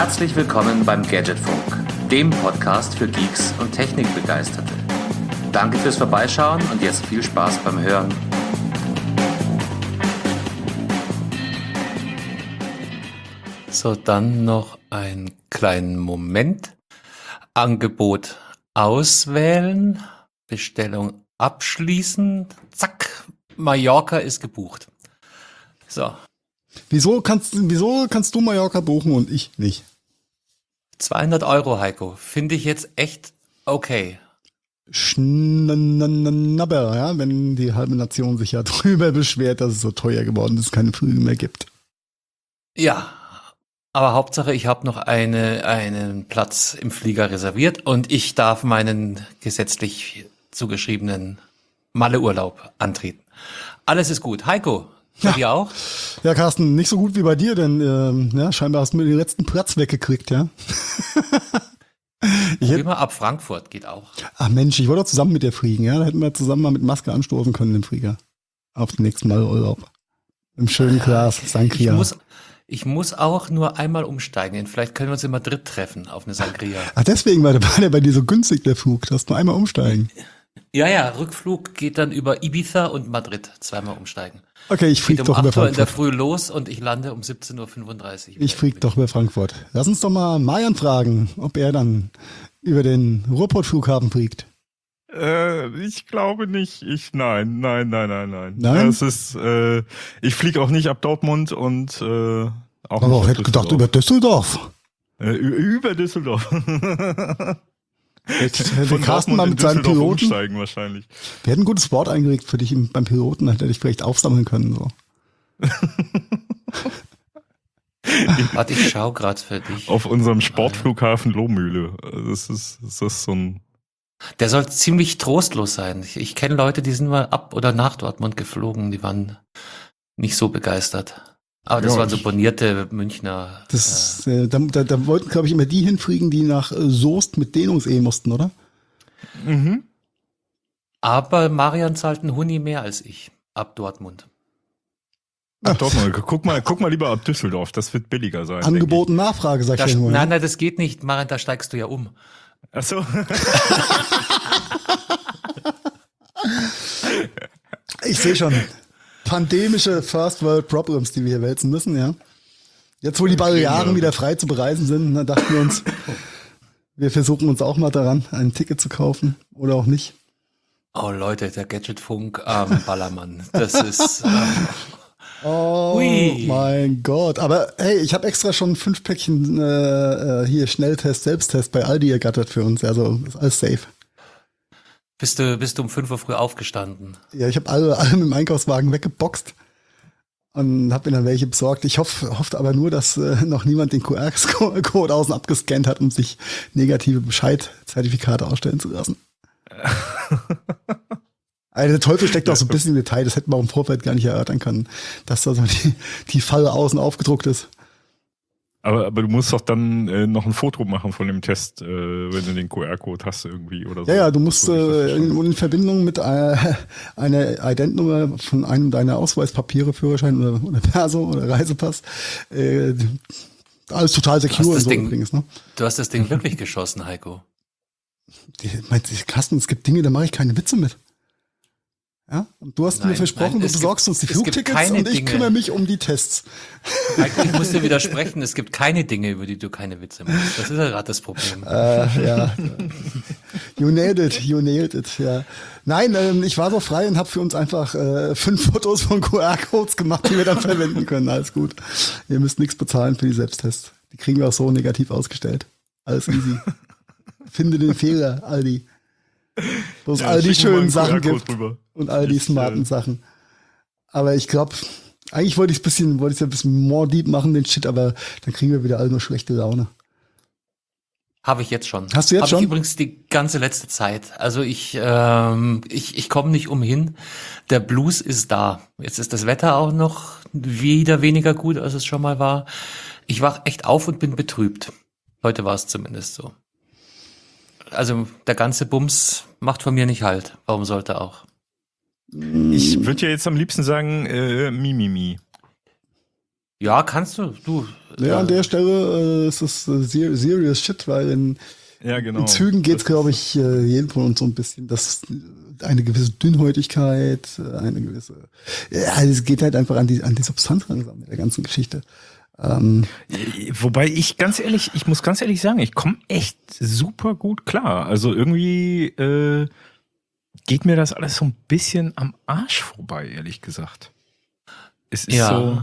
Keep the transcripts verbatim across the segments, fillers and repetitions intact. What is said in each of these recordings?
Herzlich willkommen beim Gadgetfunk, dem Podcast für Geeks und Technikbegeisterte. Danke fürs Vorbeischauen und jetzt viel Spaß beim Hören. So, dann noch einen kleinen Moment. Angebot auswählen, Bestellung abschließen, zack, Mallorca ist gebucht. So. Wieso kannst, wieso kannst du Mallorca buchen und ich nicht? zweihundert Euro, Heiko, finde ich jetzt echt okay. Schnabber, ja, wenn die halbe Nation sich ja drüber beschwert, dass es so teuer geworden ist, keine Flüge mehr gibt. Ja, aber Hauptsache, ich habe noch eine, einen Platz im Flieger reserviert und ich darf meinen gesetzlich zugeschriebenen Malle-Urlaub antreten. Alles ist gut. Heiko, bei Ja. dir auch? Ja, Carsten, nicht so gut wie bei dir, denn ähm, ja, scheinbar hast du mir den letzten Platz weggekriegt, ja. ich hätte, Immer ab Frankfurt geht auch. ach Mensch, ich wollte doch zusammen mit dir fliegen, ja. Da hätten wir zusammen mal mit Maske anstoßen können im Flieger. Auf den nächsten Mal Urlaub. Im schönen Glas, Ich Sangria. muss, ich muss auch nur einmal umsteigen. Vielleicht können wir uns in Madrid treffen auf eine Sangria. Ach, deswegen war der, war der bei dir so günstig, der Flug. Du hast nur einmal umsteigen. Ja, ja, Rückflug geht dann über Ibiza und Madrid. Zweimal umsteigen. Okay, ich Geht flieg um doch über acht Uhr in der Frankfurt. Früh los und ich lande um siebzehn Uhr fünfunddreißig. Ich flieg doch über Frankfurt. Lass uns doch mal Marian fragen, ob er dann über den Ruhrpott-Flughafen fliegt. Äh, ich glaube nicht. Ich nein, nein, nein, nein, nein. Nein? Das ist. Äh, ich fliege auch nicht ab Dortmund und äh, auch Aber nicht ich ab hätte gedacht über Düsseldorf. Äh, ü- über Düsseldorf. Jetzt hätte Von Carsten Dortmund mal in mit seinem Düsseldorf Piloten. umsteigen wahrscheinlich. Wir hätten ein gutes Wort eingelegt für dich im- beim Piloten, dann hätte ich vielleicht aufsammeln können. So. Warte, ich schau gerade für dich. Auf unserem Sportflughafen Lohmühle. Das ist, das ist so ein. Der soll ziemlich trostlos sein. Ich, ich kenne Leute, die sind mal ab oder nach Dortmund geflogen, die waren nicht so begeistert. Aber das Ja, waren so ich- bonierte Münchner. Das, äh, da, da, da wollten, glaube ich, immer die hinfliegen, die nach äh, Soest mit Dehnungs-E mussten, oder? Mhm. Aber Marian zahlt einen Huni mehr als ich ab Dortmund. Ach, Dortmund. Guck mal, guck mal lieber ab Düsseldorf. Das wird billiger sein. Angebot und Nachfrage, sag Da, ich ja nur. nein, Ja. nein, das geht nicht, Marian, da steigst du ja um. Ach so. Ich sehe schon. Pandemische First World Problems, die wir hier wälzen müssen, ja. Jetzt, wo die Barrieren wieder frei zu bereisen sind, dann dachten wir uns, wir versuchen uns auch mal daran, ein Ticket zu kaufen oder auch nicht. Oh Leute, der Gadgetfunk am Ballermann. Das ist. Äh, Oh Hui. mein Gott. Aber hey, ich habe extra schon fünf Päckchen äh, äh, hier Schnelltest, Selbsttest bei Aldi ergattert für uns. Also ist alles safe. bist, du, bist du um fünf Uhr früh aufgestanden? Ja, ich habe alle, alle mit dem Einkaufswagen weggeboxt und habe mir dann welche besorgt. Ich hoffe hoffe aber nur, dass äh, noch niemand den Q R-Code außen abgescannt hat, um sich negative Bescheid-Zertifikate ausstellen zu lassen. Also der Teufel steckt auch so ein bisschen im Detail, das hätten wir auch im Vorfeld gar nicht erörtern können, dass da so die, die Falle außen aufgedruckt ist. Aber, aber du musst doch dann äh, noch ein Foto machen von dem Test, äh, wenn du den Q R-Code hast irgendwie oder so. Ja, ja, du musst So, ich das äh, in, verstanden. in Verbindung mit äh, einer Identnummer von einem deiner Ausweispapiere, Führerschein oder, oder Perso oder Reisepass. Äh, alles total Du hast secure und das so Ding- übrigens. Ne? Du hast das Ding wirklich geschossen, Heiko. Die, mein, die Carsten, es gibt Dinge, da mache ich keine Witze mit. Ja? Und du hast Nein, mir versprochen, nein, du es besorgst gibt- uns die es gibt Flugtickets keine und ich Dinge. kümmere mich um die Tests. Heiko, ich muss dir widersprechen, es gibt keine Dinge, über die du keine Witze machst. Das ist ja gerade das Problem. Äh, ja. You nailed it, you nailed it, ja. Nein, ähm, ich war so frei und habe für uns einfach äh, fünf Fotos von Q R-Codes gemacht, die wir dann verwenden können. Alles gut. Ihr müsst nichts bezahlen für die Selbsttests. Die kriegen wir auch so negativ ausgestellt. Alles easy. Finde den Fehler, Aldi. Wo es Ja, all die schick mir mal schönen einen Sachen Q R-Code gibt rüber. und all die Ich, smarten äh, Sachen. Aber ich glaube, eigentlich wollte ich es bisschen, wollte ich ein bisschen more deep machen, den Shit, aber dann kriegen wir wieder alle nur schlechte Laune. Habe ich jetzt schon. Hast du jetzt Hab schon? ich übrigens die ganze letzte Zeit. Also ich, ähm, ich, ich komme nicht umhin. Der Blues ist da. Jetzt ist das Wetter auch noch wieder weniger gut, als es schon mal war. Ich wach echt auf und bin betrübt. Heute war es zumindest so. Also der ganze Bums macht von mir nicht halt. Warum sollte auch? Ich würde ja jetzt am liebsten sagen, äh, Mimimi. Ja, kannst du. Du. Ja, äh, an der Stelle äh, ist es äh, ser- serious shit, weil in, Ja, genau. in Zügen geht's, Das- glaube ich, äh, jedem von uns so ein bisschen, dass äh, eine gewisse Dünnhäutigkeit, äh, eine gewisse, ja, es geht halt einfach an die, an die Substanz langsam mit der ganzen Geschichte. Ähm, Wobei ich ganz ehrlich, ich muss ganz ehrlich sagen, ich komme echt super gut klar. Also irgendwie äh, geht mir das alles so ein bisschen am Arsch vorbei, ehrlich gesagt. Es ist Ja. so.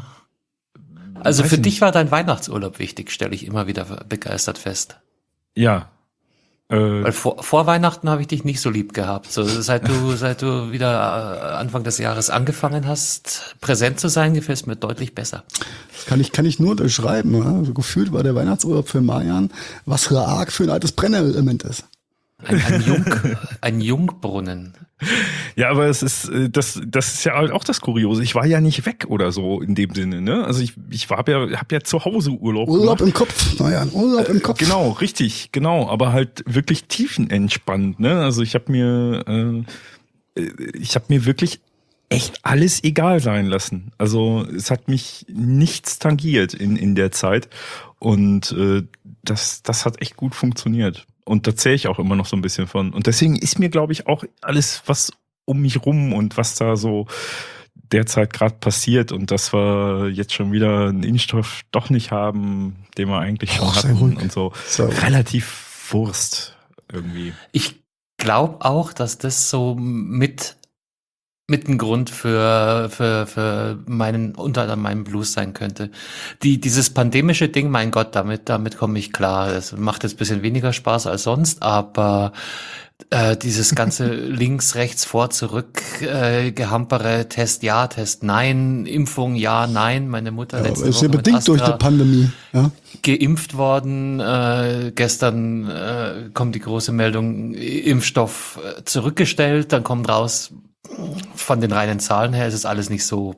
Also weiß für ich dich nicht. war dein Weihnachtsurlaub wichtig, stelle ich immer wieder begeistert fest. Ja. Äh, Weil vor, vor Weihnachten habe ich dich nicht so lieb gehabt. So, seit du, seit du wieder äh, Anfang des Jahres angefangen hast, präsent zu sein, gefällt es mir deutlich besser. das kann ich, kann ich nur unterschreiben. Ja? Also gefühlt war der Weihnachtsurlaub für Marian, was arg für ein altes Brennelement ist. Ein, ein, Jung, ein Jungbrunnen. Ja, aber es ist, äh, das, das ist ja halt auch das Kuriose. Ich war ja nicht weg oder so in dem Sinne, ne? Also ich, ich war ja, hab ja zu Hause Urlaub Urlaub gemacht. im Kopf, Marian, Urlaub im Kopf. Genau, richtig, genau, aber halt wirklich tiefenentspannt, ne? Also ich habe mir, äh, ich habe mir wirklich echt alles egal sein lassen. Also es hat mich nichts tangiert in in der Zeit und äh, das das hat echt gut funktioniert. Und da zähle ich auch immer noch so ein bisschen von. Und deswegen ist mir, glaube ich, auch alles, was um mich rum und was da so derzeit gerade passiert und dass wir jetzt schon wieder einen Impfstoff doch nicht haben, den wir eigentlich schon Och, sei hatten ruhig. und so. Sei ruhig. Relativ Wurst irgendwie. Ich glaube auch, dass das so mit mit ein Grund für für für meinen unter anderem meinen Blues sein könnte. Die dieses pandemische Ding, mein Gott, damit damit komme ich klar. Es macht jetzt ein bisschen weniger Spaß als sonst, aber äh, dieses ganze links, rechts, vor, zurück, äh, Gehampere, Test ja, Test nein, Impfung ja, nein. Meine Mutter Ja, aber letzte ist Woche ja mit bedingt durch die Astra Pandemie. Ja? geimpft worden. Äh, gestern äh, kommt die große Meldung, Impfstoff äh, zurückgestellt. Dann kommt raus, von den reinen Zahlen her ist es alles nicht so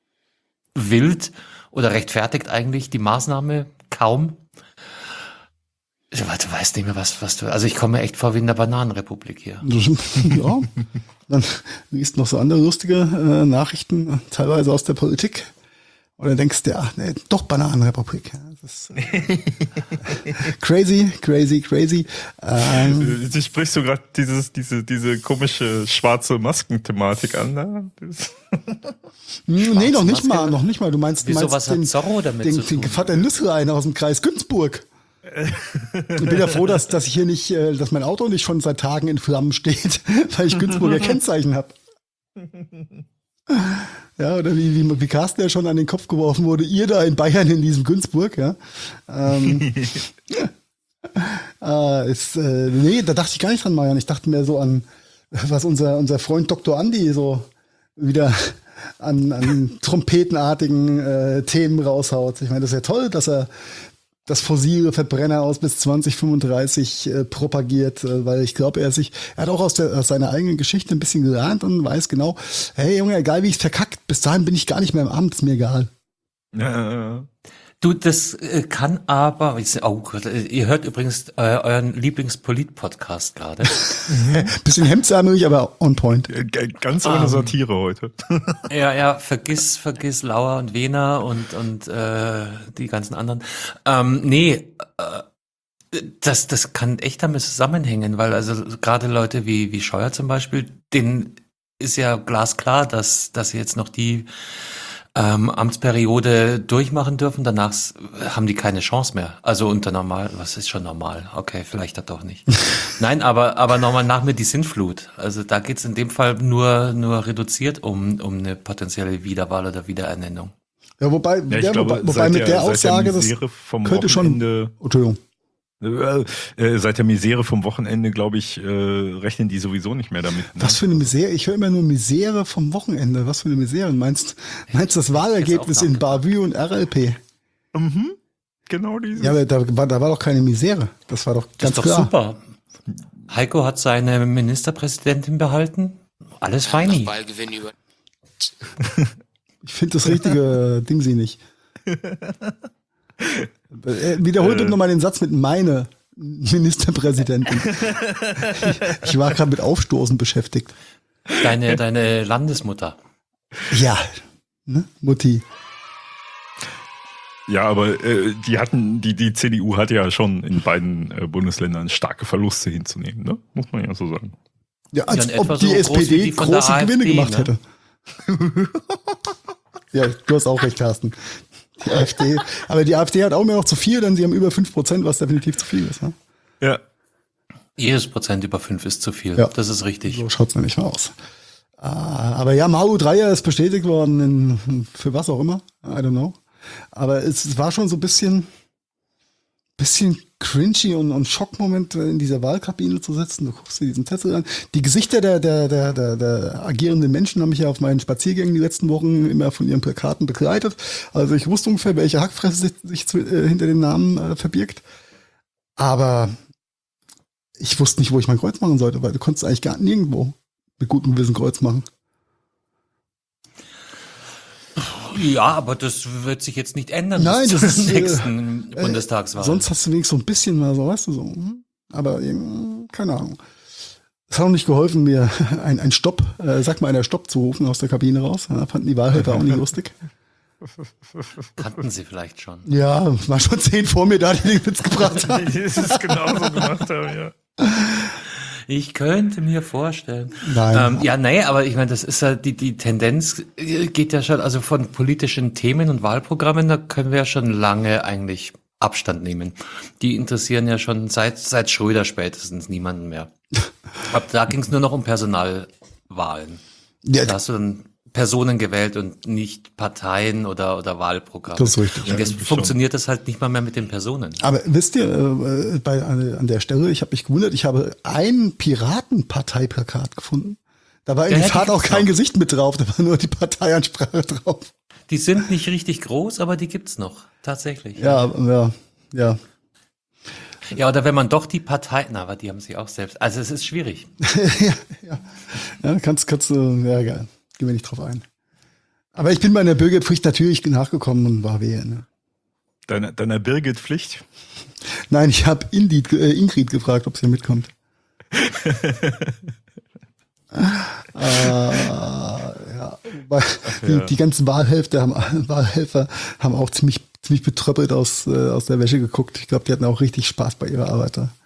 wild oder rechtfertigt eigentlich die Maßnahme kaum. Du, du weißt nicht mehr, was, was du. Also ich komme mir echt vor wie in der Bananenrepublik hier. Ja, dann liest noch so andere lustige äh, Nachrichten, teilweise aus der Politik. Oder denkst du, ja, nee, doch Bananenrepublik. Ja, das ist, äh, crazy, crazy, crazy. Ähm, Du sprichst du gerade dieses, diese, diese komische schwarze Masken-Thematik an, ne? Das- nee, noch nicht Maske? mal, noch nicht mal. Du meinst, du Wieso, meinst was hat den, Zorro damit den, zu den tun? Vater Nüsslein aus dem Kreis Günzburg. Ich bin ja froh, dass, dass ich hier nicht, äh, dass mein Auto nicht schon seit Tagen in Flammen steht, weil ich Günzburger Kennzeichen habe. Ja, oder wie, wie, wie Carsten ja schon an den Kopf geworfen wurde, ihr da in Bayern in diesem Günzburg, ja. Ähm, äh, ist, äh, nee, da dachte ich gar nicht dran, Marian. Ich dachte mehr so an, was unser, unser Freund Doktor Andi so wieder an, an trompetenartigen äh, Themen raushaut. Ich meine, das ist ja toll, dass er das fossile Verbrenner aus bis zwanzig fünfunddreißig äh, propagiert, äh, weil ich glaube, er sich, er hat auch aus, der, aus seiner eigenen Geschichte ein bisschen gelernt und weiß genau, hey Junge, egal wie ich verkackt, bis dahin bin ich gar nicht mehr im Amt, ist mir egal. Ja, Du, das äh, kann aber, oh Gott, äh, ihr hört übrigens äh, euren Lieblingspolit-Podcast gerade. Bisschen hemdsärmelig, aber on point. G- ganz ohne Ähm. Satire heute. Ja, ja, vergiss, vergiss Lauer und Wehner und und äh, die ganzen anderen. Ähm, nee, äh, das das kann echt damit zusammenhängen, weil also gerade Leute wie wie Scheuer zum Beispiel, denen ist ja glasklar, dass dass sie jetzt noch die ähm, Amtsperiode durchmachen dürfen. Danach s- haben die keine Chance mehr. Also unter normal, was ist schon normal? Okay, vielleicht doch nicht. Nein, aber aber nochmal nach mir die Sintflut. Also da geht's in dem Fall nur nur reduziert um um eine potenzielle Wiederwahl oder Wiederernennung. Ja, wobei, Ja, ich ja, glaube, wobei, wobei seit mit der, der- seit der Aussage, das Misere vom könnte schon, Wochenende- oh, Entschuldigung. Äh, äh, seit der Misere vom Wochenende, glaube ich, äh, rechnen die sowieso nicht mehr damit. Ne? Was für eine Misere? Ich höre immer nur Misere vom Wochenende. Was für eine Misere? Meinst meinst das Wahlergebnis auch in Bavü und R L P? Mhm. Genau diese. Ja, aber da war, da war doch keine Misere. Das war doch Das ganz ist doch klar. super. Heiko hat seine Ministerpräsidentin behalten. Alles feini. Wahlgewinn über. Ich finde das richtige Ding sie nicht. Äh, Wiederhol bitte nochmal den Satz mit meine Ministerpräsidentin. ich, ich war gerade mit Aufstoßen beschäftigt. Deine deine Landesmutter. Ja, ne? Mutti. Ja, aber äh, die hatten, die, die C D U hat ja schon in beiden äh, Bundesländern starke Verluste hinzunehmen, ne? Muss man ja so sagen. Ja, als Ja, in etwa ob die so S P groß wie D die von der große AfD, Gewinne gemacht ne? hätte. Ja, du hast auch recht, Carsten. Die AfD, aber die AfD hat auch immer noch zu viel, denn sie haben über fünf Prozent, was definitiv zu viel ist. Ne? Ja. Jedes Prozent über fünf ist zu viel. Ja. Das ist richtig. So schaut's nämlich mal aus. Ah, aber ja, Mau Dreier ist bestätigt worden, in, für was auch immer. I don't know. Aber es, es war schon so ein bisschen, bisschen cringy und, und Schockmoment, in dieser Wahlkabine zu sitzen. Du guckst dir diesen Zettel an. Die Gesichter der, der, der, der, der agierenden Menschen haben mich ja auf meinen Spaziergängen die letzten Wochen immer von ihren Plakaten begleitet. Also ich wusste ungefähr, welche Hackfresse sich, sich zu, äh, hinter den Namen äh, verbirgt. Aber ich wusste nicht, wo ich mein Kreuz machen sollte, weil du konntest eigentlich gar nirgendwo mit gutem Gewissen Kreuz machen. Ja, aber das wird sich jetzt nicht ändern. Nein, bis das zur ist, äh, nächsten äh, Bundestagswahl. Sonst hast du wenigstens so ein bisschen mal so, weißt du, so. hm? Aber irgendwie, keine Ahnung. Es hat auch nicht geholfen, mir ein, ein Stopp, äh, sag mal einer Stopp zu rufen aus der Kabine raus. Ja, fanden die Wahlhelfer auch nicht lustig. Kannten sie vielleicht schon. Ja, war schon zehn vor mir da, die den Witz gebracht haben. Die es genauso gemacht haben, ja. Ich könnte mir vorstellen. Nein. Ähm, ja, nee, aber ich meine, das ist ja die, die Tendenz äh, geht ja schon, also von politischen Themen und Wahlprogrammen, da können wir ja schon lange eigentlich Abstand nehmen. Die interessieren ja schon seit, seit Schröder spätestens niemanden mehr. Ab da ging es nur noch um Personalwahlen. Ja, Da hast du dann Personen gewählt und nicht Parteien oder, oder Wahlprogramme. Das ist richtig. Und jetzt Ja, funktioniert das halt nicht mal mehr mit den Personen. aber wisst ihr, äh, bei, an, an der Stelle, ich habe mich gewundert, ich habe ein Piratenparteiplakat gefunden. Da war in Ja, der die Tat auch gibt's kein noch. Gesicht mit drauf, da war nur die Parteiansprache drauf. Die sind nicht richtig groß, aber die gibt's noch. Tatsächlich. Ja, ja, ja. Ja, oder wenn man doch die Partei, na, aber die haben sich auch selbst, also es ist schwierig. ja, ja. Ja, kannst, kannst du, ja, geil. Gehen wir nicht drauf ein. Aber ich bin bei der Bürgerpflicht natürlich nachgekommen und war wählen. Ne? Deiner, deiner Birgit-Pflicht? Nein, ich habe Ingrid, äh, Ingrid gefragt, ob sie mitkommt. äh, ja, weil die, ja. die ganzen Wahlhelfer haben, Wahlhelfer haben auch ziemlich, ziemlich betröppelt aus, äh, aus der Wäsche geguckt. Ich glaube, die hatten auch richtig Spaß bei ihrer Arbeit da.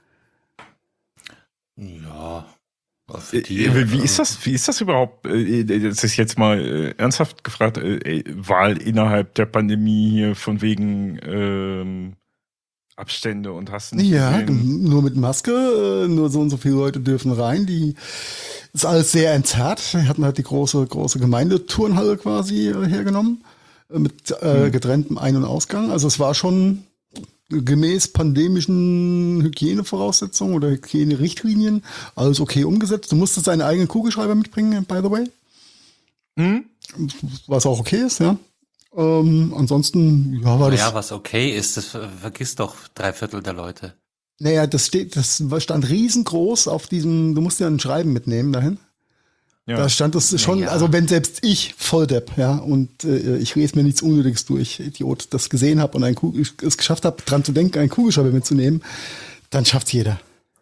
Ja. aber für die, Äh, Wie äh, ist das? Wie ist das überhaupt? äh, Das ist jetzt mal äh, ernsthaft gefragt. äh, ey, Wahl innerhalb der Pandemie hier von wegen ähm, Abstände und hast du nicht Ja, gesehen? nur mit Maske, äh, nur so und so viele Leute dürfen rein. Die ist alles sehr entzerrt. Wir hatten halt die große, große Gemeindeturnhalle quasi äh, hergenommen, äh, mit äh, getrenntem Ein- und Ausgang. Also es war schon gemäß pandemischen Hygienevoraussetzungen oder Hygienerichtlinien alles okay umgesetzt. Du musstest deinen eigenen Kugelschreiber mitbringen, by the way. Hm? Was auch okay ist, ja. Ähm, ansonsten, ja, war das. naja, was okay ist, das ver- vergisst doch drei Viertel der Leute. Naja, das steht, das stand riesengroß auf diesem, du musst ja ein Schreiben mitnehmen dahin. Ja. Da stand das schon, Naja. also wenn selbst ich, Volldepp, ja, und äh, ich lese mir nichts Unnötiges durch, Idiot, das gesehen habe und ein Kugel, es geschafft habe, dran zu denken, einen Kugelschreiber mitzunehmen, dann schafft's jeder.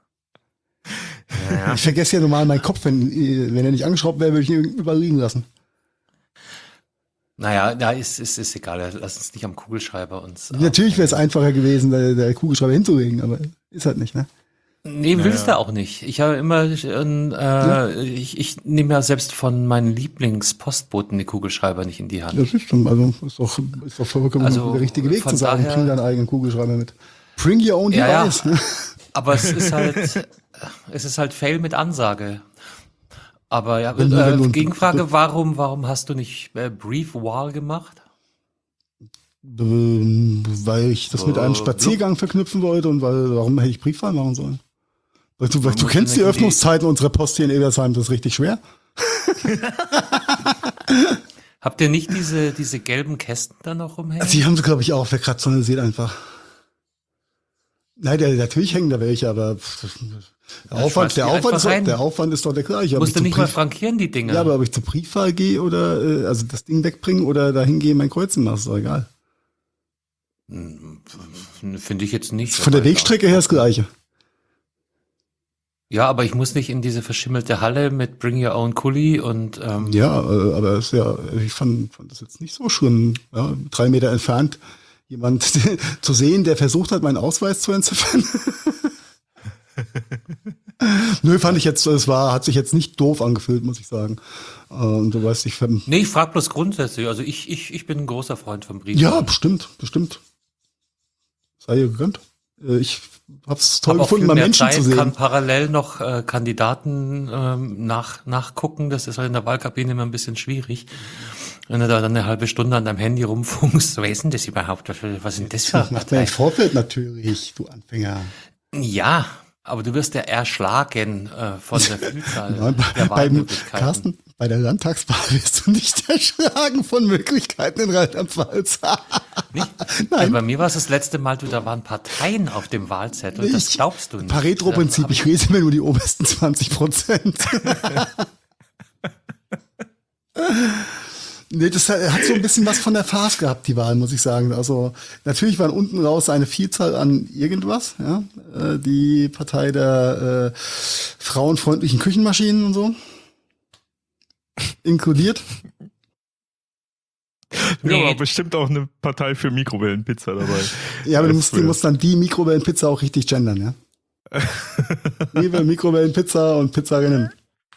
Ja. Ich vergesse ja normal meinen Kopf, wenn, äh, wenn er nicht angeschraubt wäre, würde ich ihn überall liegen lassen. Naja, ja, ist, ist, ist egal. Lass uns nicht am Kugelschreiber uns. Natürlich wäre es einfacher gewesen, der, der Kugelschreiber hinzulegen, aber ist halt nicht, ne? Nee, willst Naja. du auch nicht. Ich habe immer, äh, Ja. ich, ich nehme ja selbst von meinen Lieblingspostboten die Kugelschreiber nicht in die Hand. Das ist schon, also ist doch, ist doch vollkommen Also, der richtige Weg von zu sagen, daher- bring deinen eigenen Kugelschreiber mit. Bring your own Ja, ja. device. Ne? Aber es ist halt, es ist halt Fail mit Ansage. Aber ja, Wenn du- wenn du äh, ein- Gegenfrage, warum, warum hast du nicht äh, Brief Wall gemacht? Ähm, Weil ich das mit einem Äh, Spaziergang verknüpfen wollte und weil, warum hätte ich Briefwahl machen sollen? Weil du, weil du musst kennst du die nicht in die- Öffnungszeiten unserer Post hier in Ebersheim, das ist richtig schwer. Habt ihr nicht diese, diese gelben Kästen da noch rumhängen? Die haben sie, glaube ich, auch verkrationalisiert einfach. Nein, der, natürlich hängen da welche, aber pff, der, Ja, Aufwand, schmeiß die der, Aufwand einfach ist doch, rein. der Aufwand ist doch der gleiche. Ob Musst ich du zur nicht mal Brief- frankieren, die Dinger? Ja, aber ob ich zur Briefwahl gehe oder äh, also das Ding wegbringen oder dahin gehe, mein Kreuzen mache, ist doch egal. Hm, finde ich jetzt nicht. Von der aber Wegstrecke her ist das Gleiche. Ja, aber ich muss nicht in diese verschimmelte Halle mit Bring Your Own Kuli und ähm, Ja, äh, aber ist ja, ich fand, fand das jetzt nicht so schlimm. Ja, drei Meter entfernt jemand zu sehen, der versucht hat, meinen Ausweis zu entziffern. Nö, fand ich jetzt, es war, hat sich jetzt nicht doof angefühlt, muss ich sagen. Und du weißt, ich Nee, ich frage bloß grundsätzlich. Also ich, ich, ich bin ein großer Freund von Briefen. Ja, bestimmt, bestimmt. Sei ihr gegönnt. Ich hab's toll Hab auch gefunden, viel mal mehr Menschen Zeit, zu sehen. kann parallel noch äh, Kandidaten ähm, nach, nachgucken. Das ist halt in der Wahlkabine immer ein bisschen schwierig. Wenn du da dann eine halbe Stunde an deinem Handy rumfunkst, wer ist denn das überhaupt? Was ist denn das für Das macht man im Vorfeld natürlich, du Anfänger. Ja, aber du wirst ja erschlagen äh, von der Vielzahl Nein, der bei, beim, Wahlmöglichkeiten. Carsten, bei der Landtagswahl wirst du nicht erschlagen von Möglichkeiten in Rheinland-Pfalz. Nicht? Nein. Also bei mir war es das letzte Mal, du, da waren Parteien auf dem Wahlzettel. Das Ich- glaubst du nicht. Pareto-Prinzip, Da hab ich lese mir nur die obersten zwanzig Prozent. Nee, das hat so ein bisschen was von der Farce gehabt, die Wahl, muss ich sagen. Also natürlich waren unten raus eine Vielzahl an irgendwas, ja. Äh, Die Partei der äh, frauenfreundlichen Küchenmaschinen und so. Inkludiert. Ja, Nee. aber bestimmt auch eine Partei für Mikrowellenpizza dabei. Ja, aber du Das musst, du wär- musst dann die Mikrowellenpizza auch richtig gendern, ja. Liebe Mikrowellenpizza und Pizzerinnen.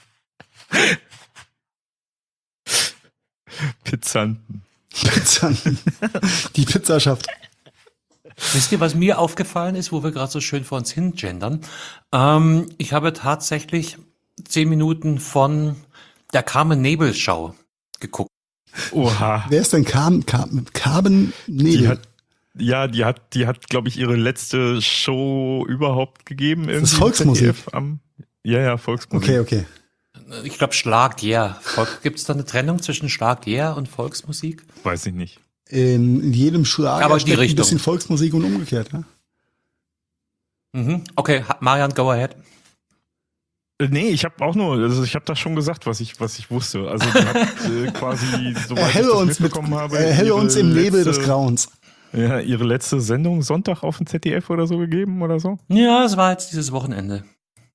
Pizzanten. Pizzan. Die Pizzaschaft. Wisst ihr, was mir aufgefallen ist, wo wir gerade so schön vor uns hin gendern? Ähm, ich habe tatsächlich zehn Minuten von der Carmen Nebel Show geguckt. Oha. Wer ist denn Carmen, Carmen, Carmen Nebel? Die hat, ja, die hat, die hat, glaube ich, ihre letzte Show überhaupt gegeben. Das ist irgendwie im Volksmusik. Z D F Am, ja, ja, Volksmusik. Okay, okay. Ich glaube Schlag, yeah. Gibt es da eine Trennung zwischen Schlag, yeah und Volksmusik? Weiß ich nicht. In, in jedem Schlager Aber in die steckt ein Richtung. bisschen Volksmusik und umgekehrt. Ja? Mhm. Okay, ha- Marian, go ahead. Äh, Nee, ich habe auch nur, also ich habe das schon gesagt, was ich, was ich wusste. Also die hat äh, quasi, soweit ich Erhelle das uns, mit, mitbekommen habe, erhelle ihre uns im Nebel letzte- des Grauens. Ja, ihre letzte Sendung Sonntag auf dem Z D F oder so gegeben oder so. Ja, es war jetzt dieses Wochenende.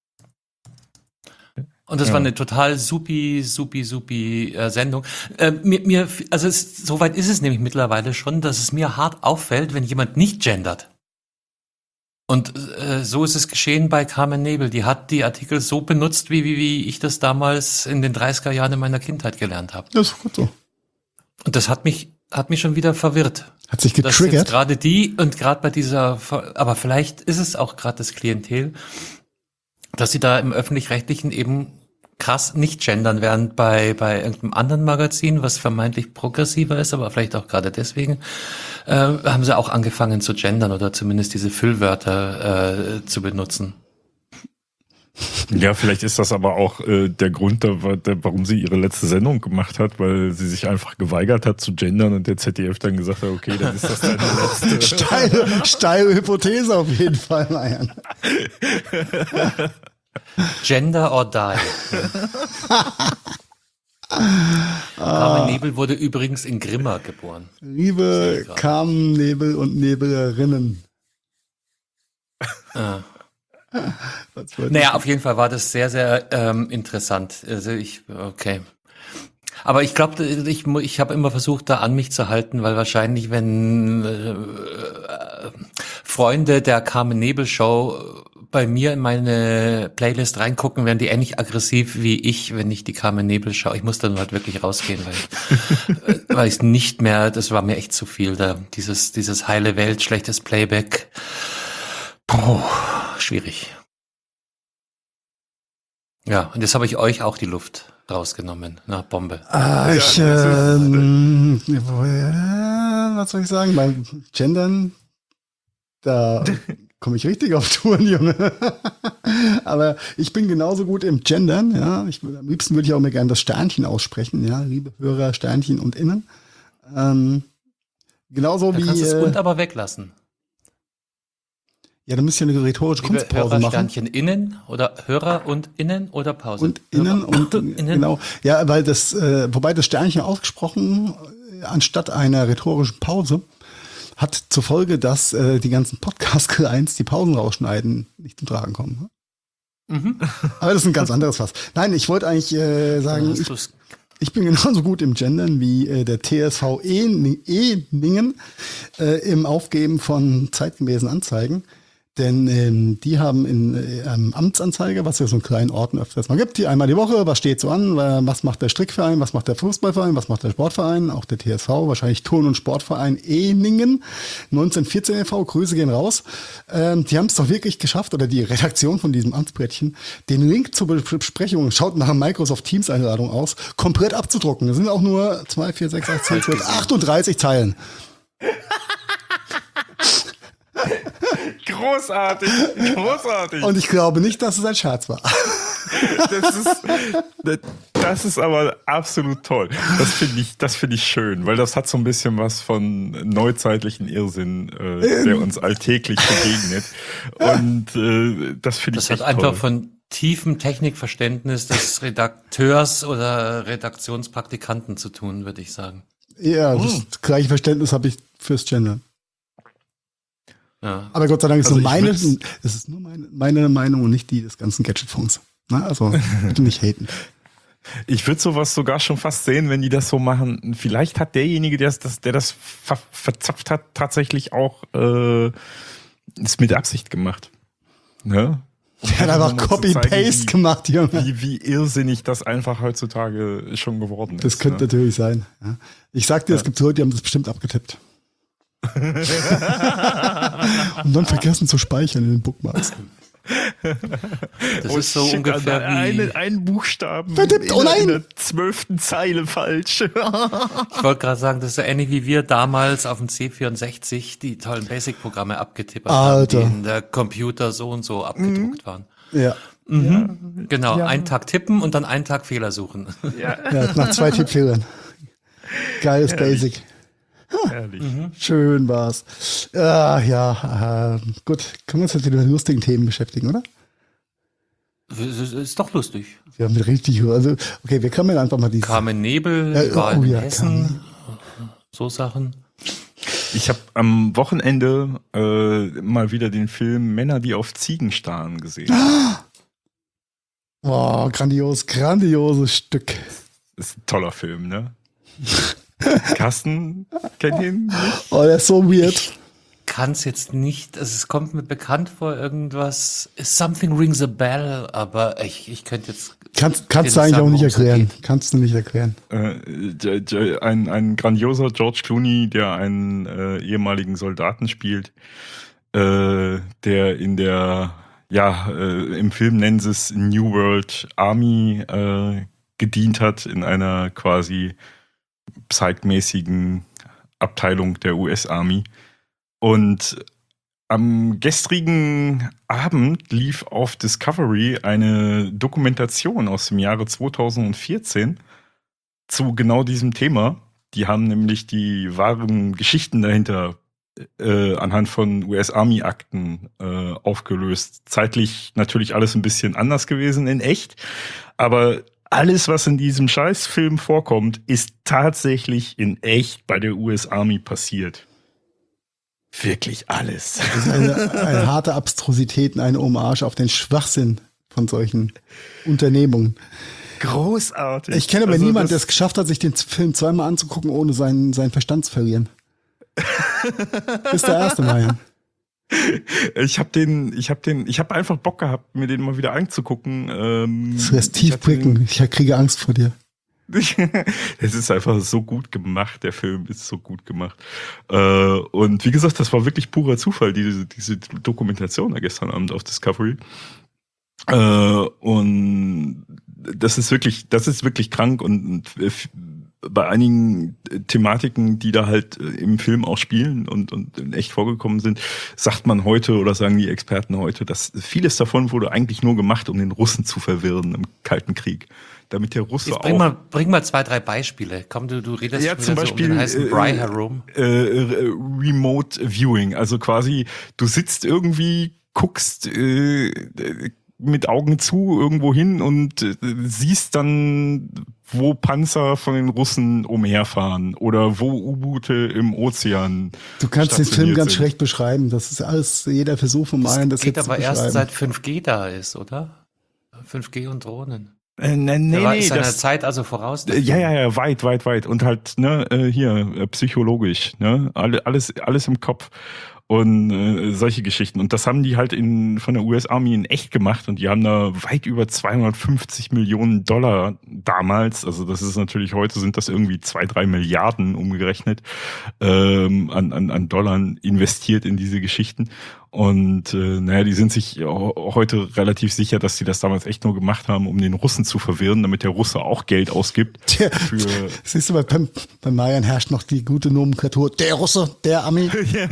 Und das Ja. war eine total supi, supi, supi äh, Sendung. Äh, mir, mir, also es, soweit ist es nämlich mittlerweile schon, dass es mir hart auffällt, wenn jemand nicht gendert. Und äh, so ist es geschehen bei Carmen Nebel. Die hat die Artikel so benutzt, wie, wie, wie ich das damals in den dreißiger Jahren in meiner Kindheit gelernt habe. Das ist gut so. Und das hat mich, hat mich schon wieder verwirrt. Hat sich Dass jetzt getriggert. gerade die und gerade bei dieser, aber vielleicht ist es auch gerade das Klientel, dass sie da im Öffentlich-Rechtlichen eben krass nicht gendern, während bei, bei irgendeinem anderen Magazin, was vermeintlich progressiver ist, aber vielleicht auch gerade deswegen, äh, haben sie auch angefangen zu gendern oder zumindest diese Füllwörter äh, zu benutzen. Ja, vielleicht ist das aber auch äh, der Grund, da, wa- da, warum sie ihre letzte Sendung gemacht hat, weil sie sich einfach geweigert hat zu gendern und der Z D F dann gesagt hat, okay, dann ist das deine letzte. Steile, steile Hypothese auf jeden Fall, Marian. Gender or die. Carmen Nebel wurde übrigens in Grimma geboren. Liebe Sehe Carmen Nebel und Nebelerinnen. Ah. Was wollte Naja, auf jeden Fall war das sehr, sehr ähm, interessant. Also ich, okay. Aber ich glaube, ich, mu- ich habe immer versucht, da an mich zu halten, weil wahrscheinlich, wenn äh, äh, Freunde der Carmen Nebel Show bei mir in meine Playlist reingucken, werden die ähnlich aggressiv wie ich, wenn ich die Carmen Nebel schaue. Ich muss dann halt wirklich rausgehen, weil ich, äh, weil ich nicht mehr, das war mir echt zu viel, da dieses dieses heile Welt, schlechtes Playback. Puh, schwierig. Ja, und jetzt habe ich euch auch die Luft rausgenommen. Na, Bombe. Ah, ich, Ja, ähm, äh, was soll ich sagen? Beim Gendern, da komme ich richtig auf Touren, Junge. Aber ich bin genauso gut im Gendern, ja. Ich, am liebsten würde ich auch mir gerne das Sternchen aussprechen, ja. Liebe Hörer, Sternchen und Innen. Ähm, genauso Da wie, kannst du das äh, und aber weglassen. ja, da müsst ihr eine rhetorische Liebe Kunstpause Hörer, machen. Sternchen innen oder Hörer und innen oder Pause? Und innen Hörer und innen. genau. Ja, weil das, äh, wobei das Sternchen ausgesprochen, äh, anstatt einer rhetorischen Pause, hat zur Folge, dass äh, die ganzen Podcast-Clients die Pausen rausschneiden, nicht zum Tragen kommen. Ne? Mhm. Aber das ist ein ganz anderes Fass. Nein, ich wollte eigentlich äh, sagen, Hast ich, du's- Ich bin genauso gut im Gendern wie äh, der T S V Eningen äh, im Aufgeben von zeitgemäßen Anzeigen. Denn ähm, die haben in äh, einem Amtsanzeiger, was ja so einen kleinen Orten öfters mal gibt, die einmal die Woche, was steht so an, was macht der Strickverein, was macht der Fußballverein, was macht der Sportverein, auch der T S V, wahrscheinlich Turn- und Sportverein Eningen, neunzehnhundertvierzehn e V, Grüße gehen raus. Ähm, die haben es doch wirklich geschafft, oder die Redaktion von diesem Amtsbrettchen, den Link zur Besprechung, schaut nach einer Microsoft Teams Einladung aus, komplett abzudrucken. Das sind auch nur zwei, vier, sechs, acht, zehn, zwölf, achtunddreißig Zeilen. Großartig, großartig. Und ich glaube nicht, dass es ein Scherz war. Das ist, das ist aber absolut toll. Das finde ich, das finde ich schön, weil das hat so ein bisschen was von neuzeitlichen Irrsinn, äh, der uns alltäglich begegnet. Und äh, das finde ich Das hat echt einfach toll. von tiefem Technikverständnis des Redakteurs oder Redaktionspraktikanten zu tun, würde ich sagen. Ja, das gleiche Verständnis habe ich fürs Gender. Ja. Aber Gott sei Dank ist Also nur ich meine, würd's- es ist nur meine, meine Meinung und nicht die des ganzen Gadget-Funks. Na, also, bitte nicht haten. Ich würde sowas sogar schon fast sehen, wenn die das so machen. Vielleicht hat derjenige, der das, der das ver verzapft hat, tatsächlich auch äh, es mit Absicht gemacht. Ne? Um Der hat einfach einfach mal zu Copy-Paste zeigen, gemacht, Junge. Wie, wie irrsinnig das einfach heutzutage schon geworden ist. Das könnte ne? natürlich sein. Ja. Ich sag dir, es Ja. gibt Leute, die haben das bestimmt abgetippt. Und dann vergessen zu speichern in den Bookmarks. Das Oh, ist so shit, ungefähr Alter, wie, einen, einen Buchstaben Verdammt, oh in, der- nein! in der zwölften Zeile falsch. ich wollte gerade sagen, das ist so ähnlich wie wir damals auf dem C vierundsechzig die tollen Basic-Programme abgetippert Alter. haben, die in der Computer so und so abgedruckt waren. Ja. Mhm. Genau, Ja. einen Tag tippen und dann einen Tag Fehler suchen. Ja, ja, nach zwei Tippfehlern. Geiles Herrlich. Basic. ehrlich. Schön war's. Ah, ja, äh, gut. Können wir uns jetzt wieder mit lustigen Themen beschäftigen, oder? Das ist, ist doch lustig. Wir haben richtig, also, okay, wir können einfach mal die. Carmen Nebel, Ja, Wahl oh in ja, Hessen, so Sachen. Ich habe am Wochenende äh, mal wieder den Film Männer, die auf Ziegen starren gesehen. Boah, grandios, grandioses Stück. Das ist ein toller Film, ne? Carsten kennt ihn nicht? Oh, der ist so weird. Kann es jetzt nicht, also es kommt mir bekannt vor, irgendwas, something rings a bell, aber ich, ich könnte jetzt... Kannst, kannst du jetzt eigentlich sagen, auch nicht worum es erklären. geht. Kannst du nicht erklären. Äh, j- j- ein, ein grandioser George Clooney, der einen äh, ehemaligen Soldaten spielt, äh, der in der, ja, äh, im Film nennen sie es New World Army äh, gedient hat, in einer quasi psychmäßigen Abteilung der U S Army. Und am gestrigen Abend lief auf Discovery eine Dokumentation aus dem Jahre zweitausendvierzehn zu genau diesem Thema. Die haben nämlich die wahren Geschichten dahinter äh, anhand von U S Army-Akten äh, aufgelöst. Zeitlich natürlich alles ein bisschen anders gewesen in echt, aber alles, was in diesem Scheißfilm vorkommt, ist tatsächlich in echt bei der U S Army passiert. Wirklich alles. Das ist eine, eine harte Abstrusität und eine Hommage auf den Schwachsinn von solchen Unternehmungen. Großartig. Ich kenne aber Also niemanden, der das- es geschafft hat, sich den Film zweimal anzugucken, ohne seinen, seinen Verstand zu verlieren. Ist der erste Mal, ja. Ich habe den, ich habe den, ich habe einfach Bock gehabt, mir den mal wieder anzugucken. Ähm, Das lässt ich tief hatte den- blicken. Ich kriege Angst vor dir. Es ist einfach so gut gemacht, der Film ist so gut gemacht. Äh, und wie gesagt, das war wirklich purer Zufall, diese, diese Dokumentation da gestern Abend auf Discovery. Äh, und das ist wirklich, das ist wirklich krank und bei einigen Thematiken, die da halt im Film auch spielen und, und in echt vorgekommen sind, sagt man heute oder sagen die Experten heute, dass vieles davon wurde eigentlich nur gemacht, um den Russen zu verwirren im Kalten Krieg. Damit der Russe Jetzt bring auch mal, bring mal zwei, drei Beispiele. Komm, du, du redest Ja, schon zum wieder Beispiel, so um den heißen äh, Brei herum. äh, äh, Remote Viewing, also quasi du sitzt irgendwie, guckst äh, mit Augen zu irgendwo hin und äh, siehst dann, wo Panzer von den Russen umherfahren oder wo U-Boote im Ozean Du kannst den Film stationiert ganz sind. schlecht beschreiben. Das ist alles jeder Versuch von Malen, das geht jetzt zu aber erst beschreiben. seit fünf G da ist, oder? fünf G und Drohnen. Äh, nee, nee, Der war nee, seiner das, Zeit also voraus. äh, ja, ja, ja, weit, weit, weit. Und halt, ne, äh, hier, äh, psychologisch, ne, alle, alles, alles im Kopf. Und äh, solche Geschichten. Und das haben die halt in, von der U S Army in echt gemacht und die haben da weit über zweihundertfünfzig Millionen Dollar damals, also das ist natürlich heute, sind das irgendwie zwei, drei Milliarden umgerechnet, ähm, an, an, an Dollar investiert in diese Geschichten. Und äh, naja, die sind sich heute relativ sicher, dass sie das damals echt nur gemacht haben, um den Russen zu verwirren, damit der Russe auch Geld ausgibt. Der, Für siehst du, bei, beim, bei Mayan herrscht noch die gute Nomenklatur. Der Russe, der Ami.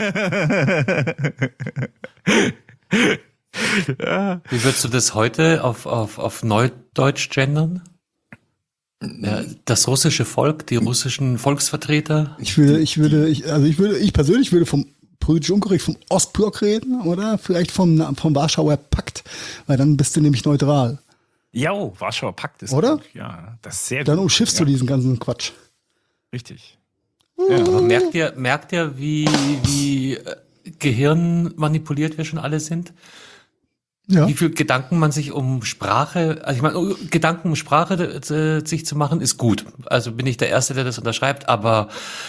ja. Wie würdest du das heute auf, auf, auf Neudeutsch gendern? Ja, das russische Volk, die russischen Volksvertreter? Ich würde, ich würde, ich, also ich würde, ich persönlich würde vom politisch unkorrekt vom Ostblock reden oder vielleicht vom, vom Warschauer Pakt, weil dann bist du nämlich neutral. Ja, Warschauer Pakt ist Oder? gut. Ja, das ist sehr Dann gut. umschiffst ja. du diesen ganzen Quatsch. Richtig. Aber merkt ihr, merkt ihr, wie, wie äh, gehirnmanipuliert wir schon alle sind? Ja. Wie viel Gedanken man sich um Sprache, also ich meine, oh, Gedanken um Sprache äh, sich zu machen, ist gut. Also bin ich der Erste, der das unterschreibt, aber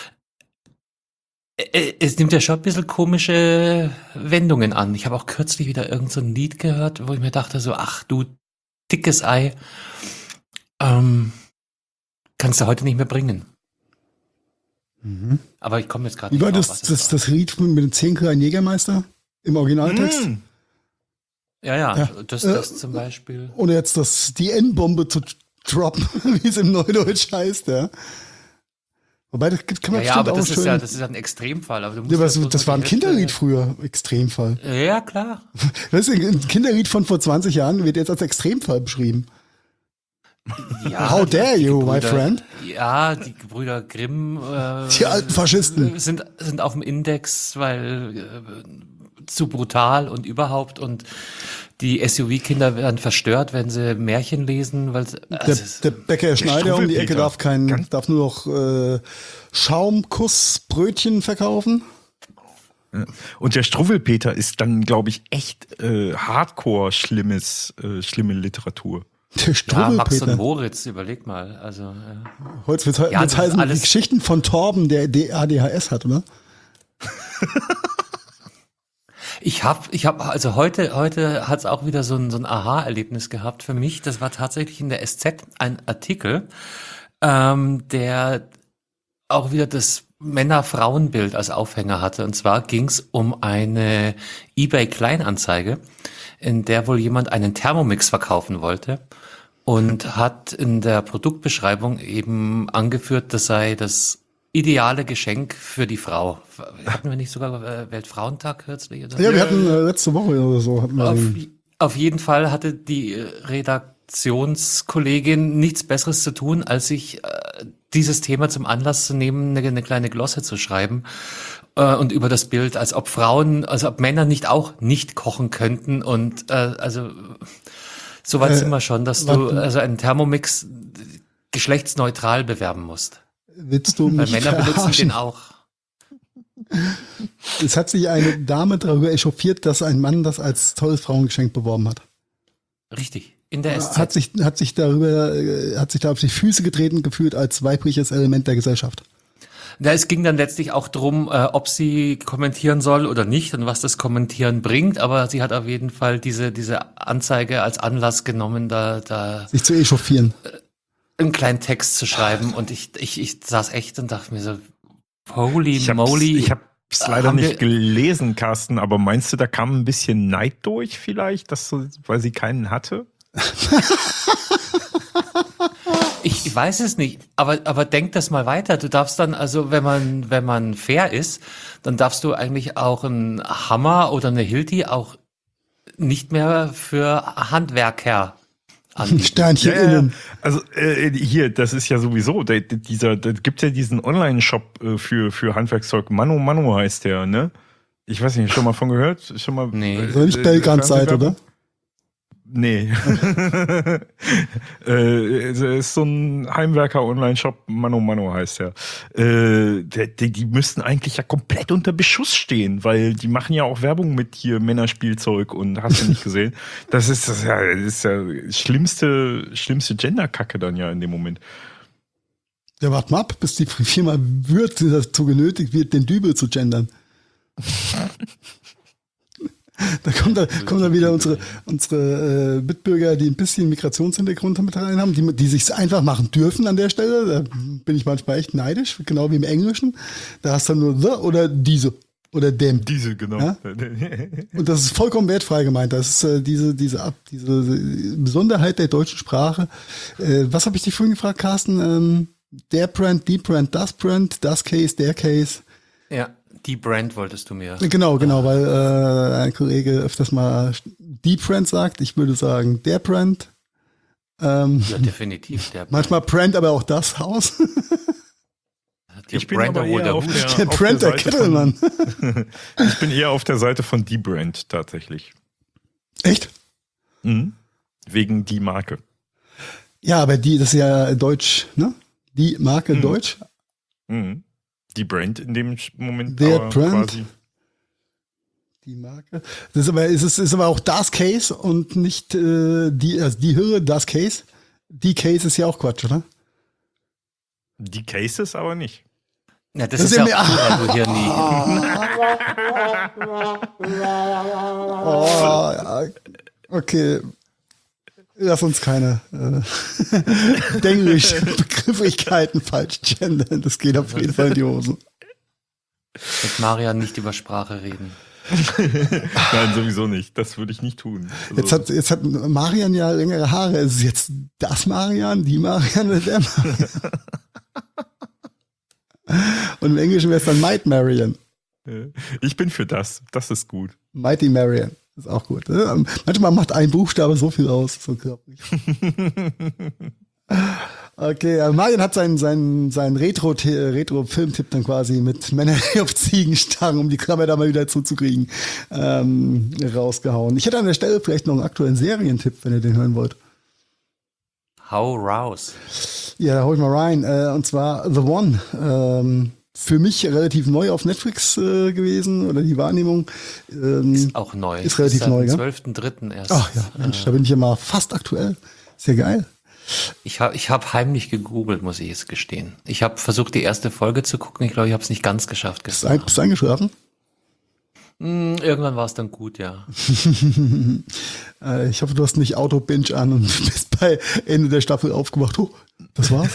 äh, es nimmt ja schon ein bisschen komische Wendungen an. Ich habe auch kürzlich wieder irgend so ein Lied gehört, wo ich mir dachte so, ach du dickes Ei, ähm, kannst du heute nicht mehr bringen. Mhm. Aber ich komme jetzt gerade Wie nicht war drauf, das, was das, es das Lied mit dem Zehnkein Jägermeister im Originaltext? Mm. war. Ja, ja, Ja. das, Äh, das zum Beispiel. Ohne jetzt das, die N-Bombe zu droppen, wie es im Neudeutsch heißt, ja. Wobei, das kann Ja, man ja, bestimmt aber auch das schön. ist ja, das ist ja ein Extremfall. Aber du musst Ja, aber ja das, so das war ein die Hälfte- Kinderlied früher, Extremfall. Ja, klar. Weißt du, ein Kinderlied von vor zwanzig Jahren wird jetzt als Extremfall beschrieben. Ja, How dare die you, my Gebrüder- friend? Ja, die Gebrüder Grimm äh, Die alten Faschisten. sind, sind auf dem Index, weil äh, zu brutal und überhaupt und die S U V-Kinder werden verstört, wenn sie Märchen lesen, weil sie- Der, also es- der Bäcker Schneider um die Ecke Struwwelpeter. darf kein, Ganz- darf nur noch äh, Schaumkussbrötchen verkaufen. Und der Struwwelpeter ist dann, glaube ich, echt äh, hardcore schlimmes, äh, schlimme Literatur. Der ja, Max und Struwwelpeter. Moritz, überleg mal. Also ja. Heute wird Ja, es das ist heißen, die alles- Geschichten von Torben, der A D H S hat, oder? Ich habe, ich habe, also heute, heute hat es auch wieder so ein, so ein Aha-Erlebnis gehabt für mich. Das war tatsächlich in der S Z ein Artikel, ähm, der auch wieder das Männer-Frauen-Bild als Aufhänger hatte. Und zwar ging es um eine eBay-Kleinanzeige, in der wohl jemand einen Thermomix verkaufen wollte und hat in der Produktbeschreibung eben angeführt, das sei das ideale Geschenk für die Frau. Hatten wir nicht sogar äh, Weltfrauentag kürzlich? Oder? Ja, wir hatten äh, letzte Woche oder so. Hatten wir Auf, den- auf jeden Fall hatte die äh, Redaktionskollegin nichts Besseres zu tun, als sich äh, dieses Thema zum Anlass zu nehmen, eine, eine kleine Glosse zu schreiben äh, und über das Bild, als ob Frauen, also ob Männer nicht auch nicht kochen könnten und äh, also so weit Äh, sind wir schon, dass du warte. also einen Thermomix geschlechtsneutral bewerben musst. Willst du Weil mich Männer benutzen verarschen? den auch. Es hat sich eine Dame darüber echauffiert, dass ein Mann das als tolles Frauengeschenk beworben hat. Richtig. In der S Hat Z. sich, hat sich darüber, äh, hat sich da auf die Füße getreten gefühlt als weibliches Element der Gesellschaft. Ja, es ging dann letztlich auch drum, äh, ob sie kommentieren soll oder nicht und was das Kommentieren bringt, aber sie hat auf jeden Fall diese, diese Anzeige als Anlass genommen, da, da Sich zu echauffieren. einen kleinen Text zu schreiben und ich, ich, ich saß echt und dachte mir so, holy Ich hab's, moly. ich hab's leider Haben nicht wir- gelesen, Carsten, aber meinst du, da kam ein bisschen Neid durch vielleicht, dass so, weil sie keinen hatte? Ich, ich weiß es nicht, aber, aber denk das mal weiter. Du darfst dann, also wenn man, wenn man fair ist, dann darfst du eigentlich auch einen Hammer oder eine Hilti auch nicht mehr für Handwerker anbieten. Sternchen innen. Also äh, hier, das ist ja sowieso, der, dieser, da gibt's ja diesen Online-Shop äh, für, für Handwerkszeug. Mano Mano heißt der, ne? Ich weiß nicht, schon mal von gehört? Schon mal? Nee. äh, Also nicht äh, Belgrad Zeit, Fernsehwerbung? oder? Nee. äh, es ist so ein Heimwerker-Online-Shop, Mano Mano heißt der. Äh, die, die müssten eigentlich ja komplett unter Beschuss stehen, weil die machen ja auch Werbung mit hier Männerspielzeug und hast du nicht gesehen. Das ist das ja, das ist ja schlimmste, schlimmste Gender-Kacke dann ja in dem Moment. Ja, warte mal ab, bis die Firma wird dazu genötigt wird, den Dübel zu gendern. Da kommt da, kommen da wieder unsere, unsere äh, Mitbürger, die ein bisschen Migrationshintergrund mit rein haben, die, die sich einfach machen dürfen an der Stelle. Da bin ich manchmal echt neidisch, genau wie im Englischen. Da hast du nur the oder diese oder dem. Diese, genau. Ja? Und das ist vollkommen wertfrei gemeint. Das ist äh, diese, diese, Ab, diese Besonderheit der deutschen Sprache. Äh, was habe ich dich vorhin gefragt, Carsten? Ähm, der Brand, die Brand, das Brand, das Case, der Case. Ja, die Brand wolltest du mir. Genau, genau, weil äh, ein Kollege öfters mal die Brand sagt. Ich würde sagen, der Brand. Ähm, Ja, definitiv. Der manchmal Brand, aber auch das Haus. Die Ich bin Brand aber oder eher auf Hut. der, Der auf Brand, der Seite Kittelmann. von, ich bin eher auf der Seite von die Brand tatsächlich. Echt? Mhm. Wegen die Marke. Ja, aber die, das ist ja Deutsch, ne? Die Marke Mhm. Deutsch. Mhm. Die Brand in dem Moment. Der aber Brand. Quasi. Die Marke. Das ist aber, ist es ist aber auch das Case und nicht äh, die, also die Hürde, das Case. Die Case ist ja auch Quatsch, oder? Die Cases aber nicht. Ja, das, Das ist ist ja ja auch cool, weil du hier nie. Oh, ja. Okay. Lass uns keine äh, Denglisch Begrifflichkeiten falsch gendern. Das geht auf jeden Fall in die Hose. Mit Marian nicht über Sprache reden. Nein, sowieso nicht. Das würde ich nicht tun. Also, Jetzt hat, jetzt hat Marian ja längere Haare. Ist es jetzt das Marian, die Marian oder der Marian? Und im Englischen wäre es dann Might Marian. ich bin für das. Das ist gut. Mighty Marian. Ist auch gut. Ne? Manchmal macht ein Buchstabe so viel aus. So körperlich. Okay, äh, Marian hat seinen, seinen, seinen Retro, Retro-Filmtipp dann quasi mit Männern auf Ziegenstangen, um die Klammer da mal wieder zuzukriegen, ähm, rausgehauen. Ich hätte an der Stelle vielleicht noch einen aktuellen Serientipp, wenn ihr den hören wollt. Hau raus. Ja, da hol ich mal rein. Äh, und zwar The One. Ähm, für mich relativ neu auf Netflix äh, gewesen, oder die Wahrnehmung. Ähm, Ist auch neu. Ist relativ seit neu, dem gell? zwölften dritten erst. Ach ja, Mensch, da bin ich ja mal fast aktuell. Sehr geil. Ich habe ich hab heimlich gegoogelt, muss ich jetzt gestehen. Ich habe versucht, die erste Folge zu gucken. Ich glaube, ich habe es nicht ganz geschafft Bist du, gestern. ein, bist du eingeschlafen? Hm, irgendwann war es dann gut, ja. äh, ich hoffe, du hast nicht Auto-Binge an und bist bei Ende der Staffel aufgewacht. Oh, das war's.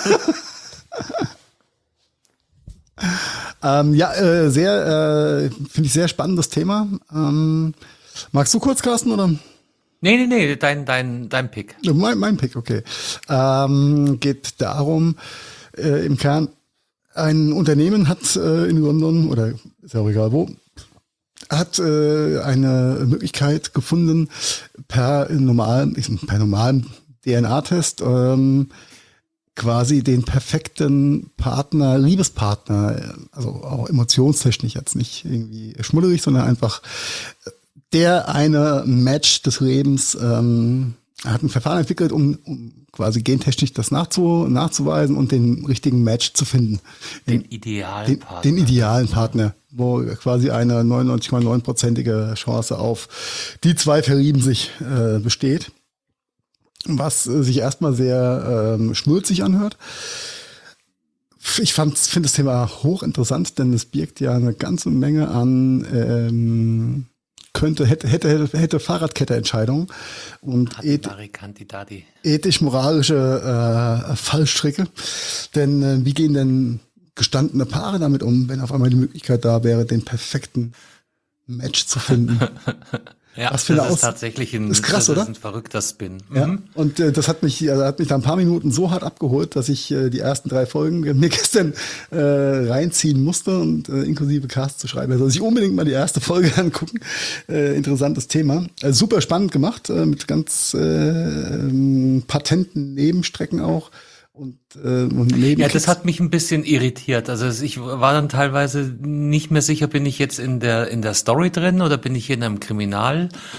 ähm, ja, äh, sehr, äh, finde ich sehr spannendes Thema. Ähm, magst du kurz, Carsten, oder? Nee, nee, nee, dein, dein, dein Pick. Ja, Mein, mein Pick, okay. Ähm, geht darum, äh, im Kern, ein Unternehmen hat äh, in London, oder ist ja auch egal wo, hat äh, eine Möglichkeit gefunden, per normalen, per normalen D N A-Test ähm, quasi den perfekten Partner, Liebespartner, also auch emotionstechnisch jetzt nicht irgendwie schmudderig, sondern einfach der eine Match des Lebens, ähm, hat ein Verfahren entwickelt, um, um quasi gentechnisch das nachzu, nachzuweisen und den richtigen Match zu finden. Den idealen Den, Partner. den idealen Partner, wo quasi eine neunundneunzig Komma neun-prozentige Chance auf die zwei verlieben sich äh, besteht. Was äh, sich erstmal sehr ähm, schnulzig anhört. Ich finde das Thema hochinteressant, denn es birgt ja eine ganze Menge an ähm, könnte, hätte, hätte, hätte, hätte Fahrradkette-Entscheidungen und eth Candidati. ethisch-moralische äh, Fallstricke. Denn äh, wie gehen denn gestandene Paare damit um, wenn auf einmal die Möglichkeit da wäre, den perfekten Match zu finden? Ja, Was für das eine ist Aus- tatsächlich ein, ist krass, das oder? ist ein verrückter Spin. Ja, Mhm. und äh, das hat mich, also hat mich da ein paar Minuten so hart abgeholt, dass ich äh, die ersten drei Folgen mir gestern äh, reinziehen musste und äh, inklusive Cast zu schreiben. Also ich unbedingt mal die erste Folge angucken. Äh, interessantes Thema. Äh, super spannend gemacht, äh, mit ganz äh, ähm, patenten Nebenstrecken auch. Und, äh, und neben Ja, das hat mich ein bisschen irritiert. Also es- ich war dann teilweise nicht mehr sicher, bin ich jetzt in der in der Story drin oder bin ich hier in einem Kriminal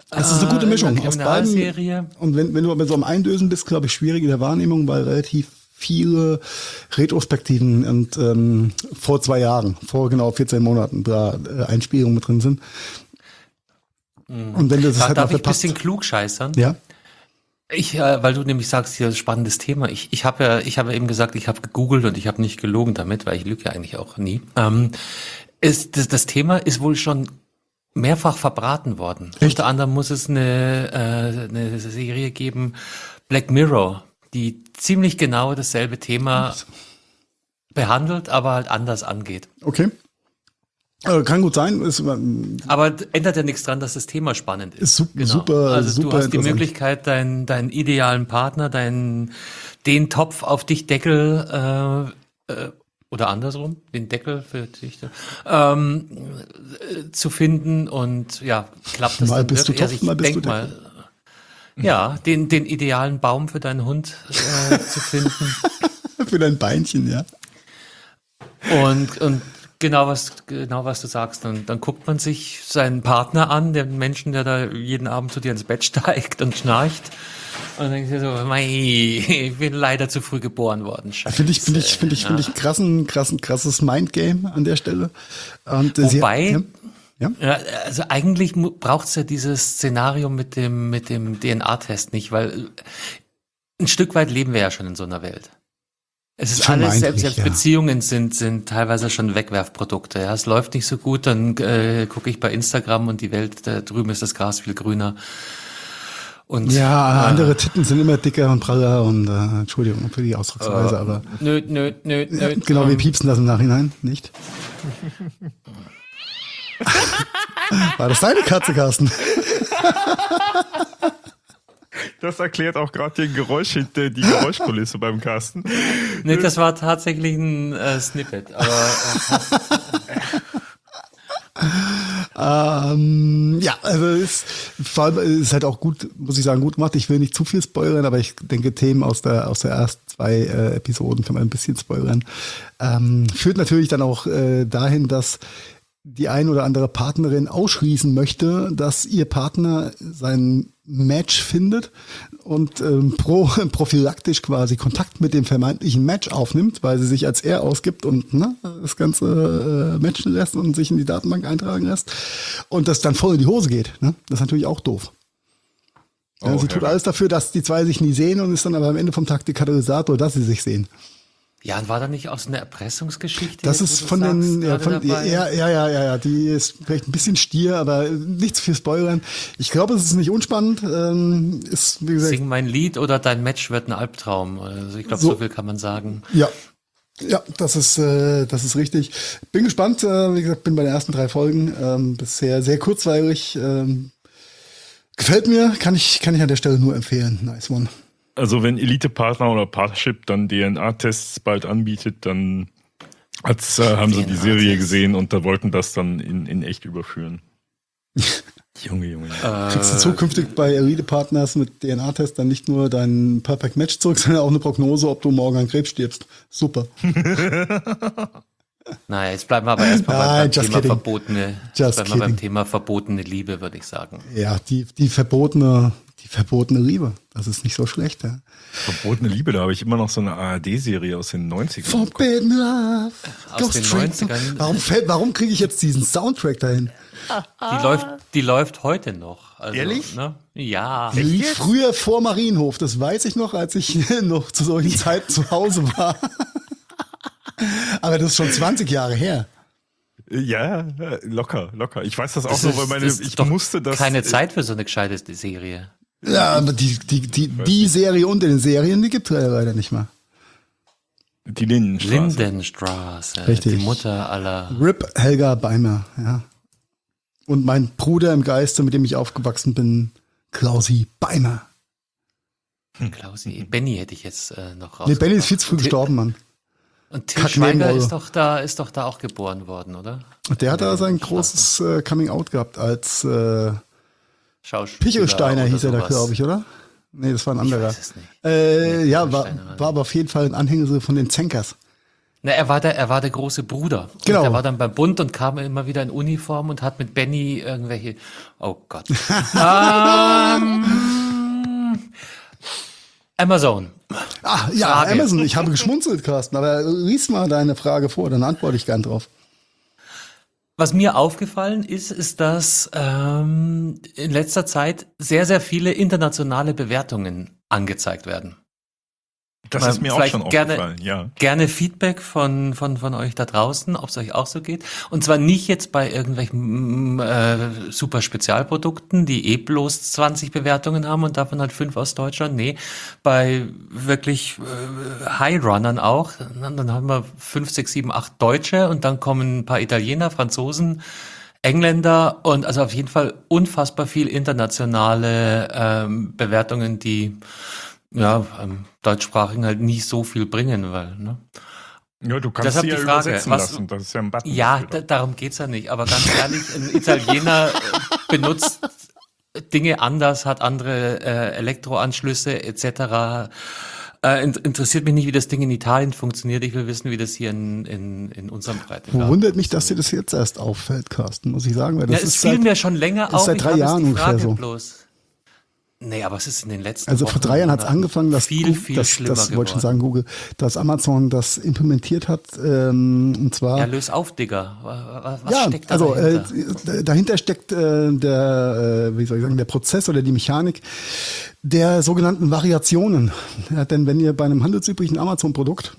Es ist eine gute Äh, Mischung in der aus beiden. Kriminalserie. Und wenn, wenn du bei so einem Eindösen bist, glaube ich, schwierig in der Wahrnehmung, weil relativ viele Retrospektiven und ähm, vor zwei Jahren, vor genau vierzehn Monaten da äh, Einspielungen mit drin sind. Und wenn du das Da, halt darf mal ich ein verpasst. bisschen klugscheißern? Ja, Ich, äh, weil du nämlich sagst, hier spannendes Thema. Ich, ich habe ja, ich habe ja eben gesagt, ich habe gegoogelt und ich habe nicht gelogen damit, weil ich lüge ja eigentlich auch nie. Ähm, ist, das, das Thema ist wohl schon mehrfach verbraten worden. Echt? Unter anderem muss es eine, äh, eine Serie geben, Black Mirror, die ziemlich genau dasselbe Thema behandelt, aber halt anders angeht. okay. Äh, kann gut sein. Ist, ähm, Aber d- ändert ja nichts dran, dass das Thema spannend ist. Ist sup- super, Also super du hast die interessant. Möglichkeit, deinen, deinen idealen Partner, deinen, den Topf auf dich Deckel, äh, äh, oder andersrum, den Deckel für dich, ähm, äh, zu finden und ja, klappt das Mal dann bist du wirklich? Also Topf, ich mal bist denk du mal, ja, den, den idealen Baum für deinen Hund äh, zu finden. für dein Beinchen, ja. Und, und genau was, genau was du sagst, dann, dann guckt man sich seinen Partner an, den Menschen, der da jeden Abend zu dir ins Bett steigt und schnarcht. Und dann denkt ihr so, mei, ich bin leider zu früh geboren worden. Scheiße. Finde ich, finde ich, finde ich, finde ich krassen, krassen, krasses Mindgame an der Stelle. Und, äh, sie- Wobei, ja, ja. ja, also eigentlich braucht es ja dieses Szenario mit dem, mit dem D N A-Test nicht, weil ein Stück weit leben wir ja schon in so einer Welt. Es ist alles, Vermeintlich, selbst, selbst ja. Beziehungen sind, sind teilweise schon Wegwerfprodukte. Ja, es läuft nicht so gut, dann äh, gucke ich bei Instagram und die Welt, da drüben ist das Gras viel grüner. Und, Ja, äh, andere Titten sind immer dicker und praller und äh, Entschuldigung für die Ausdrucksweise, aber Nö, nö, nö, nö. ja, genau, wir piepsen das im Nachhinein, nicht? War das deine Katze, Carsten? Das erklärt auch gerade den Geräusch hinter die Geräuschkulisse beim Carsten. Nee, das war tatsächlich ein äh, Snippet, aber äh, Ähm, ja, also ist, vor allem ist halt auch gut, muss ich sagen, gut gemacht. Ich will nicht zu viel spoilern, aber ich denke, Themen aus der aus der ersten zwei äh, Episoden kann man ein bisschen spoilern. Ähm, führt natürlich dann auch äh, dahin, dass die ein oder andere Partnerin ausschließen möchte, dass ihr Partner sein Match findet und ähm, pro, prophylaktisch quasi Kontakt mit dem vermeintlichen Match aufnimmt, weil sie sich als er ausgibt und ne, das Ganze äh, matchen lässt und sich in die Datenbank eintragen lässt und das dann voll in die Hose geht. Ne? Das ist natürlich auch doof. Ja, Oh, sie tut Herr. alles dafür, dass die zwei sich nie sehen und ist dann aber am Ende vom Tag der Katalysator, dass sie sich sehen. ja, und war da nicht auch so eine Erpressungsgeschichte? Das jetzt, ist wo du von den, sagst, ja, gerade von, dabei? ja, ja, ja, ja, ja, die ist vielleicht ein bisschen stier, aber nicht zu viel spoilern. Ich glaube, es ist nicht unspannend. Ähm, ist, wie gesagt, Sing mein Lied oder dein Match wird ein Albtraum. Also ich glaube, So. so viel kann man sagen. ja. Ja, das ist, äh, das ist richtig. Bin gespannt, äh, wie gesagt, bin bei den ersten drei Folgen. Ähm, bisher sehr kurzweilig. Ähm, gefällt mir, kann ich, kann ich an der Stelle nur empfehlen. Nice one. Also wenn Elite-Partner oder Partnership dann D N A-Tests bald anbietet, dann hat's, äh, haben sie die Serie D N A-Tests. gesehen und da wollten das dann in, in echt überführen. Junge, Junge. Junge. Kriegst du zukünftig bei Elite Partners mit D N A-Test dann nicht nur dein Perfect Match zurück, sondern auch eine Prognose, ob du morgen an Krebs stirbst. Super. Naja, jetzt bleiben wir aber erstmal Nein, beim, beim just Thema kidding. verbotene, Just bleiben wir beim kidding. Thema verbotene Liebe, würde ich sagen. Ja, die, die verbotene, die verbotene Liebe. Das ist nicht so schlecht, ja. Verbotene Liebe, da habe ich immer noch so eine A R D-Serie aus den neunzigern. im Kopf. Forbidden Love. Aus Go den straight to- neunzigern. Warum fällt, warum kriege ich jetzt diesen Soundtrack dahin? Die läuft, die läuft heute noch. Also, Ehrlich? Ne? Ja. Die lief früher vor Marienhof, das weiß ich noch, als ich noch zu solchen Zeiten zu Hause war. Aber das ist schon zwanzig Jahre her. Ja, locker, locker. Ich weiß das auch Das nur, ist- weil meine, das ist ich doch musste das. keine Zeit für so eine gescheite Serie. Ja, aber die, die, die, die Serie unter den Serien, die gibt es ja leider nicht mehr. Die Lindenstraße. Lindenstraße, Richtig. die Mutter aller. Rip Helga Beimer, ja. Und mein Bruder im Geiste, mit dem ich aufgewachsen bin, Klausi Beimer. Klausi, Benny hätte ich jetzt äh, noch raus. Nee, Benny ist viel zu früh gestorben, Mann. Und Till Kack Schweiger Nebenrolle. ist doch da, ist doch da auch geboren worden, oder? Und der hat da sein großes äh, Coming-out gehabt als äh, Schauspieler. Pichelsteiner oder hieß er da, sowas. glaube ich, oder? Nee, das war ein anderer. weiß es nicht. Äh, ja, war, Pichelsteiner war war aber auf jeden Fall ein Anhänger so von den Zenkers. Na, er war der, er war der große Bruder. Genau. Und er war dann beim Bund und kam immer wieder in Uniform und hat mit Benny irgendwelche, oh Gott. ähm, Amazon. Ah, ja, Frage. Amazon. Ich habe geschmunzelt, Carsten, aber lies mal deine Frage vor, dann antworte ich gern drauf. Was mir aufgefallen ist, ist, dass ähm, in letzter Zeit sehr, sehr viele internationale Bewertungen angezeigt werden. Das Mal ist mir auch vielleicht schon gerne, aufgefallen, ja. Gerne Feedback von, von, von euch da draußen, ob es euch auch so geht. Und zwar nicht jetzt bei irgendwelchen äh, super Spezialprodukten, die eh bloß zwanzig Bewertungen haben und davon halt fünf aus Deutschland. Nee, bei wirklich äh, High-Runnern auch. Dann haben wir fünf, sechs, sieben, acht Deutsche und dann kommen ein paar Italiener, Franzosen, Engländer und also auf jeden Fall unfassbar viel internationale ähm, Bewertungen, die ja, ähm, deutschsprachigen halt nicht so viel bringen, weil, ne? Ja, du kannst Deshalb sie ja die Frage, übersetzen was- lassen, das ist ja ein Button. Ja, dafür. da, darum geht's ja nicht. Aber ganz ehrlich, ein Italiener äh, benutzt Dinge anders, hat andere äh, Elektroanschlüsse et cetera. Äh, in, interessiert mich nicht, wie das Ding in Italien funktioniert. Ich will wissen, wie das hier in, in, in unserem Breitengrad Wundert mich, dass dir das jetzt erst auffällt, Carsten, muss ich sagen. Weil das Ja, es ist fiel seit, mir schon länger ist auf. seit ich drei habe jetzt Jahren die ungefähr Frage so. bloß. Nee, aber es ist in den letzten Also vor Wochen, drei Jahren hat es Monaten angefangen, dass viel, Google- viel das, schlimmer das wollte ich schon geworden. sagen, Google, dass Amazon das implementiert hat, ähm, und zwar Ja, löse auf, Digga. Was was ja, steckt da also dahinter? äh, dahinter steckt äh, der, äh, wie soll ich sagen, der Prozess oder die Mechanik der sogenannten Variationen. Ja, denn wenn ihr bei einem handelsüblichen Amazon-Produkt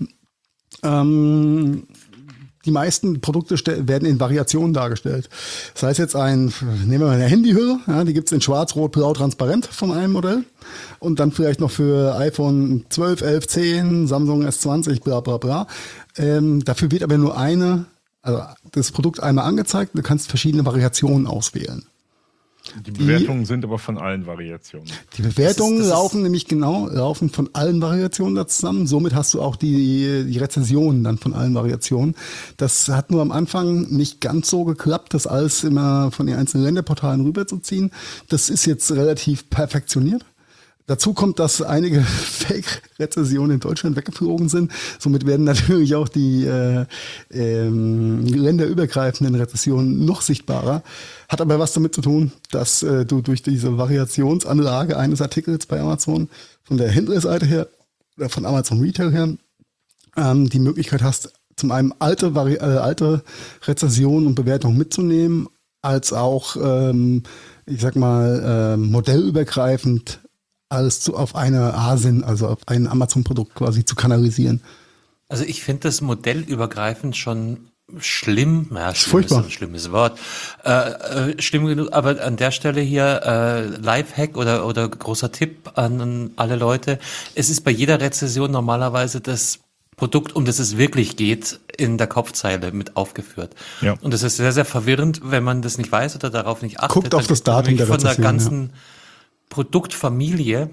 ähm, die meisten Produkte ste- werden in Variationen dargestellt. Das heißt jetzt ein, nehmen wir mal eine Handyhülle, ja, die gibt's in schwarz, rot, blau, transparent von einem Modell. Und dann vielleicht noch für iPhone zwölf, elf, zehn, Samsung S zwanzig, bla bla bla. Ähm, dafür wird aber nur eine, also das Produkt einmal angezeigt und du kannst verschiedene Variationen auswählen. Die Bewertungen sind aber von allen Variationen. Die Bewertungen Das ist- das ist- laufen nämlich genau, laufen von allen Variationen da zusammen. Somit hast du auch die, die Rezensionen dann von allen Variationen. Das hat nur am Anfang nicht ganz so geklappt, das alles immer von den einzelnen Länderportalen rüberzuziehen. Das ist jetzt relativ perfektioniert. Dazu kommt, dass einige Fake-Rezensionen in Deutschland weggeflogen sind. Somit werden natürlich auch die äh, ähm, länderübergreifenden Rezensionen noch sichtbarer. Hat aber was damit zu tun, dass äh, du durch diese Variationsanlage eines Artikels bei Amazon von der Händlerseite her oder von Amazon Retail her ähm, die Möglichkeit hast, zum einen alte, Vari äh, alte Rezensionen und Bewertungen mitzunehmen, als auch, ähm, ich sag mal, äh, modellübergreifend alles zu, auf eine A S I N, also auf ein Amazon-Produkt quasi zu kanalisieren. Also ich finde das modellübergreifend schon schlimm. Ja, schlimm furchtbar. ist ein schlimmes Wort. Äh, äh, schlimm genug, aber an der Stelle hier äh, Lifehack oder, oder großer Tipp an alle Leute. Es ist bei jeder Rezension normalerweise das Produkt, um das es wirklich geht, in der Kopfzeile mit aufgeführt. Ja. Und das ist sehr, sehr verwirrend, wenn man das nicht weiß oder darauf nicht achtet. Guckt auf Dann das ist man Datum nämlich der von der Rezession, ganzen Produktfamilie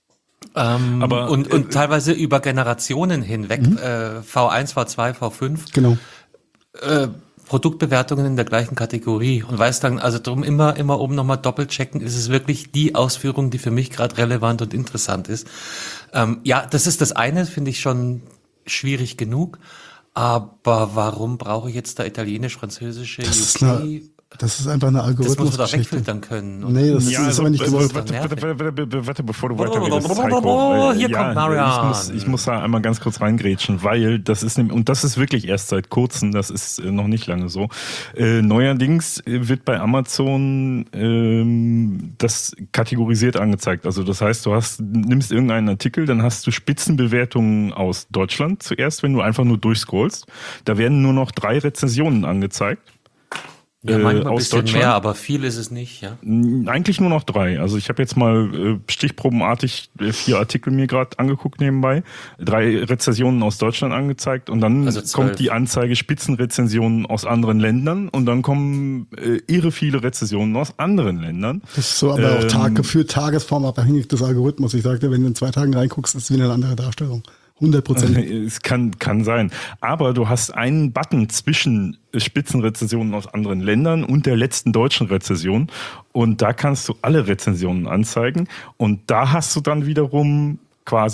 ähm, Aber, und, und äh, teilweise über Generationen hinweg, äh, V eins, V zwei, V fünf, Genau. äh, Produktbewertungen in der gleichen Kategorie und weiß dann, also drum immer, immer oben nochmal doppelt checken, ist es wirklich die Ausführung, die für mich gerade relevant und interessant ist. Ähm, ja, das ist das eine, finde ich schon schwierig genug, aber warum brauche ich jetzt da italienisch, französische, Das ist, U K? eine, das ist einfach eine Das muss man doch Algorithmusgeschichte. wegfiltern können. oder? Nee, das Ja, ist also, aber nicht also, gewollt. warte, nervig. warte, warte, warte, warte, bevor du Blablabla. weiterredest, Heiko. Äh, Hier ja, kommt Marian. Ich muss, ich muss da einmal ganz kurz reingrätschen, weil das ist, nämlich- und das ist wirklich erst seit kurzem, das ist äh, noch nicht lange so. Äh, neuerdings äh, wird bei Amazon ähm, das kategorisiert angezeigt. Also das heißt, du hast, nimmst irgendeinen Artikel, dann hast du Spitzenbewertungen aus Deutschland zuerst, wenn du einfach nur durchscrollst. Da werden nur noch drei Rezensionen angezeigt. Ja, manchmal ein aus bisschen Deutschland? mehr, aber viel ist es nicht, ja. Eigentlich nur noch drei. Also ich habe jetzt mal äh, stichprobenartig äh, vier Artikel mir gerade angeguckt nebenbei. Drei Rezensionen aus Deutschland angezeigt und dann Also zwölf. kommt die Anzeige Spitzenrezensionen aus anderen Ländern und dann kommen äh, irre viele Rezensionen aus anderen Ländern. Das ist so aber auch Ähm, Tag, gefühlt tagesformabhängig des Algorithmus. Ich sagte, wenn du in zwei Tagen reinguckst, ist es wieder eine andere Darstellung. hundert Prozent. Es kann, kann sein. Aber du hast einen Button zwischen Spitzenrezensionen aus anderen Ländern und der letzten deutschen Rezension. Und da kannst du alle Rezensionen anzeigen. Und da hast du dann wiederum quasi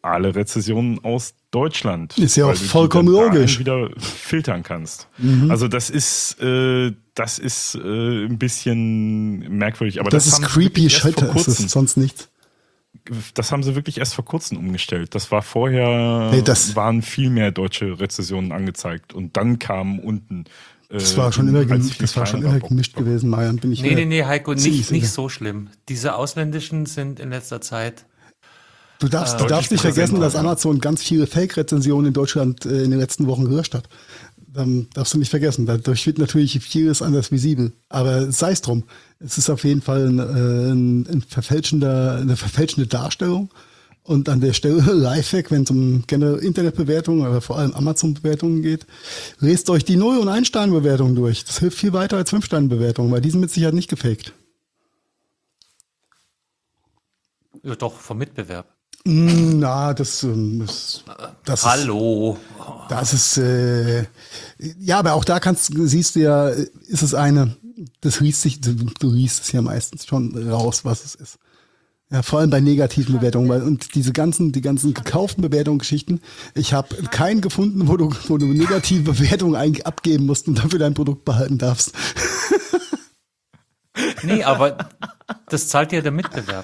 alle Rezessionen aus Deutschland. Ist ja auch weil du die vollkommen dann dahin logisch. wieder filtern kannst. Mhm. Also das ist, äh, das ist äh, ein bisschen merkwürdig. Aber das, das, ist haben sie creepy wirklich erst Shit, vor das kurzem, ist sonst nichts. das haben sie wirklich erst vor kurzem umgestellt. Das war vorher, Nee, das- waren viel mehr deutsche Rezessionen angezeigt. Und dann kamen unten. Äh, Das war schon immer, als gem- viel das war schon kleinerer immer gemischt Bock. gewesen, Marian, bin ich Nee, mir nee, nee, Heiko, ziemlich nicht, nicht sicher. so schlimm. Diese ausländischen sind in letzter Zeit. Du darfst, Äh, du darfst nicht deutlich vergessen, dass präsenter, ja. Amazon ganz viele Fake-Rezensionen in Deutschland äh, in den letzten Wochen gelöscht hat. Ähm, darfst du nicht vergessen. Dadurch wird natürlich vieles anders visibel. Aber sei es drum. Es ist auf jeden Fall ein, äh, ein, ein verfälschender, eine verfälschende Darstellung. Und an der Stelle Lifehack, wenn es um generell Internetbewertungen, aber vor allem Amazon-Bewertungen geht, lest euch die Null- und Ein-Sterne-Bewertungen durch. Das hilft viel weiter als Fünf-Sterne-Bewertungen, weil die sind mit Sicherheit nicht gefaked. Ja, doch, vom Mitbewerb. Mm, Na, das, ähm, das, das ist, Hallo. das ist, äh, ja, aber auch da kannst, siehst du ja, ist es eine, das liest sich, du, du liest es ja meistens schon raus, was es ist. Ja, vor allem bei negativen Bewertungen, weil, und diese ganzen, die ganzen gekauften Bewertungsgeschichten, ich habe keinen gefunden, wo du, wo du negative Bewertungen eigentlich abgeben musst und dafür dein Produkt behalten darfst. Nee, aber das zahlt ja der Mitbewerb.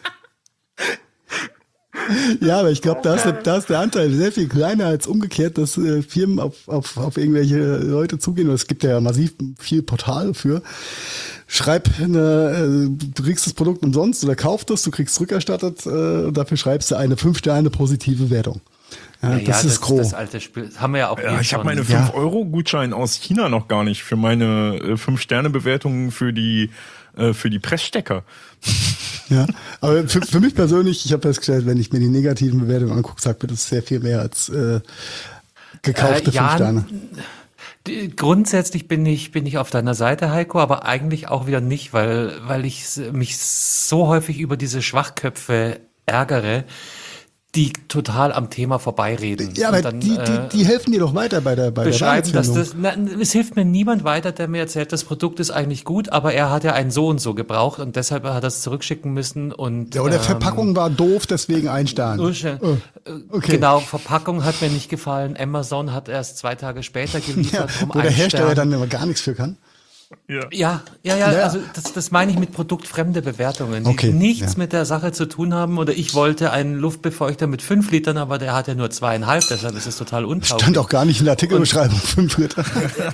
Ja, aber ich glaube, da ist, da ist der Anteil sehr viel kleiner als umgekehrt, dass äh, Firmen auf, auf, auf irgendwelche Leute zugehen. Und es gibt ja massiv viel Portale für. Schreib eine, äh, du kriegst das Produkt umsonst oder kauf das, du kriegst rückerstattet äh, und dafür schreibst du eine fünf Sterne positive Wertung. Ja, Ja, das ja, ist grob. Das alte Spiel. Das haben wir ja auch Ja, eh ich habe schon. meine Ja. fünf Euro Gutschein aus China noch gar nicht für meine äh, fünf Sterne Bewertungen für die äh, für die Pressstecker. Ja, aber für, für mich persönlich, ich habe festgestellt, wenn ich mir die negativen Bewertungen angucke, sagt mir das sehr viel mehr als äh, gekaufte Äh, ja, fünf Sterne. D- Grundsätzlich bin ich, bin ich auf deiner Seite, Heiko, aber eigentlich auch wieder nicht, weil, weil ich s- mich so häufig über diese Schwachköpfe ärgere, die total am Thema vorbeireden. Ja, aber Und dann, die, äh, die, die helfen dir doch weiter bei der bei der beschreiben, dass Wahrheitsfindung. das, na, es hilft mir niemand weiter, der mir erzählt, das Produkt ist eigentlich gut, aber er hat ja einen so und so gebraucht und deshalb hat er es zurückschicken müssen und Ja, oder ähm, Verpackung war doof, deswegen ein Stern. Ursche- Oh, okay. Genau, Verpackung hat mir nicht gefallen. Amazon hat erst zwei Tage später Ja, geliefert. um wo der einen Hersteller Stern. dann immer gar nichts für kann. Ja. Ja, ja, ja, Ja. also das, das meine ich mit produktfremde Bewertungen, die Okay, nichts ja. mit der Sache zu tun haben. Oder ich wollte einen Luftbefeuchter mit fünf Litern, aber der hat ja nur zweieinhalb, deshalb ist es total untauglich. Stand auch gar nicht in der Artikelbeschreibung. Fünf Liter.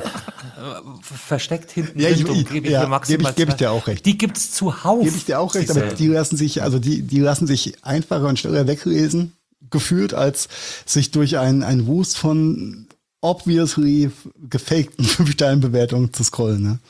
Versteckt hinten Ja, ich- drin, ich- gebe ich ja, dir maximal gebe ich- gebe ich zwei. dir auch recht. Die gibt's zuhauf. Gebe ich dir auch recht, diese- aber die lassen sich, also die, die lassen sich einfacher und schneller weglesen, gefühlt, als sich durch einen, einen Wust von obviously gefakten fünf-Sterne-Bewertungen zu scrollen. Ne?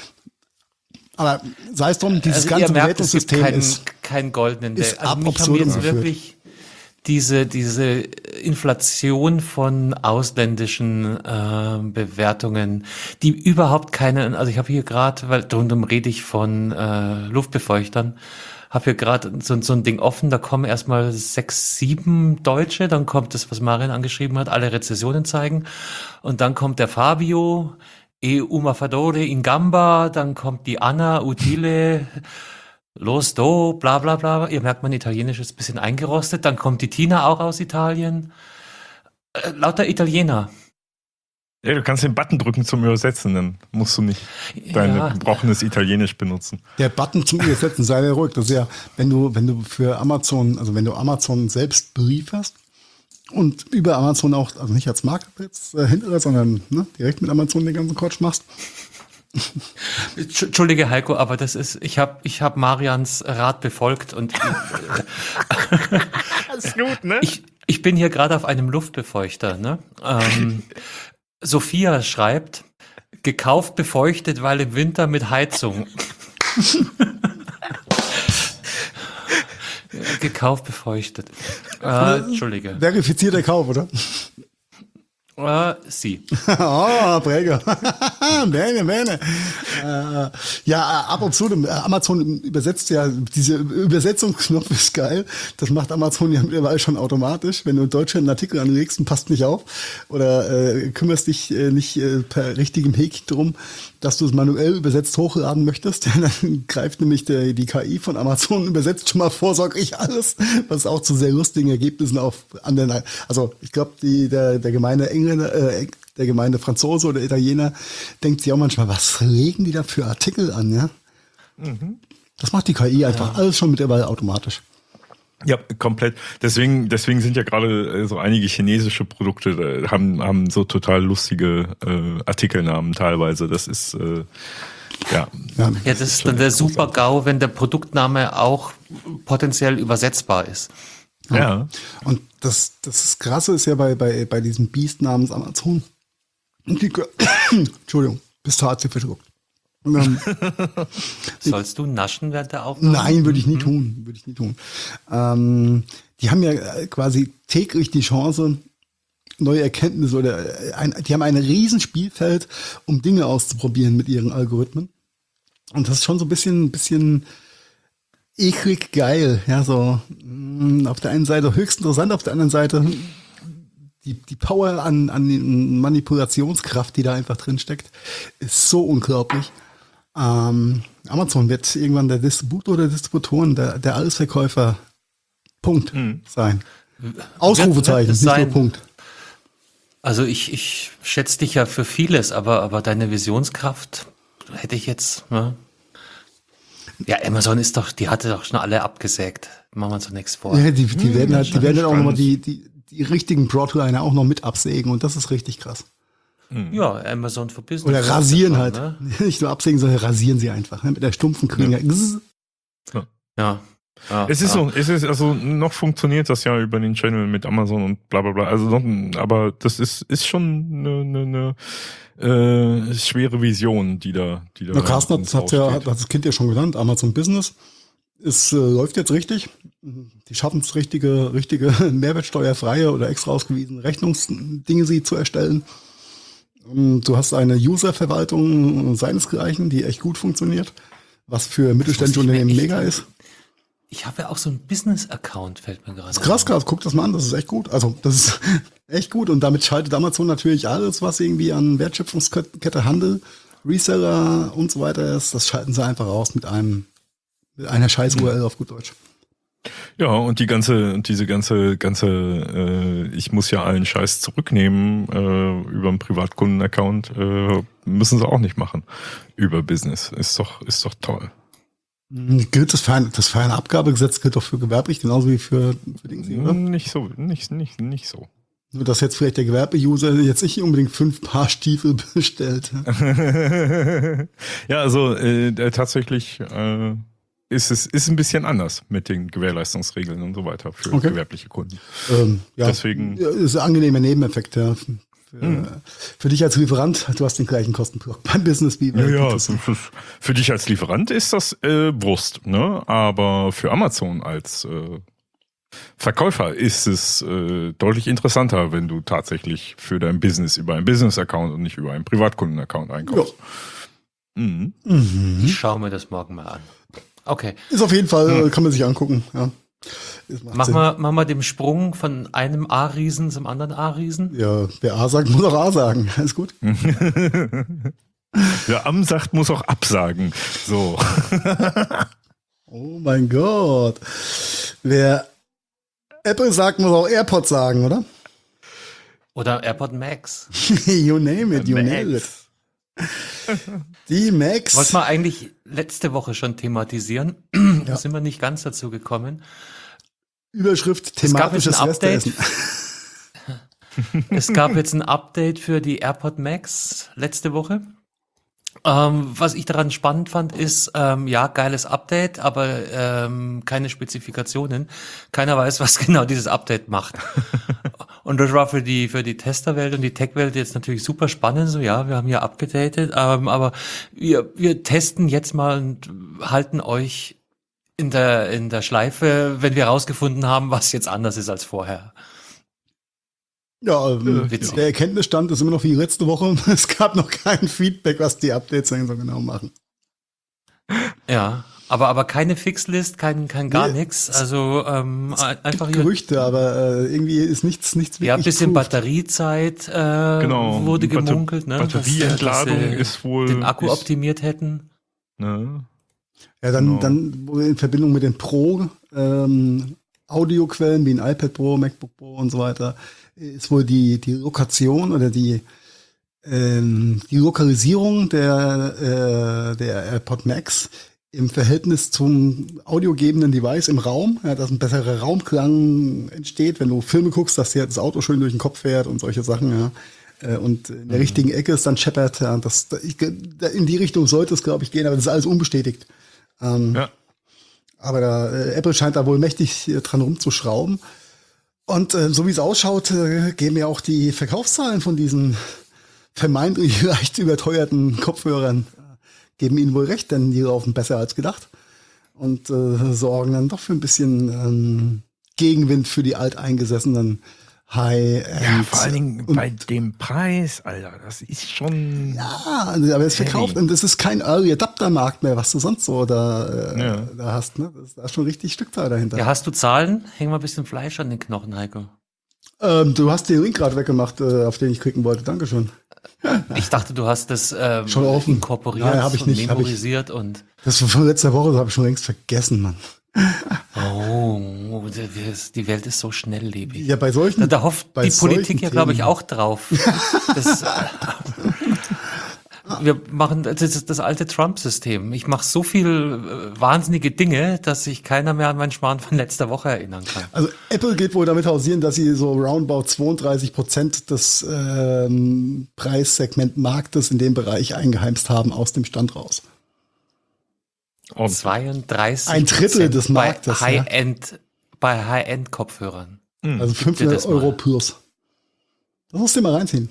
Aber sei es drum, dieses Also ganze ihr merkt, es gibt Bewertungssystem keinen, ist, keinen goldenen ist Weg. Also ab mich haben absurdum jetzt geführt. wirklich diese, diese Inflation von ausländischen äh, Bewertungen, die überhaupt keine, also ich habe hier gerade, weil darum rede ich von äh, Luftbefeuchtern, habe hier gerade so, so ein Ding offen, da kommen erstmal sechs, sieben Deutsche, dann kommt das, was Marian angeschrieben hat, alle Rezessionen zeigen und dann kommt der Fabio, E Uma Fadore in Gamba, dann kommt die Anna Utile, Los Do, bla bla bla. Ihr merkt, mein Italienisch ist ein bisschen eingerostet. Dann kommt die Tina auch aus Italien. Äh, lauter Italiener. Ja, du kannst den Button drücken zum Übersetzen, dann musst du nicht dein Ja. gebrochenes Italienisch benutzen. der Button zum Übersetzen, sei dir ruhig. Das ist ja, wenn du, wenn du für Amazon, also wenn du Amazon selbst belieferst und über Amazon auch, also nicht als Marktplatz äh, hinterher, sondern ne, direkt mit Amazon den ganzen Quatsch machst. Entsch- Entschuldige, Heiko, aber das ist, ich habe ich hab Marians Rat befolgt und Das ist gut, ne? ich, ich bin hier gerade auf einem Luftbefeuchter. Ne? Ähm, Sophia schreibt, gekauft, befeuchtet, weil im Winter mit Heizung. Gekauft, befeuchtet. Äh, Entschuldige. Verifizierter Kauf, oder? Äh, sie. Oh, Präger. Bene, bene. Äh, ja, ab und zu, Amazon übersetzt ja, diese Übersetzungsknopf ist geil. Das macht Amazon ja mittlerweile schon automatisch. Wenn du in Deutschland einen Artikel anlegst und passt nicht auf oder äh, kümmerst dich äh, nicht äh, per richtigem Häkchen drum, dass du es manuell übersetzt hochladen möchtest, dann greift nämlich der, die K I von Amazon, übersetzt schon mal vorsorglich alles, was auch zu sehr lustigen Ergebnissen auf anderen, also ich glaube, die der, der gemeine Engländer, äh, der gemeine Franzose oder Italiener denkt sich auch manchmal, was legen die da für Artikel an, ja? Mhm. Das macht die K I einfach ja. alles schon mittlerweile automatisch. Ja, komplett. Deswegen, deswegen sind ja gerade so einige chinesische Produkte haben haben so total lustige äh, Artikelnamen teilweise. Das ist äh, ja. Ja, das ist dann der Super-GAU, wenn der Produktname auch potenziell übersetzbar ist. Ja. ja. Und das das Krasse ist ja bei bei bei diesem Biest namens Amazon. Die, Entschuldigung, bist du hart verschluckt. Ähm, Sollst du naschen während der Aufnahme? Nein, würde ich nie tun, würde ich nie tun. Ähm, die haben ja quasi täglich die Chance, neue Erkenntnisse oder ein, die haben ein riesen Spielfeld, um Dinge auszuprobieren mit ihren Algorithmen. Und das ist schon so ein bisschen, ein bisschen eklig geil. Ja, so mh, auf der einen Seite höchst interessant, auf der anderen Seite die, die Power an, an Manipulationskraft, die da einfach drin steckt, ist so unglaublich. Ähm, Amazon wird irgendwann der Distributor der Distributoren, der, der Allesverkäufer Punkt mhm. sein. Ausrufezeichen, nicht nur Punkt. Also ich, ich schätze dich ja für vieles, aber, aber deine Visionskraft hätte ich jetzt, ne? Ja, Amazon ist doch, die hatte doch schon alle abgesägt. Machen wir uns doch nichts vor. Ja, die, die hm, werden halt, die werden halt auch nochmal die, die, die richtigen Broadliner auch noch mit absägen und das ist richtig krass. Ja, Amazon for Business. Oder rasieren halt. Ne? Nicht nur absägen, sondern rasieren sie einfach. Ne? Mit der stumpfen Klinge. Ja. ja. ja. Es ist ja. so, es ist, also noch funktioniert das ja über den Channel mit Amazon und bla bla bla. Also noch, aber das ist, ist schon eine, eine, eine äh, schwere Vision, die da, die da. Na, Carsten hat, hat ja, hat das Kind ja schon genannt, Amazon Business. Es äh, läuft jetzt richtig. Die schaffen es, richtige, richtige mehrwertsteuerfreie oder extra ausgewiesene Rechnungsdinge sie zu erstellen. Du hast eine User-Verwaltung seinesgleichen, die echt gut funktioniert, was für mittelständische Unternehmen mega ist. Ich habe ja auch so einen Business-Account, fällt mir gerade. Das ist krass, krass, guck das mal an, das ist echt gut. Also das ist echt gut und damit schaltet Amazon natürlich alles, was irgendwie an Wertschöpfungskette, Handel, Reseller und so weiter ist, das schalten sie einfach raus mit einem mit einer scheiß U R L auf gut Deutsch. Ja, und die ganze, und diese ganze, ganze, äh, ich muss ja allen Scheiß zurücknehmen äh, über einen Privatkunden-Account, äh, müssen sie auch nicht machen. Über Business. Ist doch, ist doch toll. Gilt das Fern, das Fernabgabegesetz gilt doch für gewerblich, genauso wie für, für Dinge, oder? Nicht so, nicht, nicht, nicht so. Nur, dass jetzt vielleicht der Gewerbe-User jetzt nicht unbedingt fünf Paar Stiefel bestellt. Ja, also äh, tatsächlich äh, ist es ist ein bisschen anders mit den Gewährleistungsregeln und so weiter für okay. gewerbliche Kunden. Ähm, ja, Deswegen ist ein angenehmer Nebeneffekt, ja. Für, hm. für dich als Lieferant, du hast den gleichen Kostenblock beim Business wie ja, ja, für, für dich als Lieferant ist das äh, Wurst, ne? Aber für Amazon als äh, Verkäufer ist es äh, deutlich interessanter, wenn du tatsächlich für dein Business über einen Business-Account und nicht über einen Privatkunden-Account einkaufst. Mhm. Mhm. Ich schaue mir das morgen mal an. Okay. Ist auf jeden Fall, hm. kann man sich angucken. Ja. Machen wir, machen wir den Sprung von einem A-Riesen zum anderen A-Riesen? Ja, wer A sagt, muss auch A sagen. Alles gut. Wer Am sagt, muss auch absagen. So. Oh mein Gott. Wer Apple sagt, muss auch AirPods sagen, oder? Oder AirPod Max. You name it, you Max. nailed it. Die Max. Wollten wir eigentlich letzte Woche schon thematisieren. Ja. Da sind wir nicht ganz dazu gekommen. Überschrift thematisches Restessen. Es gab jetzt ein Update für die AirPod Max letzte Woche. Ähm, was ich daran spannend fand, ist, ähm, ja, geiles Update, aber ähm, keine Spezifikationen. Keiner weiß, was genau dieses Update macht. Und das war für die für die Testerwelt und die Tech-Welt jetzt natürlich super spannend. So, ja, wir haben hier abgedatet, ähm, aber wir wir testen jetzt mal und halten euch in der in der Schleife, wenn wir herausgefunden haben, was jetzt anders ist als vorher. Ja, ähm, Witzig. der Erkenntnisstand ist immer noch wie letzte Woche. Es gab noch kein Feedback, was die Updates denn so genau machen. Ja, aber, aber keine Fixlist, kein, kein gar Nee, nichts. Also ähm, einfach hier. Gerüchte, aber äh, irgendwie ist nichts, nichts Ja, ein bisschen proved. Batteriezeit äh, Genau. wurde Batter- gemunkelt, ne? Batterieentladung dass, dass sie ist wohl- den Akku ist- optimiert hätten. Ne? Ja, dann, Genau. dann wohl in Verbindung mit den Pro ähm, Audioquellen wie ein iPad Pro, MacBook Pro und so weiter, ist wohl die, die Lokation oder die, ähm, die Lokalisierung der, äh, der AirPod Max im Verhältnis zum audiogebenden Device im Raum, ja, dass ein besserer Raumklang entsteht, wenn du Filme guckst, dass dir das Auto schön durch den Kopf fährt und solche Sachen, ja. Äh, Und in der richtigen Ecke ist dann scheppert, ja, das, ich, in die Richtung sollte es, glaube ich, gehen, aber das ist alles unbestätigt. Ähm, Ja. Aber da, äh, Apple scheint da wohl mächtig äh, dran rumzuschrauben. Und äh, so wie es ausschaut, äh, geben ja auch die Verkaufszahlen von diesen vermeintlich leicht überteuerten Kopfhörern, äh, geben ihnen wohl recht, denn die laufen besser als gedacht. Und äh, sorgen dann doch für ein bisschen ähm, Gegenwind für die alteingesessenen High-End. Ja, vor allen Dingen und- bei dem Preis, Alter, das ist schon. Ja, aber es verkauft Heavy. und es ist kein Early Adapter Markt mehr, was du sonst so da, äh, Ja. da hast. Ne? Das, da ist schon richtig Stückzahl dahinter. Ja, hast du Zahlen? Häng mal ein bisschen Fleisch an den Knochen, Heiko. Ähm, du hast den Link gerade weggemacht, äh, auf den ich klicken wollte. Dankeschön. Ich dachte, du hast das ähm, Schon offen. inkorporiert Nein, hab ich und nicht, hab ich- memorisiert und Das war von letzter Woche, das habe ich schon längst vergessen, Mann. oh, die- die Welt ist so schnelllebig. Ja, bei solchen. Da, da hofft bei die Politik solchen ja, glaube ich, Themen. auch drauf. Das, äh, wir machen das, ist das alte Trump-System. Ich mache so viel äh, wahnsinnige Dinge, dass sich keiner mehr an meinen Schmarrn von letzter Woche erinnern kann. Also Apple geht wohl damit hausieren, dass sie so roundabout zweiunddreißig Prozent des ähm, Preissegmentmarktes in dem Bereich eingeheimst haben aus dem Stand raus. Und zweiunddreißig Ein Drittel des Marktes, bei ja. High-End, bei High-End-Kopfhörern. Also dir fünfhundert das mal. Euro plus. Das musst du dir mal reinziehen.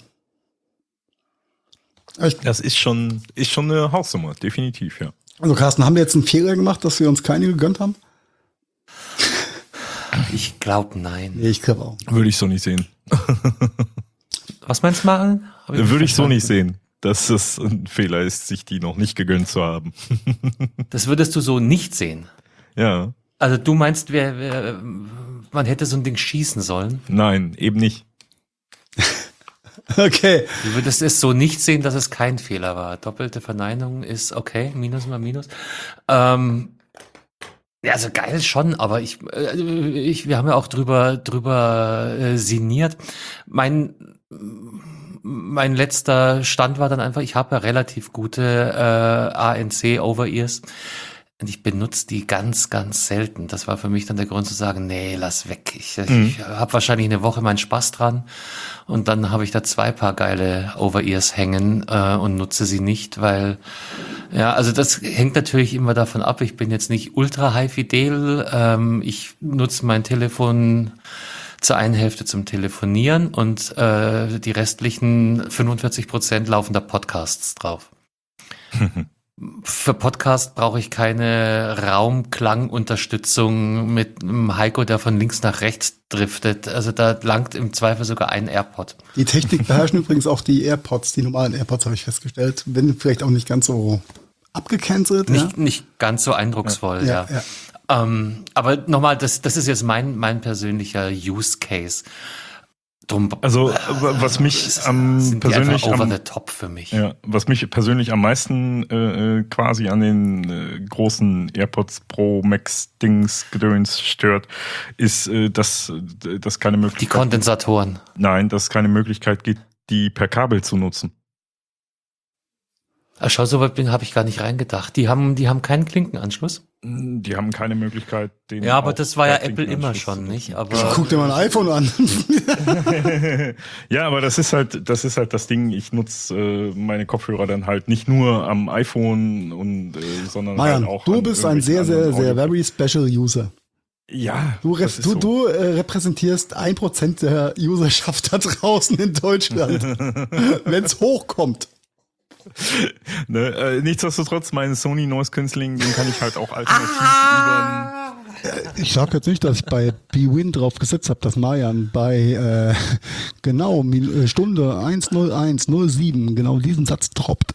Aber ich, das ist schon, ist schon eine Hausnummer, definitiv, ja. also Carsten, haben wir jetzt einen Fehler gemacht, dass wir uns keine gegönnt haben? Ich glaube, nein. Nee, ich glaube auch. Würde ich so nicht sehen. Was meinst du machen? Hab nicht Würde ich so verstanden. nicht sehen, dass es ein Fehler ist, sich die noch nicht gegönnt zu haben. Das würdest du so nicht sehen. Ja, Also du meinst, wer, wer, man hätte so ein Ding schießen sollen. nein, eben nicht. Okay. Du würdest es so nicht sehen, dass es kein Fehler war. Doppelte Verneinung ist okay, Minus mal Minus. Ähm, ja, also geil schon, aber ich, äh, ich, wir haben ja auch drüber, drüber äh, sinniert. Mein, mein letzter Stand war dann einfach, ich habe ja relativ gute äh, A N C Over-Ears. Und ich benutze die ganz, ganz selten. Das war für mich dann der Grund zu sagen, nee, lass weg. Ich, Mhm. ich habe wahrscheinlich eine Woche meinen Spaß dran und dann habe ich da zwei Paar geile Over-Ears hängen äh, und nutze sie nicht, weil, ja, also das hängt natürlich immer davon ab. Ich bin jetzt nicht ultra high fidel. Ähm, ich nutze mein Telefon zur einen Hälfte zum Telefonieren und äh, die restlichen fünfundvierzig Prozent laufen da Podcasts drauf. Für Podcast brauche ich keine Raumklangunterstützung mit einem Heiko, der von links nach rechts driftet. Also da langt im Zweifel sogar ein AirPod. Die Technik beherrschen übrigens auch die AirPods, die normalen AirPods, habe ich festgestellt. Wenn vielleicht auch nicht ganz so abgecancelt. Nicht, ja? nicht ganz so eindrucksvoll, ja. Ja, ja. Ähm, aber nochmal, das, das ist jetzt mein, mein persönlicher Use Case. Drum, Also was mich es- am sind die persönlich einfach over am, the top für mich. ja, was mich persönlich am meisten äh, äh, quasi an den äh, großen AirPods Pro Max Dings Gedöns stört, ist, äh, dass äh, dass keine Die Möglichkeit Kondensatoren. nein, dass es keine Möglichkeit gibt, die per Kabel zu nutzen. Ah, schau, so weit bin, habe ich gar nicht reingedacht. Die haben, die haben keinen Klinkenanschluss. Die haben keine Möglichkeit, den Ja, aber auch das war ja per Apple immer Klinkenanschluss schon, zu nicht? nutzen. Aber Guck dir mal ein iPhone an. Ja, aber das ist halt, das ist halt das Ding. Ich nutze äh, meine Kopfhörer dann halt nicht nur am iPhone und äh, sondern Marian, halt auch. du an bist ein sehr, sehr, irgendwelchen sehr anderen very special User. Audio- Ja, Du, das rep ist du, so. du äh, repräsentierst ein Prozent der Userschaft da draußen in Deutschland. Wenn es hochkommt. Ne, äh, nichtsdestotrotz, meinen Sony Noise Cancelling, den kann ich halt auch alternativ über Ich sag jetzt nicht, dass ich bei B-Win drauf gesetzt habe, dass Marian bei äh, genau Min- äh, Stunde eins null eins null sieben genau diesen Satz droppt.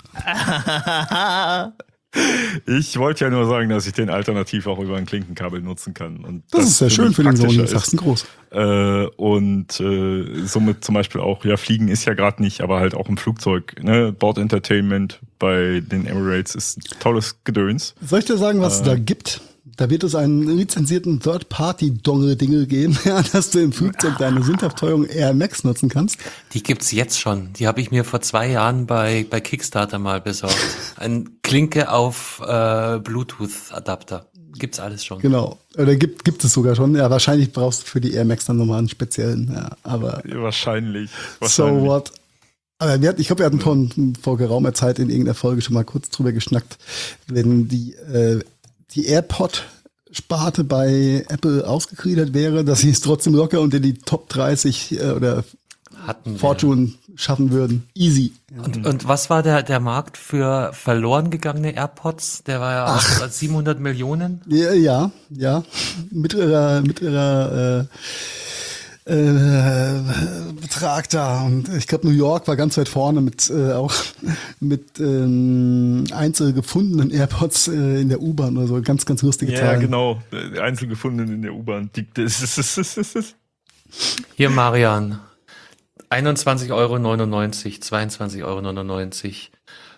Ich wollte ja nur sagen, dass ich den alternativ auch über ein Klinkenkabel nutzen kann. Und Das, das ist sehr für schön mich für den Sohn, praktischer jetzt sagst du groß. Äh, und äh, somit zum Beispiel auch, ja, Fliegen ist ja gerade nicht, aber halt auch im Flugzeug. Ne? Board Entertainment bei den Emirates ist ein tolles Gedöns. Soll ich dir sagen, was es da gibt? Da wird es einen lizenzierten Third-Party-Dongle-Dingle geben, ja, dass du im Flugzeug deine sündhaft teuren Air Max nutzen kannst. Die gibt's jetzt schon. Die habe ich mir vor zwei Jahren bei, bei Kickstarter mal besorgt. Ein Klinke auf äh, Bluetooth-Adapter. Gibt's alles schon. Genau. Oder gibt, gibt es sogar schon. Ja, wahrscheinlich brauchst du für die Air Max dann nochmal einen speziellen. Ja, aber Wahrscheinlich. so wahrscheinlich. what? Aber wir hatten, ich glaube, wir hatten vor, vor geraumer Zeit in irgendeiner Folge schon mal kurz drüber geschnackt, wenn die, äh, die AirPod-Sparte bei Apple ausgegliedert wäre, dass sie es trotzdem locker unter die Top dreißig äh, oder Hatten wir. Fortune schaffen würden. Easy. Und, und was war der, der Markt für verloren gegangene AirPods? Der war ja auch siebenhundert Millionen. Ja, ja, ja. Mit ihrer, mit ihrer äh, äh, Betrag da. Und ich glaube, New York war ganz weit vorne mit äh, auch mit ähm, einzeln gefundenen AirPods äh, in der U-Bahn oder so. Ganz, ganz lustige Ja, Zahlen. genau. Einzeln gefunden in der U-Bahn. Die- das ist- das ist- das ist- Hier, Marian. einundzwanzig Euro neunundneunzig, zweiundzwanzig Euro neunundneunzig.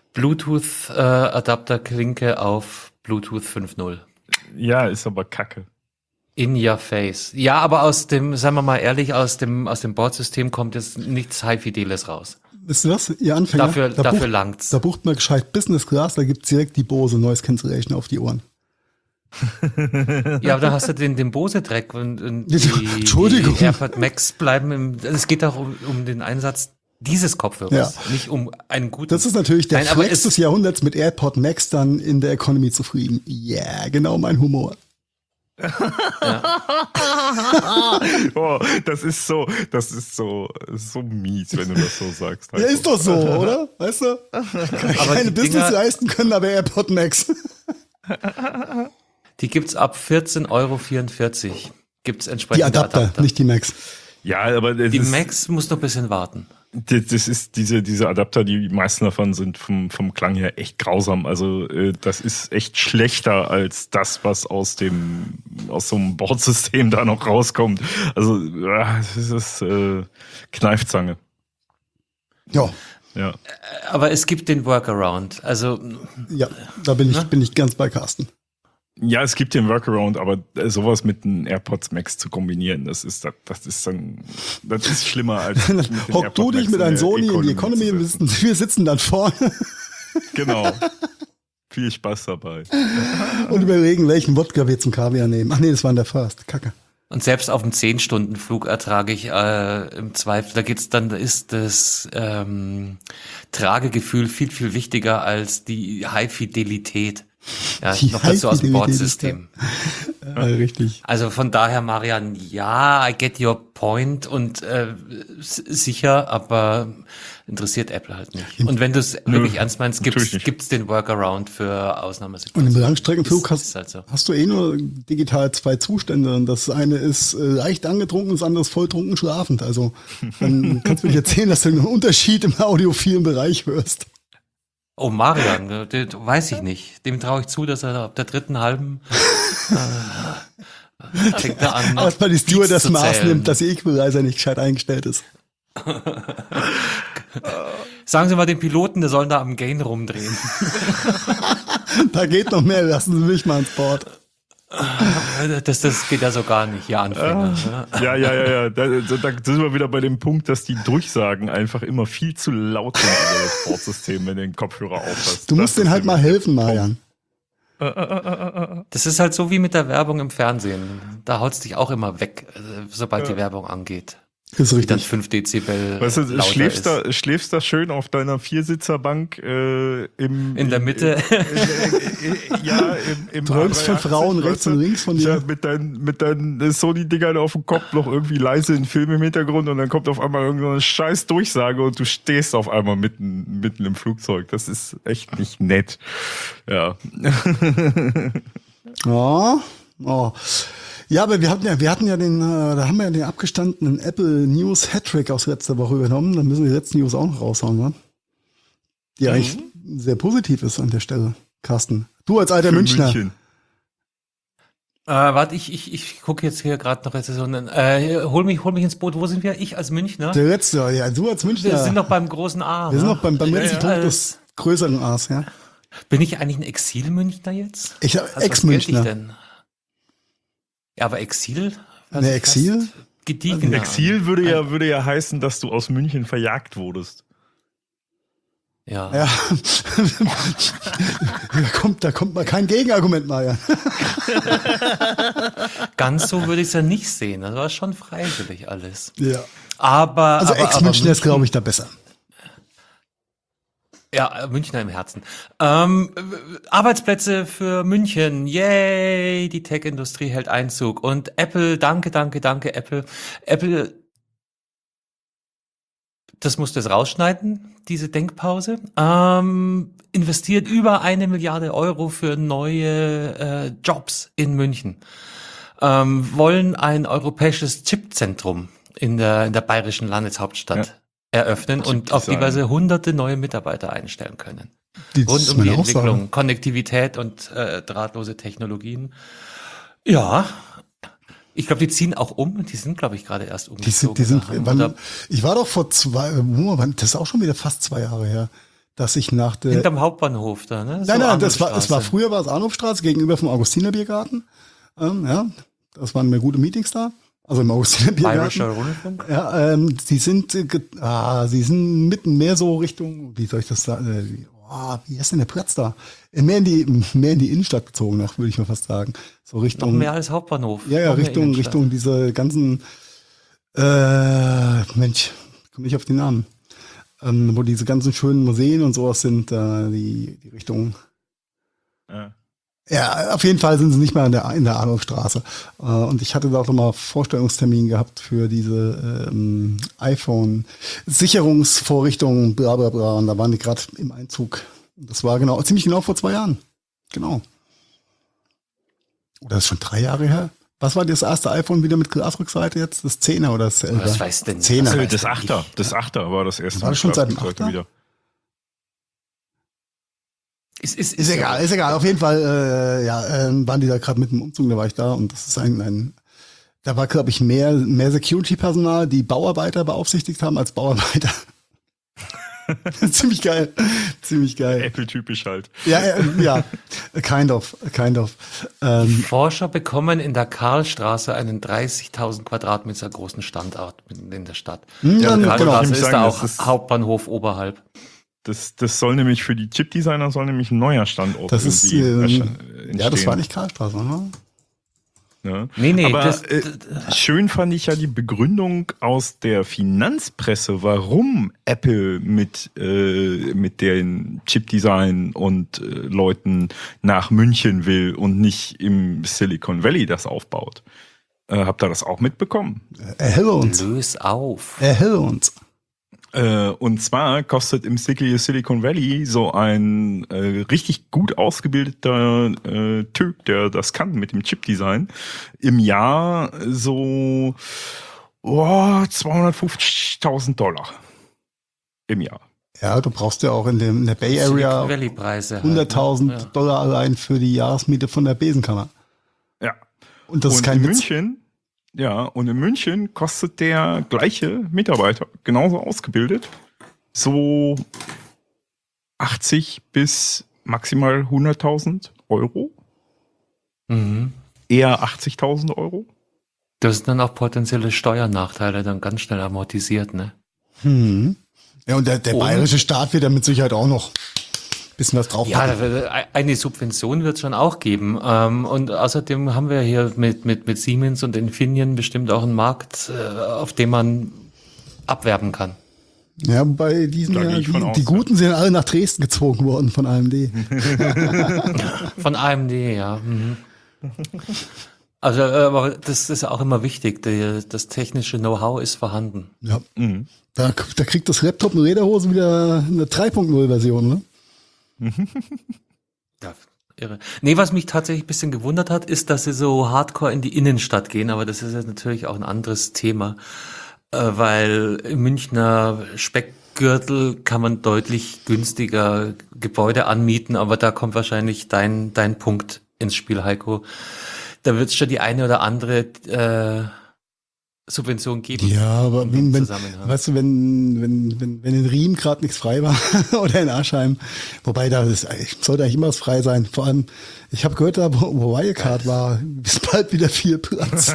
Bluetooth-Adapter-Klinke auf Bluetooth fünf Punkt null. Ja, ist aber kacke. In your face. Ja, aber aus dem, sagen wir mal ehrlich, aus dem, aus dem Bordsystem kommt jetzt nichts High-Fideles raus. Wisst ihr was? Ihr Anfänger, Dafür, da, dafür bucht, langt's. da bucht man gescheit Business Class, da gibt's direkt die Bose Noise Cancellation auf die Ohren. Ja, aber da hast du den, den Bose-Dreck und, und die, Entschuldigung. die AirPod Max bleiben im, es geht auch um, um den Einsatz dieses Kopfhörers, Ja. nicht um einen guten. Das ist natürlich der Nein, aber Flex es- des Jahrhunderts, mit AirPod Max dann in der Economy zufrieden. Yeah, genau mein Humor. Oh, das ist so, das ist so, so mies, wenn du das so sagst. Ja, ist doch so, oder? Weißt du? Keine die Business Dinger- leisten können, aber AirPod Max. Die gibt's ab vierzehn Euro vierundvierzig. Gibt's Die entsprechende Adapter, Adapter. nicht die Max. Ja, aber das Die ist, Max muss noch ein bisschen warten. das das ist diese, diese Adapter, die meisten davon sind vom, vom Klang her echt grausam. Also äh, das ist echt schlechter als das, was aus dem, aus so einem Bordsystem da noch rauskommt. Also äh, das ist äh, Kneifzange. Ja, Ja. Aber es gibt den Workaround. Also, ja, da bin ich, Na? bin ich ganz bei Carsten. Ja, es gibt den Workaround, aber äh, sowas mit den AirPods Max zu kombinieren, das ist das, das ist dann das ist schlimmer als mit den Hock du AirPod dich Max mit in einem der Sony in die Economy, zu wir setzen. sitzen, wir sitzen dann vorne Genau. Viel Spaß dabei. und überlegen, welchen Wodka wir zum Kaviar nehmen. Ach nee, das war in der First. Kacke. und selbst auf dem zehn Stunden Flug ertrage ich äh, im Zweifel, da geht's dann, da ist das ähm, Tragegefühl viel, viel wichtiger als die High-Fidelität. Ja, Die noch dazu aus dem High-Fidelität, Bordsystem. Ja, richtig. Also von daher, Marian, ja, I get your point und äh, s- sicher, aber interessiert Apple halt nicht. Und wenn du es wirklich ernst meinst, natürlich gibt's nicht. gibt's den Workaround für Und Ausnahmesituationen. im Langstreckenflug Ist- hast, ist halt so. hast du eh nur digital zwei Zustände. Und das eine ist äh, leicht angetrunken, das andere ist volltrunken schlafend. Also dann kannst du mir nicht erzählen, dass du einen Unterschied im audiophilen Bereich hörst. Oh, Marian, äh, den weiß ich nicht. Dem traue ich zu, dass er ab der dritten halben äh, fängt er an. Erst mal die Beats Stewardess zu Maß zählen. nimmt, dass ihr Equalizer nicht gescheit eingestellt ist. Sagen Sie mal den Piloten, der soll da am Gain rumdrehen. Da geht noch mehr, lassen Sie mich mal ans Board. Das, das geht ja so gar nicht, ja, Anfänger. Ja. Ja, ja, ja, ja. Da, da, da sind wir wieder bei dem Punkt, dass die Durchsagen einfach immer viel zu laut sind über das Bordsystem, wenn du den Kopfhörer aufhast. Du Das musst denen ist halt mal nämlich- helfen, Marian. Das ist halt so wie mit der Werbung im Fernsehen. Da haut's dich auch immer weg, äh, sobald die Werbung angeht. Ist Die dann richtig. fünf Dezibel Weißt du, lauter schläfst ist. da, schläfst da schön auf deiner Viersitzer-Bank äh, im, In der Mitte. Im, äh, ja, im, im Träumst von A drei achtzig, Frauen weißt rechts du? und links von dir. Ja, mit deinen, mit deinen Sony-Dingern auf dem Kopf noch irgendwie leise ein Film im Hintergrund und dann kommt auf einmal irgendeine scheiß Durchsage und du stehst auf einmal mitten, mitten im Flugzeug. Das ist echt nicht nett. Ja. Ja, Oh. Ja, aber wir hatten ja, wir hatten ja den, äh, da haben wir ja den abgestandenen Apple News Hattrick aus letzter Woche übernommen. Dann müssen wir die letzten News auch noch raushauen, ne? Die mhm. eigentlich sehr positiv ist an der Stelle, Carsten. Du als alter Für Münchner. München. Äh, warte, ich, ich, ich gucke jetzt hier gerade noch Rezessionen. Äh, hol mich, hol mich ins Boot. Wo sind wir? Ich als Münchner? Der letzte, ja, du als Münchner. Wir sind noch beim großen A. Wir sind ne? noch beim, beim letzten Ja, Punkt ja, des größeren A's, ja. Bin ich eigentlich ein Exil-Münchner jetzt? Ich Als was Ex-Münchner. gelte ich denn? Ja, aber Exil? Also Ne, Exil? fast Gediegener. Exil würde ja, würde ja heißen, dass du aus München verjagt wurdest. Ja. Ja. da kommt, da kommt mal kein Gegenargument, Marian. Ganz so würde ich es ja nicht sehen. Das war schon freiwillig alles. Ja. Aber. Also aber, Ex-Münchner aber ist, glaube ich, da besser. Ja, Münchner im Herzen. Ähm, Arbeitsplätze für München. Yay, die Tech-Industrie hält Einzug. Und Apple, danke, danke, danke, Apple. Apple, das musst du jetzt rausschneiden, diese Denkpause. Ähm, investiert über eine Milliarde Euro für neue äh, Jobs in München. Ähm, wollen ein europäisches Chipzentrum in der, in der bayerischen Landeshauptstadt Ja. eröffnen und auf die Chipdesign. Weise hunderte neue Mitarbeiter einstellen können. Die, Rund ist um die meine Aussage. Entwicklung, Konnektivität und äh, drahtlose Technologien. Ja, ich glaube, die ziehen auch um. Die sind, glaube ich, gerade erst Die umgezogen. sind, die sind, oder haben- wann, oder ich war doch vor zwei, Moment, das ist auch schon wieder fast zwei Jahre her, dass ich nach der, hinterm Hauptbahnhof da, ne? So nein, nein, das war, es Arnoldstraße. war früher war es Arnulfstraße gegenüber vom Augustinerbiergarten. Ähm, ja, das waren mir gute Meetings da. Also im Augustinerbiergarten. Bayerischer Rundfunk. Ja, ähm, die sind, äh, ge- ah, sie sind mitten mehr so Richtung, wie soll ich das sagen, äh, oh, wie ist denn der Platz da? Äh, Mehr in die, mehr in die Innenstadt gezogen noch, würde ich mal fast sagen. So Noch Richtung, mehr als Hauptbahnhof. ja, ja, Noch mehr Richtung, Innenstadt. Richtung diese ganzen, äh, Mensch, komme ich auf den Namen, ähm, wo diese ganzen schönen Museen und sowas sind, äh, die, die Richtung, Ja. ja, auf jeden Fall sind sie nicht mehr in der, in der Arnulfstraße. Äh, und ich hatte da auch nochmal Vorstellungstermin gehabt für diese ähm, iPhone-Sicherungsvorrichtungen, bla bla bla. Und da waren die gerade im Einzug. Das war genau, ziemlich genau vor zwei Jahren. Genau. Oder ist schon drei Jahre her? Was war das erste iPhone wieder mit Glasrückseite jetzt? Das Zehner oder das Elfer? Was weiß denn? Zehner. was Äh, weiß Das denn Achter, ich? das Achter war das erste War das schon seit dem Glasrückseite Achter? wieder. Ist, ist, Ist egal, ist egal. Auf jeden Fall, äh, ja, ähm, waren die da gerade mit dem Umzug, da war ich da und das ist ein, ein da war, glaube ich, mehr, mehr Security-Personal, die Bauarbeiter beaufsichtigt haben als Bauarbeiter. Ziemlich geil. Ziemlich geil. Apple-typisch halt. Ja, äh, ja, kind of, kind of. Ähm, Forscher bekommen in der Karlstraße einen dreißigtausend Quadratmeter großen Standort mitten in der Stadt. Hm, Ja, dann, die genau. Karlstraße Ich ist sagen, da das auch ist- Hauptbahnhof oberhalb. Das, das soll nämlich für die Chip-Designer soll nämlich ein neuer Standort Das ist, irgendwie ähm, ersch- ja, das war entstehen. nicht Karlstraße, ne? Ja. Nee, nee, Aber das- äh, schön fand ich ja die Begründung aus der Finanzpresse, warum Apple mit, äh, mit den Chip-Design und äh, Leuten nach München will und nicht im Silicon Valley das aufbaut. Äh, habt ihr das auch mitbekommen? Erhelle uns. Lös auf. Erhelle uns. Äh, und zwar kostet im Silicon Valley so ein äh, richtig gut ausgebildeter äh, Typ, der das kann mit dem Chip-Design, im Jahr so oh, zweihundertfünfzigtausend Dollar im Jahr. Ja, du brauchst ja auch in, dem, in der Bay Area Silicon Valley Preise. halt, hunderttausend ne? Ja. Dollar allein für die Jahresmiete von der Besenkammer. Ja. Und das ist und kein in Witz. München, ja, und in München kostet der gleiche Mitarbeiter, genauso ausgebildet, so achtzig bis maximal hunderttausend Euro. Mhm. Eher achtzigtausend Euro. Das sind dann auch potenzielle Steuernachteile dann ganz schnell amortisiert, ne? Hm. Ja, und der, der Und- bayerische Staat wird da mit Sicherheit auch noch ein bisschen was drauf Ja, haben. da- eine Subvention wird es schon auch geben. Ähm, Und außerdem haben wir hier mit, mit, mit Siemens und Infineon bestimmt auch einen Markt, äh, auf dem man abwerben kann. Ja, bei diesen, Da ja, gehe ich die, von aus, die ja. Guten sind alle nach Dresden gezogen worden von A M D. Von A M D, ja. Mhm. Also, äh, aber das ist auch immer wichtig. Die, das technische Know-how ist vorhanden. Ja. Mhm. Da, da kriegt das Laptop eine Räderhose wieder eine drei Punkt null Version, ne? Ja, irre. Nee, was mich tatsächlich ein bisschen gewundert hat, ist, dass sie so hardcore in die Innenstadt gehen, aber das ist jetzt natürlich auch ein anderes Thema, äh, weil im Münchner Speckgürtel kann man deutlich günstiger Gebäude anmieten, aber da kommt wahrscheinlich dein, dein Punkt ins Spiel, Heiko. Da wird es schon die eine oder andere äh, Subvention geben. Ja, aber in dem wenn, Zusammenhang. weißt du, wenn, wenn, wenn, wenn in Riem gerade nichts frei war oder in Aschheim, wobei da ist, sollte eigentlich immer was frei sein. Vor allem, ich habe gehört, da wo, wo Wirecard war, ist bald wieder viel Platz.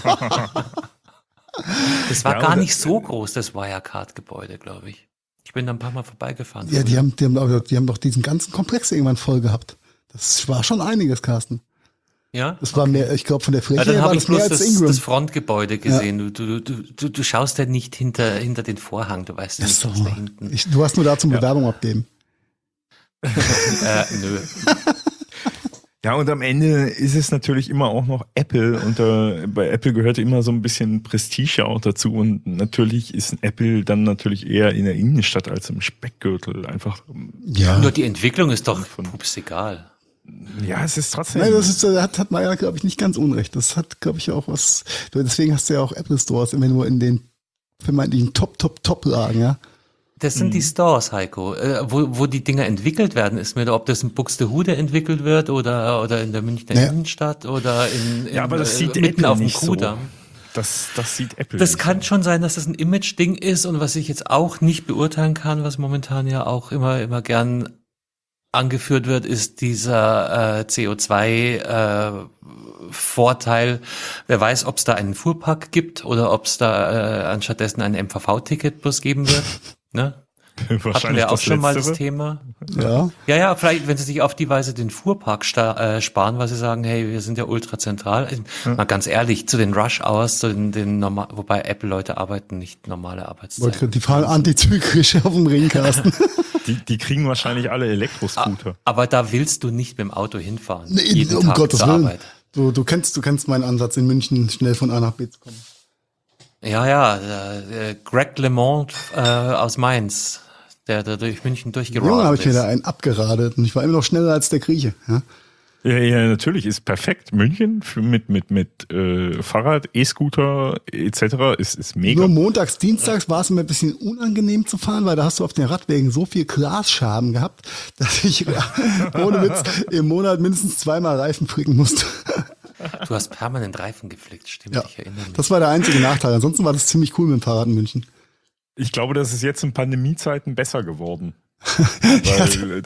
Das war Ja, gar oder- nicht so groß, das Wirecard-Gebäude, glaube ich. Ich bin da ein paar Mal vorbeigefahren. Ja, die haben, die haben, aber die haben doch diesen ganzen Komplex irgendwann voll gehabt. Das war schon einiges, Carsten. Ja? Das war mehr, ich glaube, von der Ja, Fläche dann her war habe ich das mehr bloß als das, Ingram. das Frontgebäude gesehen. Du, du, du, du, du schaust ja nicht hinter, hinter den Vorhang, du weißt ja Ach nicht, so. was da hinten. Ich, du hast nur da zum Bewerbung abgeben. äh, nö. Ja, und am Ende ist es natürlich immer auch noch Apple und äh, bei Apple gehört immer so ein bisschen Prestige auch dazu und natürlich ist ein Apple dann natürlich eher in der Innenstadt als im Speckgürtel einfach. Ja. Nur die Entwicklung ist doch Von- pups egal. Ja, es ist trotzdem. Nein, das ist, äh, hat, hat Meier, glaube ich, nicht ganz unrecht. Das hat, glaube ich, auch was. Deswegen hast du ja auch Apple Stores immer nur in den vermeintlichen Top, Top, Top-Lagen, ja. Das sind die Stores, Heiko. Äh, wo, wo die Dinger entwickelt werden, ist mir da, ob das in Buxtehude entwickelt wird oder, oder in der Münchner Ja. Innenstadt oder in, in Ja, aber das äh, sieht mitten Apple auf dem nicht so. Kudamm. Das, das sieht Apple Das nicht kann so. schon sein, dass das ein Image-Ding ist und was ich jetzt auch nicht beurteilen kann, was momentan ja auch immer, immer gern angeführt wird, ist dieser äh, C O zwei Vorteil. Wer weiß, ob es da einen Fuhrpark gibt oder ob es da äh, anstattdessen ein M V V-Ticket bloß geben wird. Ne? Hatten wir auch das schon mal das Letztere. Thema. Ja. Ja, ja, vielleicht, wenn sie sich auf die Weise den Fuhrpark sta- äh, sparen, weil sie sagen, hey, wir sind ja ultrazentral. Mal ganz ehrlich, zu den Rush-Hours, zu den, den normal, wobei Apple-Leute arbeiten nicht normale Arbeitszeiten. Wollte- Die fahren antizyklisch auf dem Ring, Carsten. Die, die kriegen wahrscheinlich alle Elektroscooter. Aber da willst du nicht mit dem Auto hinfahren. Nee, jeden um Tag Gottes zur Willen. Arbeit. Du, du kennst, du kennst meinen Ansatz, in München schnell von A nach B zu kommen. Ja, ja, äh, Greg LeMond äh, aus Mainz, der, der durch München Junge, durchgeradelt habe ich mir ist. da einen abgeradet und ich war immer noch schneller als der Grieche. Ja? Ja, ja, natürlich ist perfekt. München für, mit mit mit äh, Fahrrad, E-Scooter et cetera ist ist mega. Nur montags, dienstags war es immer ein bisschen unangenehm zu fahren, weil da hast du auf den Radwegen so viel Glasscherben gehabt, dass ich ohne Witz im Monat mindestens zweimal Reifen fricken musste. Du hast permanent Reifen geflickt, stimmt, Ja, ich erinnere mich. das war der einzige Nachteil. Ansonsten war das ziemlich cool mit dem Fahrrad in München. Ich glaube, das ist jetzt in Pandemiezeiten besser geworden. Weil,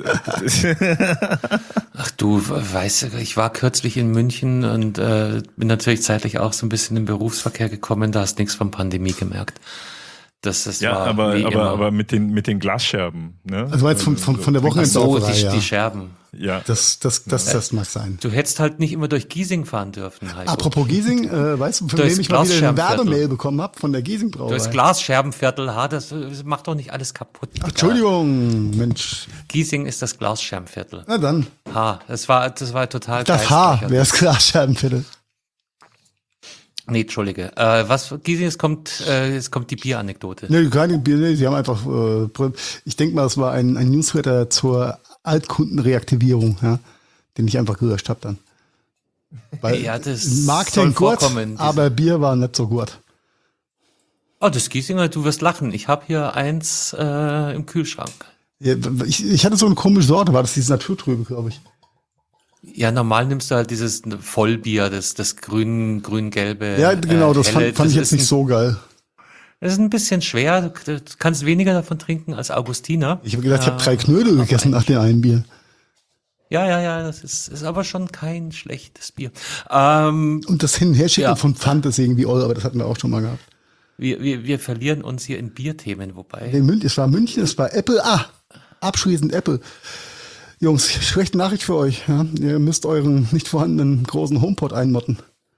Ach du, weißt du, ich war kürzlich in München und äh, bin natürlich zeitlich auch so ein bisschen im Berufsverkehr gekommen, da hast nichts von Pandemie gemerkt. Das, das ja, war aber wie aber immer. aber mit den mit den Glasscherben. Ne? Also war jetzt von, von, von der Ach so, Wochenendsauferei, die, ja. die Scherben. Ja. Das, das, das, das mag sein. Du hättest halt nicht immer durch Giesing fahren dürfen, Heiko. Apropos Giesing, äh, weißt du, von Durchs wem ich mal wieder eine Glasscherbenviertel. Werbemail bekommen habe? Von der Giesing Brauerei. Durchs Glasscherbenviertel, ha, das, das macht doch nicht alles kaputt. Ach, Entschuldigung, Mensch. Giesing ist das Glasscherbenviertel. Na dann, Ha, das war, das war total das Haar geistreich. wäre das Glasscherbenviertel. Nee, Entschuldige. Äh, was, Giesing, es kommt, äh, es kommt die Bieranekdote. Nee, keine Bier, nee, sie haben einfach, äh, Pro- ich denke mal, es war ein, ein Newsletter zur Altkundenreaktivierung, ja, den ich einfach gelöscht habe dann. Weil Ja, das Marketing soll gut, vorkommen, diese- aber Bier war nicht so gut. Oh, das Giesinger, du wirst lachen. Ich habe hier eins äh, im Kühlschrank. Ja, ich, ich hatte so eine komische Sorte, war das dieses Naturtrübe, glaube ich. Ja, normal nimmst du halt dieses Vollbier, das, das grün, grün-gelbe. Ja, genau, äh, das fand, helle. fand ich Das jetzt ist nicht ein, so geil. Das ist ein bisschen schwer. Du, du kannst weniger davon trinken als Augustiner. Ich habe gedacht, ich habe Äh, drei Knödel gegessen nach dem einen Bier. Ja, ja, ja, das ist, ist aber schon kein schlechtes Bier. Ähm, Und das Hin- und Herschicken Ja. von Pfand ist irgendwie all, aber das hatten wir auch schon mal gehabt. wir, wir, wir verlieren uns hier in Bierthemen, wobei. In München, es war München, es war Apple. Ah, abschließend Apple. Jungs, schlechte Nachricht für euch. Ja? Ihr müsst euren nicht vorhandenen großen HomePod einmotten.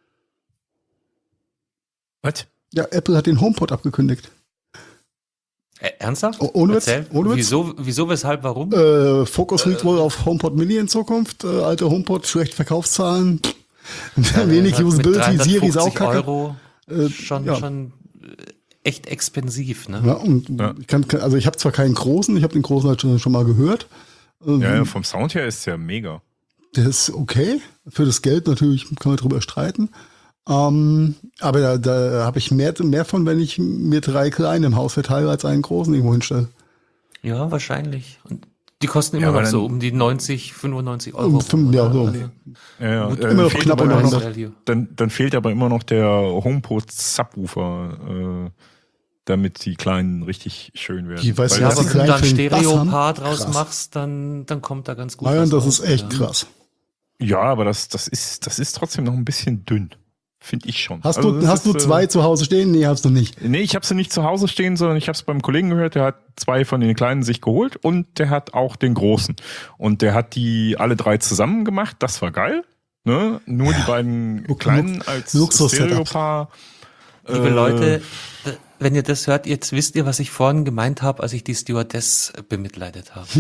Was? Ja, Apple hat den HomePod abgekündigt. Äh, ernsthaft? Oh, ohne Witz, Erzähl. ohne Witz. Wieso, wieso, weshalb, warum? Äh, Fokus liegt wohl auf HomePod Mini in Zukunft. Äh, alte HomePod, schlechte Verkaufszahlen. Wenig Hat mit Usability, Siri ist auch dreihundertfünfzig kacke. Euro Äh, schon, ja. schon äh, echt expensiv, ne? Ja, und Ja. ich kann, also ich habe zwar keinen großen, ich habe den großen halt schon, schon mal gehört. Ähm, Ja, ja, vom Sound her ist es ja mega. Der ist okay. Für das Geld natürlich kann man drüber streiten. Ähm, aber da, da habe ich mehr, mehr von, wenn ich mir drei kleine im Haus verteile, als einen großen irgendwo hinstelle. Ja, wahrscheinlich. Und die kosten immer Ja, aber noch dann- so um die neunzig, fünfundneunzig Euro. Um fünf- ja, so. Also, Ja, ja. Gut, Äh, immer noch fehlt knapp aber unter noch, Value. dann, dann fehlt aber immer noch der HomePod Subwoofer, äh, damit die kleinen richtig schön werden. Die weiß Weil ja, Ja, das aber die wenn du da kleinen ein für den Bass Stereo-Paar haben, draus krass. machst, dann, dann kommt da ganz gut Nein, was das raus, ist echt ja. krass. ja, aber das, das ist, das ist trotzdem noch ein bisschen dünn. Finde ich schon. Hast Also du, das hast ist, du äh, zwei zu Hause stehen? Nee, hast du nicht. Nee, ich habe sie nicht zu Hause stehen, sondern ich habe es beim Kollegen gehört, der hat zwei von den kleinen sich geholt und der hat auch den großen. Und der hat die alle drei zusammen gemacht, das war geil. Ne? Nur die beiden Lux- kleinen als Luxus-Setup. Stereopaar. Liebe Äh, Leute, d- wenn ihr das hört, jetzt wisst ihr, was ich vorhin gemeint habe, als ich die Stewardess bemitleidet habe.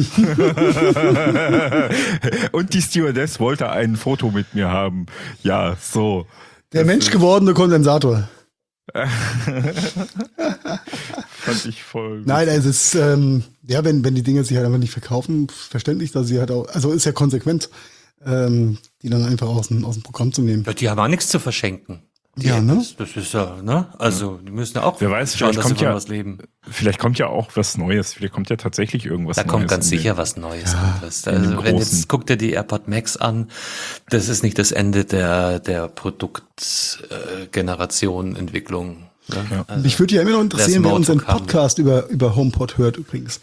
Und die Stewardess wollte ein Foto mit mir haben. Ja, so. Der Das menschgewordene Kondensator. fand ich voll. Nein, es ist, ähm, ja, wenn, wenn die Dinge sich halt einfach nicht verkaufen, verständlich, dass sie halt auch, also ist ja konsequent, ähm, die dann einfach aus dem, aus dem Programm zu nehmen. Ja, die haben auch nichts zu verschenken. Die Ja, ne? Das, das ist ja, ne? Also, die müssen ja auch Wer weiß, schauen, vielleicht dass sie kommt von ja- was leben. Vielleicht kommt ja auch was Neues. Vielleicht kommt ja tatsächlich irgendwas Da Neues. kommt ganz in den- sicher was Neues. Ja, anderes. in den Also, wenn großen. jetzt, guck dir die AirPod Max an, das ist nicht das Ende der, der Produktgeneration, Entwicklung. Ne? Ja. Also, Mich würde ja immer noch interessieren, there's wer more to unseren come. Podcast über, über HomePod hört übrigens.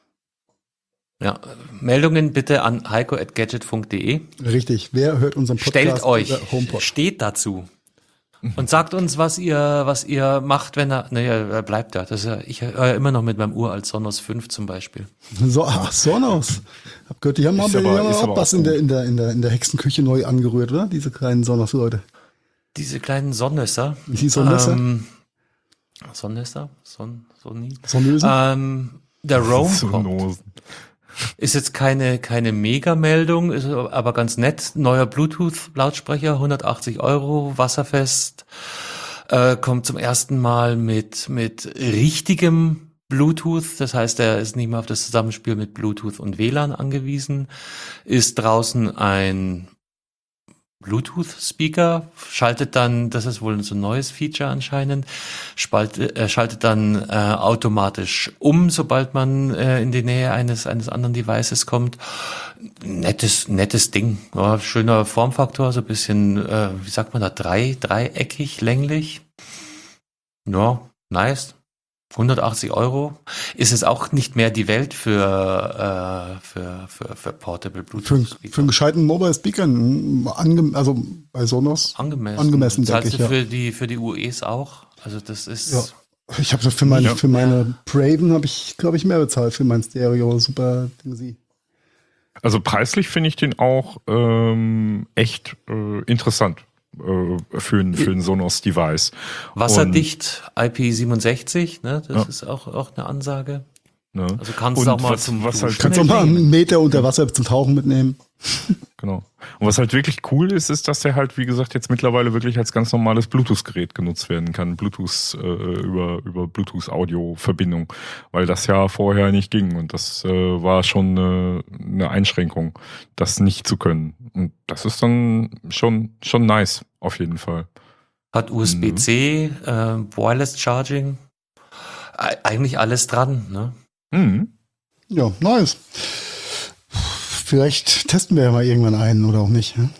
ja, Meldungen bitte an heiko at gadget punkt de. Richtig, wer hört unseren Podcast Stellt euch, über HomePod? steht dazu. Und sagt uns, was ihr, was ihr macht, wenn er, naja, er bleibt da. Das ist ja, ich höre immer noch mit meinem uralt Sonos fünf zum Beispiel. So, ach, Sonos. Hab gehört, die haben Ist aber, die aber- haben ist auch aber was auch in der, gut. in der, in der, in der Hexenküche neu angerührt, oder? Diese kleinen Sonos-Leute. Diese kleinen Sonnösser. Die Sonnösser? Ähm, Sonnösser? Son, Sonni? Sonnösen? Ähm, der Roam So kommt. Nosen. Ist jetzt keine, keine Mega-Meldung, ist aber ganz nett. Neuer Bluetooth-Lautsprecher, hundertachtzig Euro, wasserfest. Äh, kommt zum ersten Mal mit, mit richtigem Bluetooth. Das heißt, er ist nicht mehr auf das Zusammenspiel mit Bluetooth und W L A N angewiesen. Ist draußen ein Bluetooth-Speaker, schaltet dann, das ist wohl so ein neues Feature anscheinend, spaltet, äh, schaltet dann äh, automatisch um, sobald man äh, in die Nähe eines eines anderen Devices kommt. Nettes nettes Ding, ja, schöner Formfaktor, so ein bisschen, äh, wie sagt man da, drei dreieckig, länglich. Ja, nice. hundertachtzig Euro. Ist es auch nicht mehr die Welt für, äh, für, für, für Portable Für, Bluetooth für einen gescheiten Mobile Speaker, mm, ange, also bei Sonos. Angemessen. Angemessen, denke Zahlst ich, du ja. für die, für die U Es auch? Also das ist, Ja. Ich habe für meine, Ja. für meine Braven habe ich, glaube ich, mehr bezahlt für mein Stereo. Super Ding sie. Also preislich finde ich den auch ähm, echt äh, interessant äh, für ein, für ein Sonos-Device. wasserdicht, I P siebenundsechzig, ne? Das Ja. ist auch, auch eine Ansage. Ne? Also kannst Und du auch mal was- zum was halt- Duschen Kannst du auch mal nehmen. einen Meter unter Wasser zum Tauchen mitnehmen. Genau. Und was halt wirklich cool ist, ist, dass der halt, wie gesagt, jetzt mittlerweile wirklich als ganz normales Bluetooth-Gerät genutzt werden kann. Bluetooth äh, über, über Bluetooth-Audio-Verbindung. Weil das ja vorher nicht ging. Und das äh, war schon eine, eine Einschränkung, das nicht zu können. Und das ist dann schon, schon nice, auf jeden Fall. Hat U S B C, äh, Wireless Charging, E- eigentlich alles dran, ne? Mhm. Ja, nice. Vielleicht testen wir ja mal irgendwann einen oder auch nicht. Hm?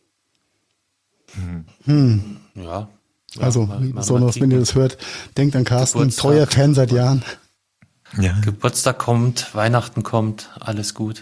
Hm. Ja. Also, mal- mal- besonders mal wenn ihr kicken. das hört, denkt an Carsten, Geburtstag. treuer Fan seit Jahren. Ja. Geburtstag kommt, Weihnachten kommt, alles gut.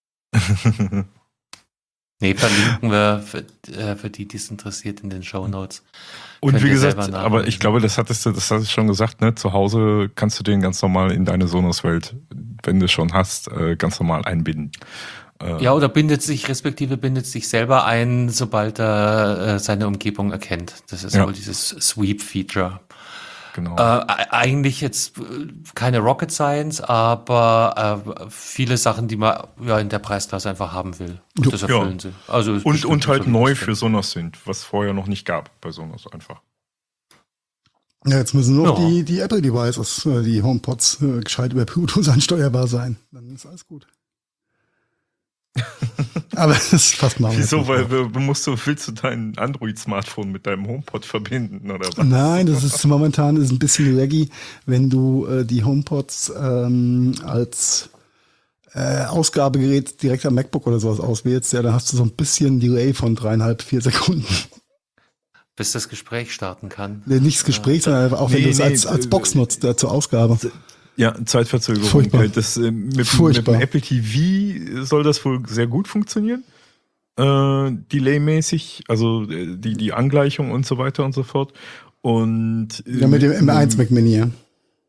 Nee, verlinken wir für, äh, für die, die es interessiert, in den Shownotes. Und Könnt wie ihr gesagt, selber aber nachlesen. ich glaube, das hattest du, das hattest du schon gesagt, ne? Zu Hause kannst du den ganz normal in deine Sonos-Welt, wenn du schon hast, äh, ganz normal einbinden. Äh, Ja, oder bindet sich, respektive bindet sich selber ein, sobald er äh, seine Umgebung erkennt. Das ist Ja. wohl dieses Sweep-Feature. genau. Äh, e- eigentlich jetzt äh, keine Rocket Science, aber äh, viele Sachen, die man ja in der Preisklasse einfach haben will. Jo. Das erfüllen Ja. sie. Also ist und bestimmt und halt so, wie neu das für klingt. Sonos sind, was vorher noch nicht gab bei Sonos einfach. Ja, jetzt müssen nur noch Ja. die, die Apple-Devices, äh, die HomePods, äh, gescheit über Bluetooth ansteuerbar sein. Dann ist alles gut. Aber das ist fast mal. Wieso? Weil du musst du, willst du dein Android-Smartphone mit deinem HomePod verbinden oder was? Nein, das ist momentan ist ein bisschen laggy, wenn du äh, die HomePods ähm, als äh, Ausgabegerät direkt am MacBook oder sowas auswählst, ja, dann hast du so ein bisschen Delay von dreieinhalb, vier Sekunden. Bis das Gespräch starten kann. Nee, nicht das Gespräch, sondern einfach auch, wenn Nee, du es nee, als, als Box nutzt, äh, zur Ausgabe. Ja, Zeitverzögerung. Furchtbar. Das, äh, mit, mit Furchtbar. dem Apple T V soll das wohl sehr gut funktionieren. Äh, Delay-mäßig, also äh, die, die Angleichung und so weiter und so fort. Und äh, Ja, mit dem M eins Mac Mini, ja.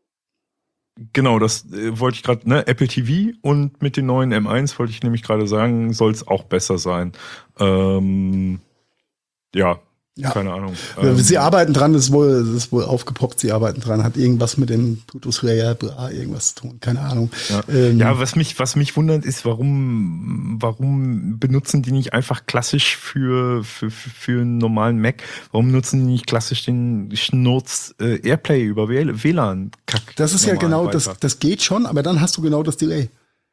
Genau, das äh, wollte ich gerade, ne, Apple T V und mit den neuen M eins wollte ich nämlich gerade sagen, soll es auch besser sein. Ähm, ja, Ja. keine Ahnung. Ja, Ähm, Sie arbeiten dran, das ist wohl, das ist wohl aufgepoppt, sie arbeiten dran, hat irgendwas mit dem Bluetooth Layer, bla, irgendwas zu tun, keine Ahnung. Ja, Ähm, ja, was mich, was mich wundert, ist, warum, warum benutzen die nicht einfach klassisch für, für, für für einen normalen Mac? Warum nutzen die nicht klassisch den Schnurz äh, Airplay über W L A N? Kack, das ist ja normal genau, weiter. das, das geht schon, aber dann hast du genau das Delay.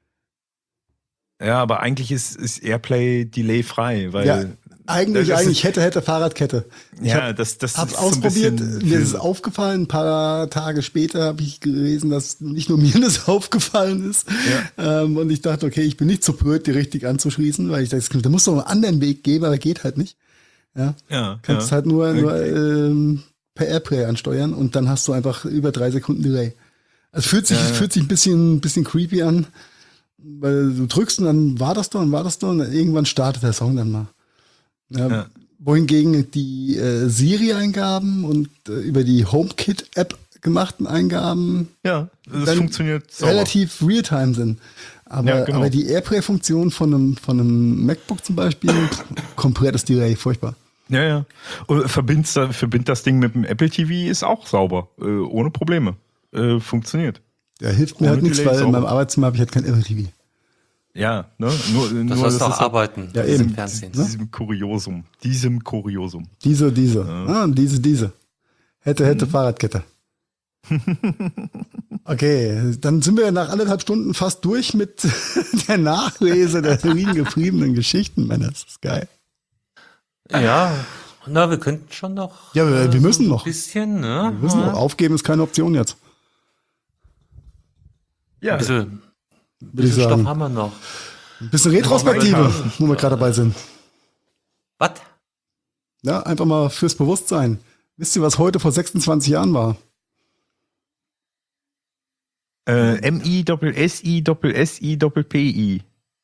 Ja, aber eigentlich ist, ist Airplay Delay frei, weil Ja, eigentlich, das ist- eigentlich hätte, hätte Fahrradkette. Ich ja, hab, das, das hab's ist so ein ausprobiert, bisschen mir ist es für- aufgefallen, ein paar Tage später habe ich gelesen, dass nicht nur mir das aufgefallen ist. Ähm, und ich dachte, okay, ich bin nicht so blöd, die richtig anzuschließen, weil ich dachte, da muss doch einen anderen Weg geben, aber geht halt nicht. Ja, ja, kannst ja. halt nur, nur Okay. ähm, per Airplay ansteuern und dann hast du einfach über drei Sekunden Delay. Also fühlt sich, Ja, ja. fühlt sich ein bisschen, bisschen creepy an, weil du drückst und dann war das doch und war das doch und dann irgendwann startet der Song dann mal. Ja, Ja. Wohingegen die äh, Siri-Eingaben und äh, über die HomeKit-App gemachten Eingaben Ja, das dann funktioniert sauber. relativ real-time sind. Aber, Ja, genau. aber die Airplay-Funktion von einem, von einem MacBook zum Beispiel, komplettes Delay, furchtbar. Ja, ja. Und verbind's, da- verbind das Ding mit dem Apple T V ist auch sauber, äh, ohne Probleme. Äh, funktioniert. Der hilft mir Ohne halt nichts, Delay weil in sauber. meinem Arbeitszimmer habe ich halt kein Apple T V. Ja, ne? Nur, Das nur sollst du auch ist arbeiten. Ja, im eben. Fernsehen. diesem Kuriosum. Diesem Kuriosum. Diese, diese. Ah, diese, diese. Hätte, hätte, Fahrradkette. Okay, dann sind wir nach anderthalb Stunden fast durch mit der Nachlese der liegen gebliebenen Geschichten, Männer. Das ist geil. Ja, na, wir könnten schon noch. Ja, wir- wir müssen so ein noch. bisschen, ne? Wir wissen Ja. auch, aufgeben ist keine Option jetzt. Ja, Ein bisschen, Würde ich bisschen Stoff sagen. haben wir noch. Ein bisschen Retrospektive, Carsten. wo wir gerade dabei sind. Was? Ja, einfach mal fürs Bewusstsein. Wisst ihr, was heute vor sechsundzwanzig Jahren war? äh, M I S S I S I P I.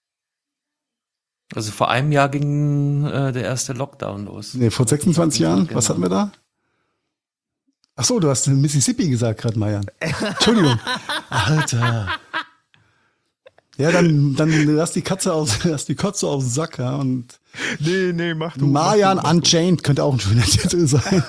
Also vor einem Jahr ging äh, der erste Lockdown los. Nee, vor sechsundzwanzig Jahren. Was Genau. hatten wir da? Ach so, du hast Mississippi gesagt gerade, Marian. Entschuldigung. Alter. Ja, dann, dann lass die Katze aus, lass die Kotze aus dem Sack, ja, und Nee, nee, mach du. Marian mach du, mach du. Unchained könnte auch ein schöner Titel sein.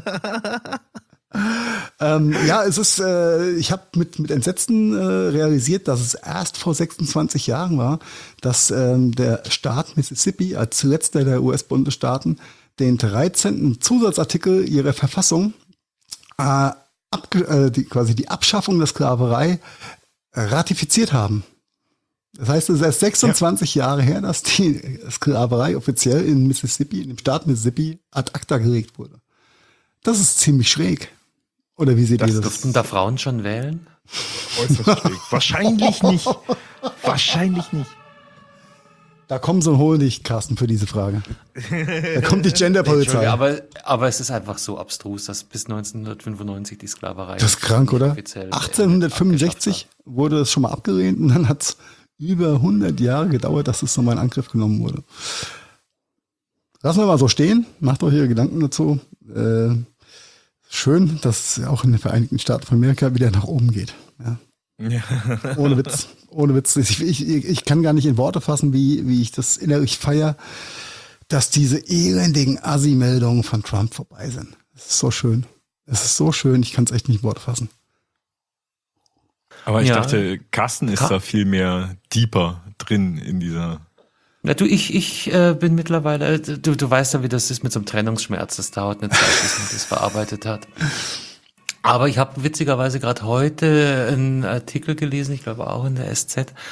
ähm, ja, es ist, äh, ich habe mit, mit Entsetzen äh, realisiert, dass es erst vor sechsundzwanzig Jahren war, dass ähm, der Staat Mississippi als letzter der U S-Bundesstaaten den dreizehnten Zusatzartikel ihrer Verfassung äh, abge äh, die, quasi die Abschaffung der Sklaverei ratifiziert haben. Das heißt, es ist erst sechsundzwanzig Jahre her, dass die Sklaverei offiziell in Mississippi, in dem Staat Mississippi, ad acta gelegt wurde. Das ist ziemlich schräg. Oder wie seht ihr das? Durften da Frauen schon wählen? Äußerst schräg. Wahrscheinlich nicht. Wahrscheinlich nicht. Da kommen so ein Honig, Carsten, für diese Frage. Da kommt die Genderpolizei. Entschuldigung, aber, aber es ist einfach so abstrus, dass bis neunzehnhundertfünfundneunzig die Sklaverei. Das ist krank, oder? offiziell beendet, achtzehnhundertfünfundsechzig abgeschafft wurde das schon mal abgelehnt und dann hat es über hundert Jahre gedauert, dass es nochmal in Angriff genommen wurde. Lassen wir mal so stehen. Macht euch Ihre Gedanken dazu. Äh, schön, dass es auch in den Vereinigten Staaten von Amerika wieder nach oben geht. Ja. Ja. Ohne Witz. Ohne Witz. Ich, ich, ich kann gar nicht in Worte fassen, wie, wie ich das innerlich feiere, dass diese elendigen Assi-Meldungen von Trump vorbei sind. Es ist so schön. Es ist so schön, ich kann es echt nicht in Worte fassen. Aber ich Ja. dachte, Carsten ist Ka- da viel mehr deeper drin in dieser. Na du, ich, ich äh, bin mittlerweile, du, du weißt ja, wie das ist mit so einem Trennungsschmerz. Das dauert eine Zeit, bis man das verarbeitet hat. Aber ich habe witzigerweise gerade heute einen Artikel gelesen, ich glaube auch in der S Z,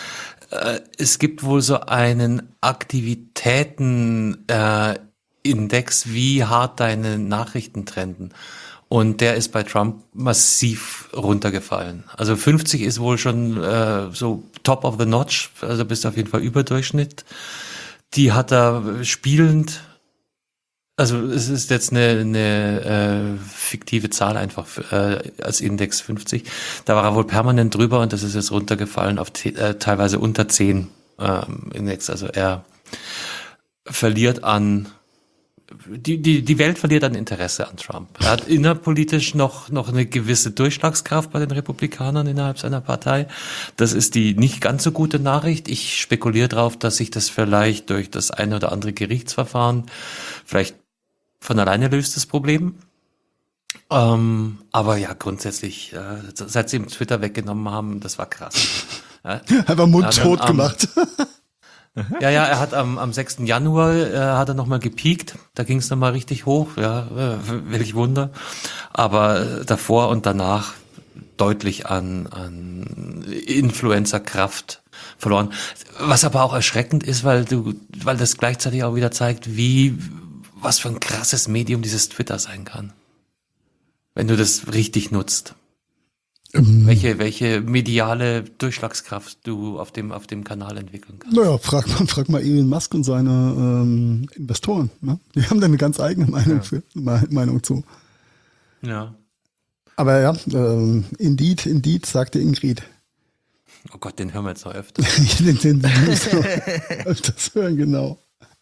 Äh, es gibt wohl so einen Aktivitäten-Index, äh, Index, wie hart deine Nachrichten trenden. Und der ist bei Trump massiv runtergefallen. Also fünfzig ist wohl schon äh, so top of the notch, also bist auf jeden Fall Überdurchschnitt. Die hat er spielend, also es ist jetzt eine, eine äh, fiktive Zahl einfach äh, als Index fünfzig. Da war er wohl permanent drüber und das ist jetzt runtergefallen auf te- äh, teilweise unter zehn ähm, Index. Also er verliert an Die, die, die Welt verliert an Interesse an Trump. Er hat innerpolitisch noch, noch eine gewisse Durchschlagskraft bei den Republikanern innerhalb seiner Partei. Das ist die nicht ganz so gute Nachricht. Ich spekuliere darauf, dass sich das vielleicht durch das eine oder andere Gerichtsverfahren vielleicht von alleine löst, das Problem. Ähm, aber ja, grundsätzlich, äh, seit sie ihm Twitter weggenommen haben, das war krass. Ja, Einfach mundtot gemacht. Ja, ja, er hat am, am sechsten Januar äh, hat er nochmal gepiekt, da ging es nochmal richtig hoch, ja, äh, welch Wunder. Aber äh, davor und danach deutlich an, an Influencer-Kraft verloren. Was aber auch erschreckend ist, weil du, weil das gleichzeitig auch wieder zeigt, wie, was für ein krasses Medium dieses Twitter sein kann. Wenn du das richtig nutzt. Ähm, Welche, welche mediale Durchschlagskraft du auf dem, auf dem Kanal entwickeln kannst. Naja, frag mal, frag mal Elon Musk und seine ähm, Investoren. Ne? Die haben da eine ganz eigene Meinung, Ja. für, Me- Meinung zu. Ja. Aber ja, ähm, Indeed, Indeed, sagte Ingrid. Oh Gott, den hören wir jetzt noch öfter. den, den, den musst du öfters hören, genau.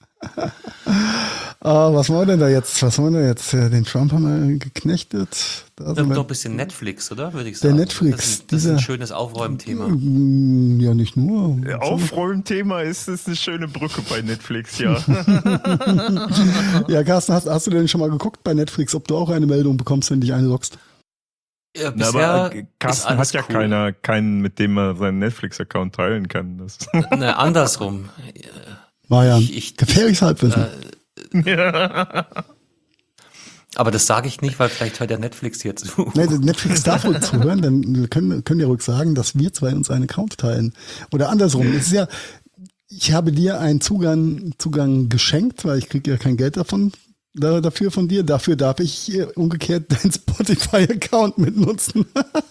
Ah, was wollen wir denn da jetzt? Was wollen wir jetzt? Ja, Den Trump haben wir geknechtet. Da Dann sind noch wir, ein bisschen Netflix, oder? Würde ich Der sagen. Netflix, Das ist, das ist ein dieser- schönes Aufräumthema. Mm, ja, nicht nur. Aufräumthema ist, ist eine schöne Brücke bei Netflix, ja. Ja, Carsten, hast, hast du denn schon mal geguckt bei Netflix, ob du auch eine Meldung bekommst, wenn dich einloggst? Ja, Na, bisher aber äh, ist Carsten alles hat ja cool. keiner, keinen, mit dem er seinen Netflix-Account teilen kann. Das Ne, andersrum. Marian, Ich- ich- gefährliches Halbwissen. Aber das sage ich nicht, weil vielleicht hört der Netflix hier zu. Nee, Netflix darf wohl zuhören, dann wir können, können ja ruhig sagen, dass wir zwei uns einen Account teilen. Oder andersrum. Es ist ja, ich habe dir einen Zugang, Zugang geschenkt, weil ich kriege ja kein Geld davon, da, dafür von dir. Dafür darf ich äh, umgekehrt deinen Spotify-Account mitnutzen.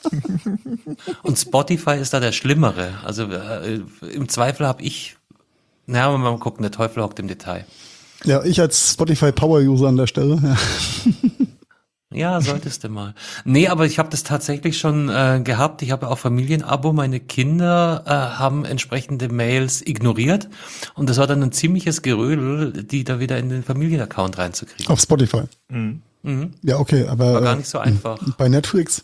Und Spotify ist da der Schlimmere. Also äh, im Zweifel habe ich, naja, mal gucken, der Teufel hockt im Detail. Ja, ich als Spotify-Power-User an der Stelle. Ja. Ja, solltest du mal. Nee, aber ich habe das tatsächlich schon äh, gehabt. Ich habe auch Familienabo. Meine Kinder äh, haben entsprechende Mails ignoriert. Und das war dann ein ziemliches Gerödel, die da wieder in den Familienaccount reinzukriegen. Auf Spotify. Mhm. Ja, okay, aber War gar äh, nicht so einfach. bei Netflix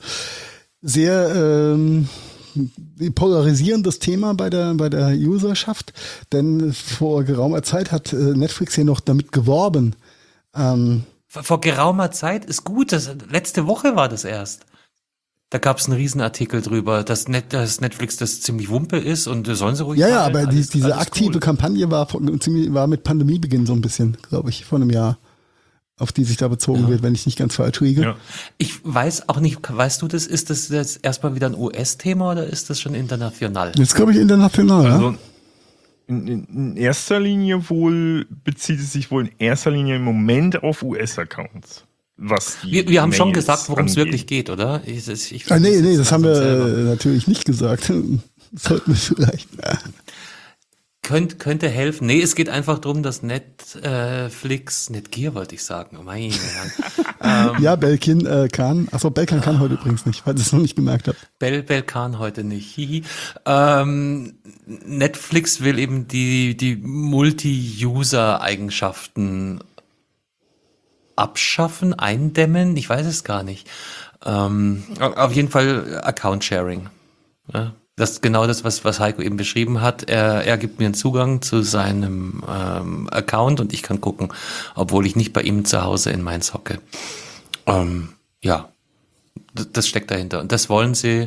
sehr ähm, polarisierendes Thema bei der bei der Userschaft, denn vor geraumer Zeit hat äh, Netflix hier noch damit geworben. Ähm, Vor vor geraumer Zeit ist gut. Das, letzte Woche war das erst. Da gab es einen Riesenartikel drüber, dass, Net, dass Netflix das ziemlich Wumpe ist und äh, sollen sie ruhig ja, ja, behalten. aber die, Alles- diese alles aktive cool. Kampagne war von, ziemlich, war mit Pandemiebeginn so ein bisschen, glaube ich, vor einem Jahr, auf die sich da bezogen Ja. wird, wenn ich nicht ganz falsch liege. ja. Ich weiß auch nicht, weißt du das, ist das jetzt erstmal wieder ein U S-Thema oder ist das schon international? Jetzt glaube ich international. ja? Also in, in, in erster Linie wohl bezieht es sich wohl in erster Linie im Moment auf U S-Accounts. Was die Wir, wir haben schon Mails gesagt, worum es angeht. wirklich geht, oder? Ich, ich, ich Ah, nee, vergesse nee, es das haben wir langsam selber. äh, natürlich nicht gesagt. Sollten wir vielleicht. Könnt, könnte helfen. Nee, es geht einfach darum, dass Netflix, Netgear wollte ich sagen, oh meine Herren. ähm, Ja, Belkin äh, kann. Achso, Belkan kann heute übrigens nicht, falls ihr es noch nicht gemerkt habt. Bel Belkan heute nicht. Hihi. Ähm, Netflix will eben die, die Multi-User-Eigenschaften abschaffen, eindämmen, ich weiß es gar nicht. Ähm, auf jeden Fall Account-Sharing. Ja, das ist genau das, was, was Heiko eben beschrieben hat. Er, er gibt mir einen Zugang zu seinem ähm, Account und ich kann gucken, obwohl ich nicht bei ihm zu Hause in Mainz hocke. Ähm, ja, das, das steckt dahinter. Und das wollen sie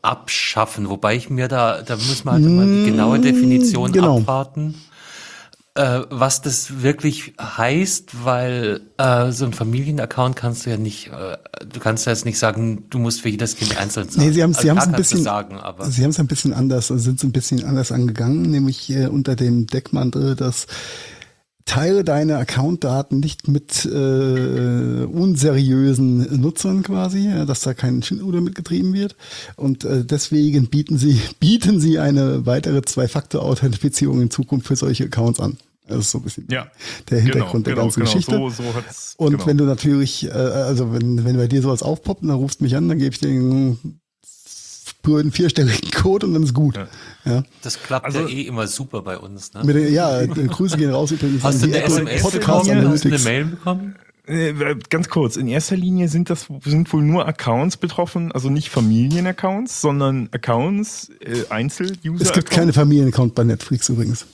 abschaffen. Wobei ich mir da, da muss man halt immer die genaue Definition genau. abwarten. äh, was das wirklich heißt, weil äh, so ein Familienaccount kannst du ja nicht, äh, du kannst ja jetzt nicht sagen, du musst für jedes Kind einzeln sagen. Nee, sie haben sie also, haben klar es ein kannst du bisschen sagen, aber sie haben es ein bisschen anders, also sind es ein bisschen anders angegangen, nämlich äh, unter dem Deckmantel, dass teile deine Accountdaten nicht mit äh, unseriösen Nutzern quasi, ja, dass da kein Schindluder mitgetrieben wird. Und äh, deswegen bieten sie, bieten sie eine weitere Zwei-Faktor-Authentifizierung in Zukunft für solche Accounts an. Das ist so ein bisschen Ja, der Hintergrund genau, der ganzen genau, Geschichte. So, so hat's, Und genau. wenn du natürlich, äh, also wenn, wenn bei dir sowas aufpoppt, dann rufst du mich an, dann gebe ich dir einen blöden vierstelligen Code und dann ist gut. Ja. Ja. das klappt Also- ja eh immer super bei uns. Ne? Mit den, ja, äh, Grüße gehen raus übrigens Hast du an die eine Apple S M S Podcast bekommen? Hast du eine Analytics. Mail bekommen? Äh, Ganz kurz, in erster Linie sind das sind wohl nur Accounts betroffen, also nicht Familienaccounts, sondern Accounts, äh, Einzel-User. Es gibt keine Familienaccount bei Netflix übrigens.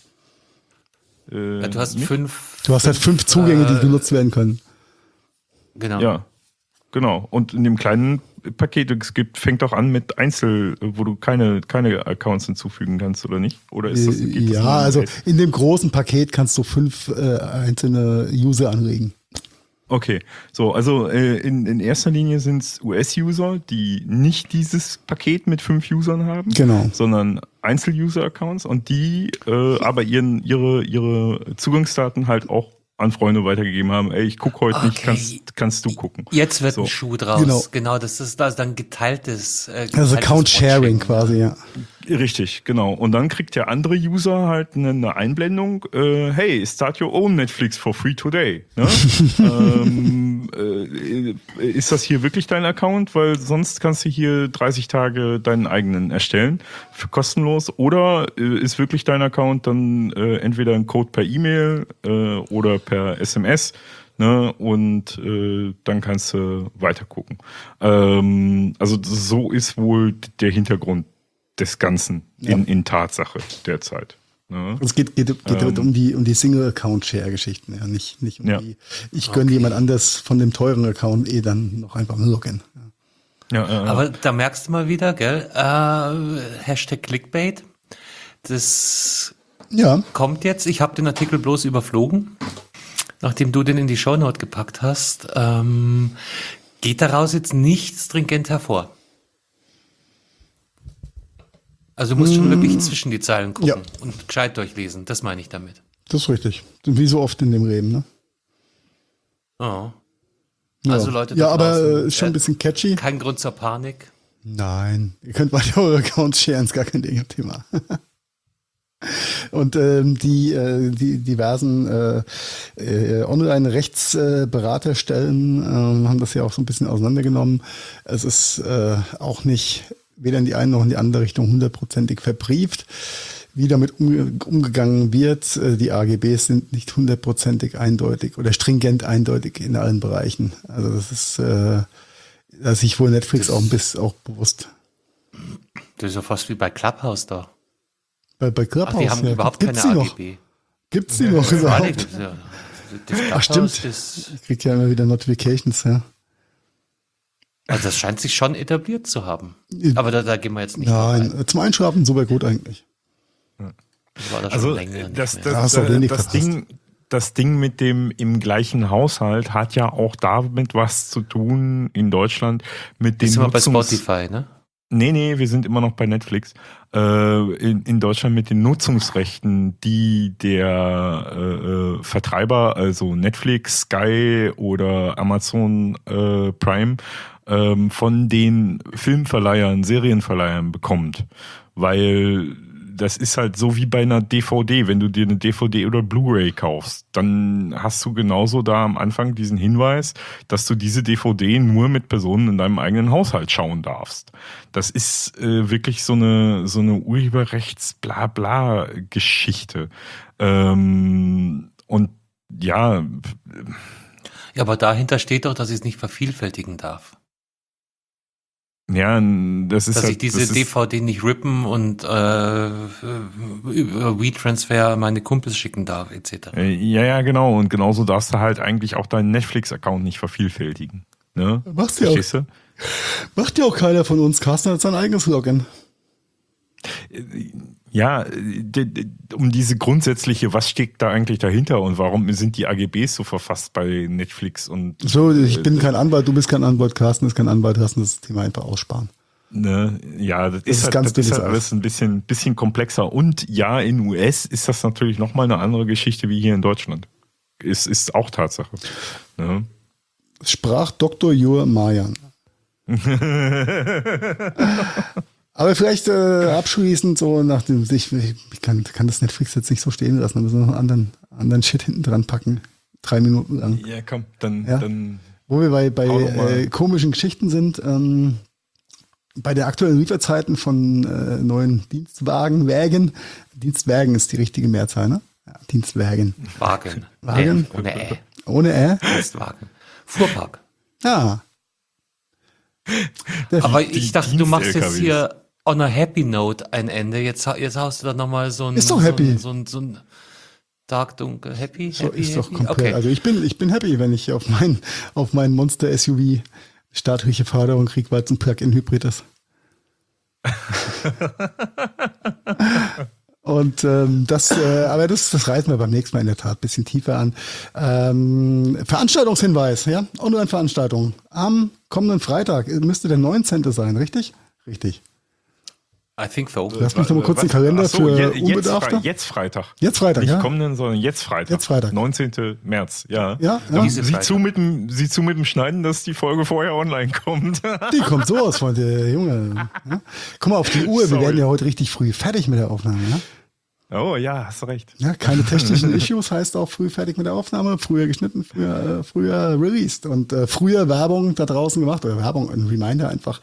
Äh, Ja, du hast nicht? fünf. Du hast halt fünf Zugänge, die äh, genutzt werden können. Genau. Ja, genau. Und in dem kleinen Paket, es gibt, fängt auch an mit Einzel, wo du keine, keine Accounts hinzufügen kannst, oder nicht? Oder ist das, geht das Ja, nur im also Rest? in dem großen Paket kannst du fünf äh, einzelne User anregen. Okay, so, also äh, in, in erster Linie sind es U S-User, die nicht dieses Paket mit fünf Usern haben, Genau. sondern Einzel-User-Accounts und die äh, aber ihren, ihre, ihre Zugangsdaten halt auch an Freunde weitergegeben haben. Ey, ich gucke heute nicht, Okay. kannst, kannst du gucken. Jetzt wird So. ein Schuh draus. Genau. Genau, das ist also dann geteiltes. Äh, Also geteiltes Account-Sharing Watching, quasi, ja. Richtig, genau. Und dann kriegt der andere User halt eine, eine Einblendung, äh, hey, start your own Netflix for free today. Ne? ähm, äh, ist das hier wirklich dein Account? Weil sonst kannst du hier dreißig Tage deinen eigenen erstellen, für kostenlos. Oder äh, ist wirklich dein Account dann äh, entweder ein Code per E-Mail äh, oder per S M S. Ne, und äh, dann kannst du weiter gucken. Ähm, also so ist wohl der Hintergrund des Ganzen in, in Tatsache derzeit. Ne? Es geht, geht, geht Ähm. um die, um die Single-Account-Share-Geschichten, ja, nicht, nicht um Ja. die, ich gönne jemand anders von dem teuren Account eh dann noch einfach ein Login. Ja. Ja, äh, Aber da merkst du mal wieder, gell? Äh, Hashtag Clickbait. Das Ja, kommt jetzt. Ich habe den Artikel bloß überflogen, nachdem du den in die Shownote gepackt hast. Ähm, geht daraus jetzt nicht stringent hervor. Also du musst schon wirklich zwischen die Zeilen gucken Ja. und gescheit durchlesen. Das meine ich damit. das ist richtig. Wie so oft in dem Reden, ne? Oh. Ja. Also Leute da Ja, aber draußen, äh, ist schon ein äh, bisschen catchy. Kein Grund zur Panik. Nein, ihr könnt weiter eure Accounts sharen, ist gar kein Ding, Thema. Und ähm, die, äh, die diversen äh, äh, Online-Rechtsberaterstellen ähm, haben das ja auch so ein bisschen auseinandergenommen. Es ist äh, auch nicht weder in die eine noch in die andere Richtung hundertprozentig verbrieft, wie damit um, umgegangen wird. Äh, die A G Bs sind nicht hundertprozentig eindeutig oder stringent eindeutig in allen Bereichen. Also das ist äh, da ist sich wohl Netflix Das- auch ein bisschen auch bewusst. Das ist ja fast wie bei Clubhouse da. Bei, bei Ach, Clubhouse, die haben ja. überhaupt Gibt's keine die A noch? G B. Gibt's die noch Freilich, überhaupt? das, ja, das Ach, Clubhouse, stimmt. das, Ich krieg ja immer wieder Notifications, ja. also das scheint sich schon etabliert zu haben. Aber da, da gehen wir jetzt nicht Nein, drauf ein. zum Einschlafen super gut eigentlich. Das war da schon also länger nicht das, mehr. das, Da hast du auch das, wenig das verpasst. Ding, das Ding mit dem im gleichen Haushalt hat ja auch damit was zu tun in Deutschland mit den Jetzt sind wir bei Nutzungs- Spotify, ne? Nee, nee, wir sind immer noch bei Netflix. Äh, in, in Deutschland mit den Nutzungsrechten, die der äh, äh, Vertreiber, also Netflix, Sky oder Amazon äh, Prime, ähm, von den Filmverleihern, Serienverleihern bekommt. Weil das ist halt so wie bei einer D V D. Wenn du dir eine D V D oder Blu-ray kaufst, dann hast du genauso da am Anfang diesen Hinweis, dass du diese D V D nur mit Personen in deinem eigenen Haushalt schauen darfst. Das ist äh, wirklich so eine so eine Urheberrechts-Blabla-Geschichte. Ähm, und ja, Ja, aber dahinter steht doch, dass ich es nicht vervielfältigen darf. ja, das ist Dass halt, ich diese das ist, D V D nicht rippen und äh, über WeTransfer meine Kumpels schicken darf, et cetera. Äh, Ja, ja, genau. Und genauso darfst du halt eigentlich auch deinen Netflix-Account nicht vervielfältigen. Ne? Machst du ja auch. Verstehst du? Macht ja auch keiner von uns. Carsten hat sein eigenes Login. Ja, d- d- um diese grundsätzliche, was steckt da eigentlich dahinter und warum sind die A G Bs so verfasst bei Netflix und So, ich bin kein Anwalt, du bist kein Anwalt, Carsten ist kein Anwalt, lass uns das Thema einfach aussparen. ne, ja, das, Das ist ist halt, ganz das ist dünnes halt Eis. alles ein bisschen, bisschen komplexer und ja, in U S ist das natürlich nochmal eine andere Geschichte wie hier in Deutschland. Ist, ist auch Tatsache. Ne? Sprach Doktor Jur Mayan. Aber vielleicht äh, abschließend so nach dem, ich, ich kann, kann das Netflix jetzt nicht so stehen lassen, da müssen wir noch einen anderen, anderen Shit hinten dran packen. Drei Minuten lang. Ja, komm, dann, Ja. dann Wo wir bei, bei Hau doch mal. äh, komischen Geschichten sind, ähm, bei den aktuellen Lieferzeiten von äh, neuen Dienstwagen, Wägen, Dienstwagen ist die richtige Mehrzahl, ne? Ja, Dienstwagen. Wagen. Wagen? Äh, ohne Ä. Ohne Ä? Dienstwagen. Fuhrpark. Ja. Der, Aber Die ich dachte, du machst jetzt Dienst-L K Ws. hier on a happy note ein Ende. Jetzt, ha- jetzt haust du da nochmal so ein, Ist doch so happy. ein, so ein, so ein dark, dunkel, happy, so happy, ist doch happy? komplett. Okay. Also ich bin, ich bin happy, wenn ich auf mein, auf meinen Monster S U V staatliche Förderung kriege, weil es ein Plug-in-Hybrid ist. Und ähm, das, äh, aber das, das reißen wir beim nächsten Mal in der Tat ein bisschen tiefer an. Ähm, Veranstaltungshinweis, ja, Online-Veranstaltung. Am kommenden Freitag müsste der neunzehnte sein, richtig? Richtig. I think so. Lass mich noch mal kurz den Kalender Ach so, für je- jetzt, Unbedarfte. Fre- jetzt Freitag. Jetzt Freitag, Nicht ja? kommenden, sondern jetzt Freitag. Jetzt Freitag. neunzehnten März, ja. Ja, ja. Diese Sieh Freitag. zu, mit dem, sieh zu mit dem Schneiden, dass die Folge vorher online kommt. Die kommt so aus, Freunde, Junge. Ja? Guck mal auf die Uhr, wir Sorry. werden ja heute richtig früh fertig mit der Aufnahme. Ja? Oh ja, hast recht. Ja, keine technischen Issues heißt auch früh fertig mit der Aufnahme, früher geschnitten, früher, äh, früher released und äh, früher Werbung da draußen gemacht oder Werbung, ein Reminder einfach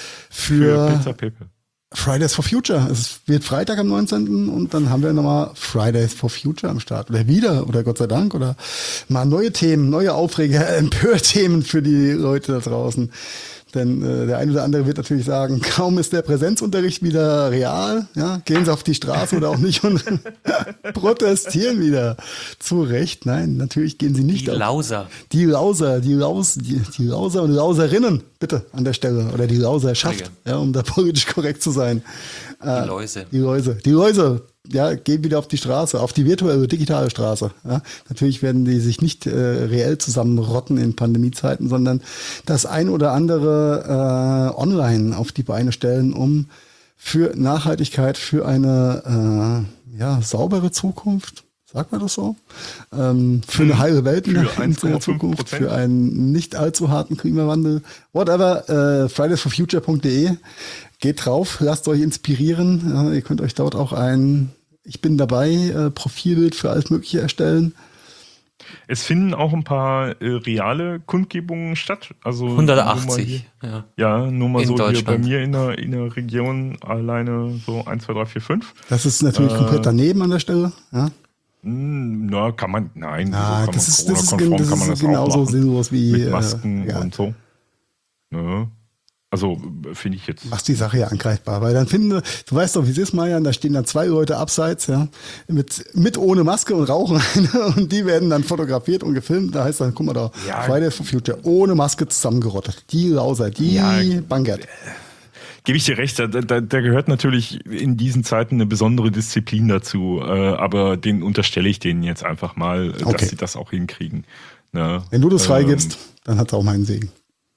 Für für Pizza Pepe. Fridays for Future. Es wird Freitag am neunzehnten und dann haben wir nochmal Fridays for Future am Start. Oder wieder, oder Gott sei Dank, oder mal neue Themen, neue Aufreger, Empörthemen für die Leute da draußen. Denn äh, der eine oder andere wird natürlich sagen, kaum ist der Präsenzunterricht wieder real, ja, gehen sie auf die Straße oder auch nicht und protestieren wieder. Zu Recht, nein, natürlich gehen sie nicht Die auf. Lauser. Die Lauser, die Laus, die, die Lauser und Lauserinnen, bitte an der Stelle. Oder die Lauserschaft, Entschuldige. ja, um da politisch korrekt zu sein. Die Läuse. Die Läuse. Die Läuse, ja, gehen wieder auf die Straße, auf die virtuelle, digitale Straße. Ja. Natürlich werden die sich nicht äh, reell zusammenrotten in Pandemiezeiten, sondern das ein oder andere äh, online auf die Beine stellen, um für Nachhaltigkeit, für eine äh, ja, saubere Zukunft, sagt man das so, ähm, für eine heile Welt in der, Für in der 1,5%. Zukunft, für einen nicht allzu harten Klimawandel, whatever, äh, fridays for future punkt de. Geht drauf, lasst euch inspirieren. Ja, ihr könnt euch dort auch ein Ich bin dabei äh, Profilbild für alles Mögliche erstellen. Es finden auch ein paar äh, reale Kundgebungen statt. Also nur mal hier- hundertachtzig. Ja. Ja, nur mal In so hier bei Deutschland. mir in der, in der Region alleine so eins, zwei, drei, vier, fünf. Das ist natürlich Äh, komplett daneben an der Stelle. Ja, Hm, Na, kann man, nein, wieso ja kann das, man ist, das, ist, Corona-konform gen- das kann man ist das genauso auch machen. sinnlos wie Mit äh, Masken ja, und so. Ne? Also finde ich jetzt. machst die Sache ja angreifbar, weil dann finden, du weißt doch, wie es ist, Marian, da stehen dann zwei Leute abseits, ja, mit, mit ohne Maske und rauchen eine und die werden dann fotografiert und gefilmt. Da heißt dann, guck mal da, Ja. Fridays for Future, ohne Maske zusammengerottet. Die Lauser, die Ja. Bangert. Gebe ich dir recht, da, da, da gehört natürlich in diesen Zeiten eine besondere Disziplin dazu, äh, aber den unterstelle ich denen jetzt einfach mal, äh, Okay. dass sie das auch hinkriegen. Ne? Wenn du das Ähm, freigibst, dann hat es auch meinen Segen.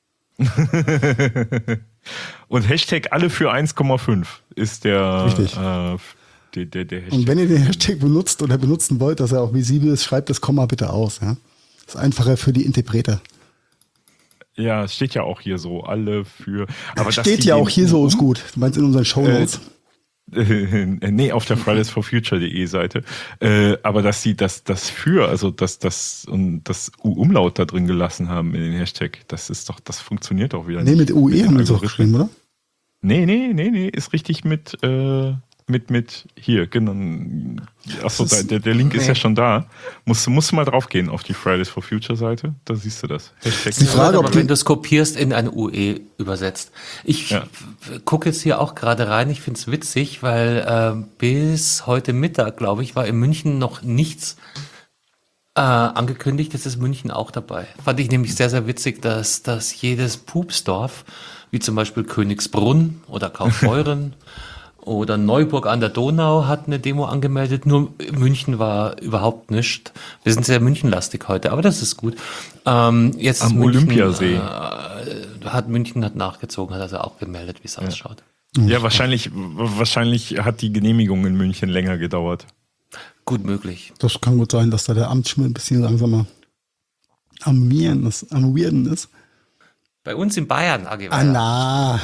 Und Hashtag alle für eins Komma fünf ist der, Richtig. äh, der, der, der Hashtag. Und wenn ihr den Hashtag benutzt oder benutzen wollt, dass er auch visibel ist, schreibt das Komma bitte aus. Ja? Das ist einfacher für die Interpreter. Ja, es steht ja auch hier so, alle für. Aber dass Steht die ja den auch hier so, ist um- gut. Du meinst in unseren Shownotes. Äh, nee, auf der fridays for future punkt de Seite. Äh, aber dass sie das, das für, also das, das und das U-Umlaut da drin gelassen haben in den Hashtag, das ist doch, das funktioniert doch wieder Nee, nicht. mit U E den haben wir es auch Algorithmen. geschrieben, oder? Nee, nee, nee, nee, ist richtig mit, äh, mit, mit, hier, genau. Achso, Das ist- da, der, der Link ist nee. ja schon da. Musst, du- musst du mal drauf gehen auf die Fridays for Future Seite, da siehst du das. Hashtag. Die Frage, Ja, ob aber die- wenn du es kopierst in ein U E übersetzt. Ich Ja. gucke jetzt hier auch gerade rein. Ich finde es witzig, weil äh, bis heute Mittag, glaube ich, war in München noch nichts äh, angekündigt. Jetzt ist München auch dabei. Fand ich nämlich sehr, sehr witzig, dass, dass jedes Pupsdorf, wie zum Beispiel Königsbrunn oder Kaufbeuren Oder Neuburg an der Donau hat eine Demo angemeldet, nur München war überhaupt nicht. Wir sind sehr münchenlastig heute, aber das ist gut. Ähm, jetzt Am ist München, Olympiasee. Äh, hat München hat nachgezogen, hat also auch gemeldet, wie es ausschaut. Ja, wahrscheinlich, wahrscheinlich hat die Genehmigung in München länger gedauert. Gut möglich. Das kann gut sein, dass da der Amtsschmidt ein bisschen langsamer am Weirden ist. Am Weirden ist. Bei uns in Bayern, A G Ah, na.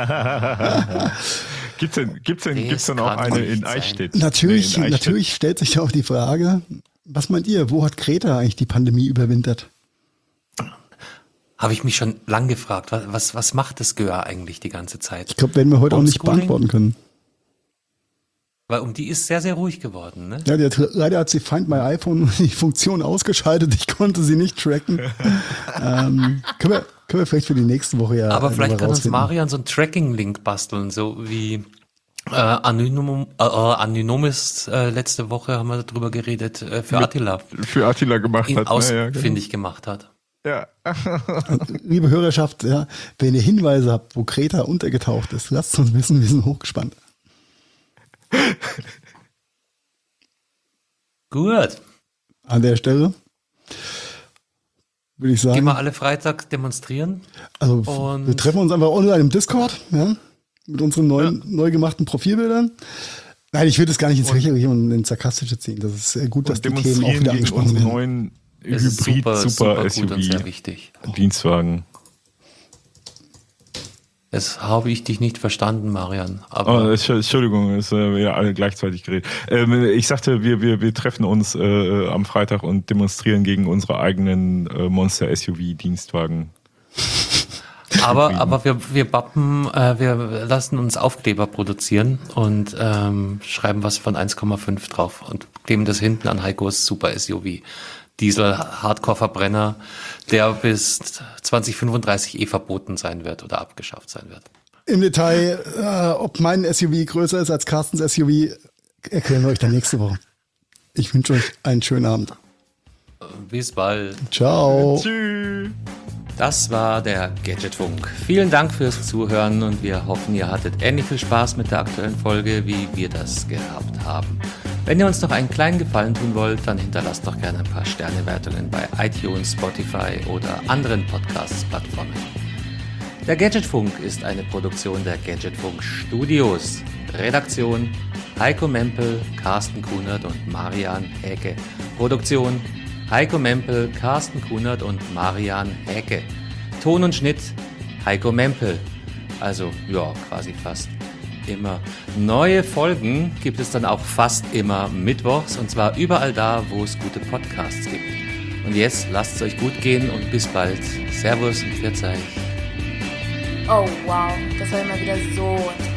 Gibt's denn, gibt's denn, Das gibt's denn auch kann eine nicht in sein. Eichstätt? Natürlich, Nee, in Eichstätt. natürlich stellt sich auch die Frage, was meint ihr, wo hat Kreta eigentlich die Pandemie überwintert? Habe ich mich schon lang gefragt, was, was, was macht das Göhr eigentlich die ganze Zeit? Ich glaube, werden wir heute auch nicht Homeschooling? beantworten können. Weil um die ist sehr, sehr ruhig geworden, ne? Ja, die hat, leider hat sie Find My iPhone die Funktion ausgeschaltet. Ich konnte sie nicht tracken. ähm, können, wir, können wir vielleicht für die nächste Woche ja Aber noch vielleicht mal kann uns rausfinden. Marian so einen Tracking-Link basteln, so wie äh, Anonym, äh, Anonymous äh, letzte Woche haben wir darüber geredet, äh, für Mit- Attila Für Attila gemacht ihn hat. Naja, genau. ausfindig gemacht hat. Ja. Liebe Hörerschaft, ja, wenn ihr Hinweise habt, wo Kreta untergetaucht ist, lasst uns wissen, wir sind hochgespannt. Gut, An der Stelle würde ich gehen sagen, wir alle Freitag demonstrieren. also und- wir treffen uns einfach online im Discord, ja, mit unseren neuen, neu gemachten Profilbildern. Nein, ich würde es gar nicht ins Lächerliche und ins Sarkastische ziehen. Das ist äh, gut, dass die Themen auch Demonstrieren wieder gegen angesprochen unseren werden. neuen Es ist Hybrid super, Super, super S gut U und sehr V wichtig. Dienstwagen. Das habe ich dich nicht verstanden, Marian. Oh, Aber Entsch- Entschuldigung, ist äh, ja alle gleichzeitig geredet. Ähm, ich sagte, wir, wir, wir treffen uns äh, am Freitag und demonstrieren gegen unsere eigenen äh, Monster S U V Dienstwagen. Aber, aber wir, wir bappen, äh, wir lassen uns Aufkleber produzieren und ähm, schreiben was von eins Komma fünf drauf und kleben das hinten an Heikos Super S U V. Diesel Hardcore-Verbrenner, der bis zwanzig fünfunddreißig eh verboten sein wird oder abgeschafft sein wird. Im Detail, äh, ob mein S U V größer ist als Carstens S U V, erklären wir euch dann nächste Woche. Ich wünsche euch einen schönen Abend. Bis bald. Ciao. Tschüss. Das war der Gadgetfunk. Vielen Dank fürs Zuhören und wir hoffen, ihr hattet ähnlich viel Spaß mit der aktuellen Folge, wie wir das gehabt haben. Wenn ihr uns noch einen kleinen Gefallen tun wollt, dann hinterlasst doch gerne ein paar Sternewertungen bei iTunes, Spotify oder anderen Podcast-Plattformen. Der Gadgetfunk ist eine Produktion der Gadgetfunk Studios. Redaktion Heiko Mempel, Carsten Kunert und Marian Häke. Produktion Heiko Mempel, Carsten Kunert und Marian Häke. Ton und Schnitt Heiko Mempel. Also, ja, quasi fast immer. Neue Folgen gibt es dann auch fast immer mittwochs und zwar überall da, wo es gute Podcasts gibt. Und jetzt lasst es euch gut gehen und bis bald. Servus und Pfiat euch. Oh wow, das war immer wieder so toll.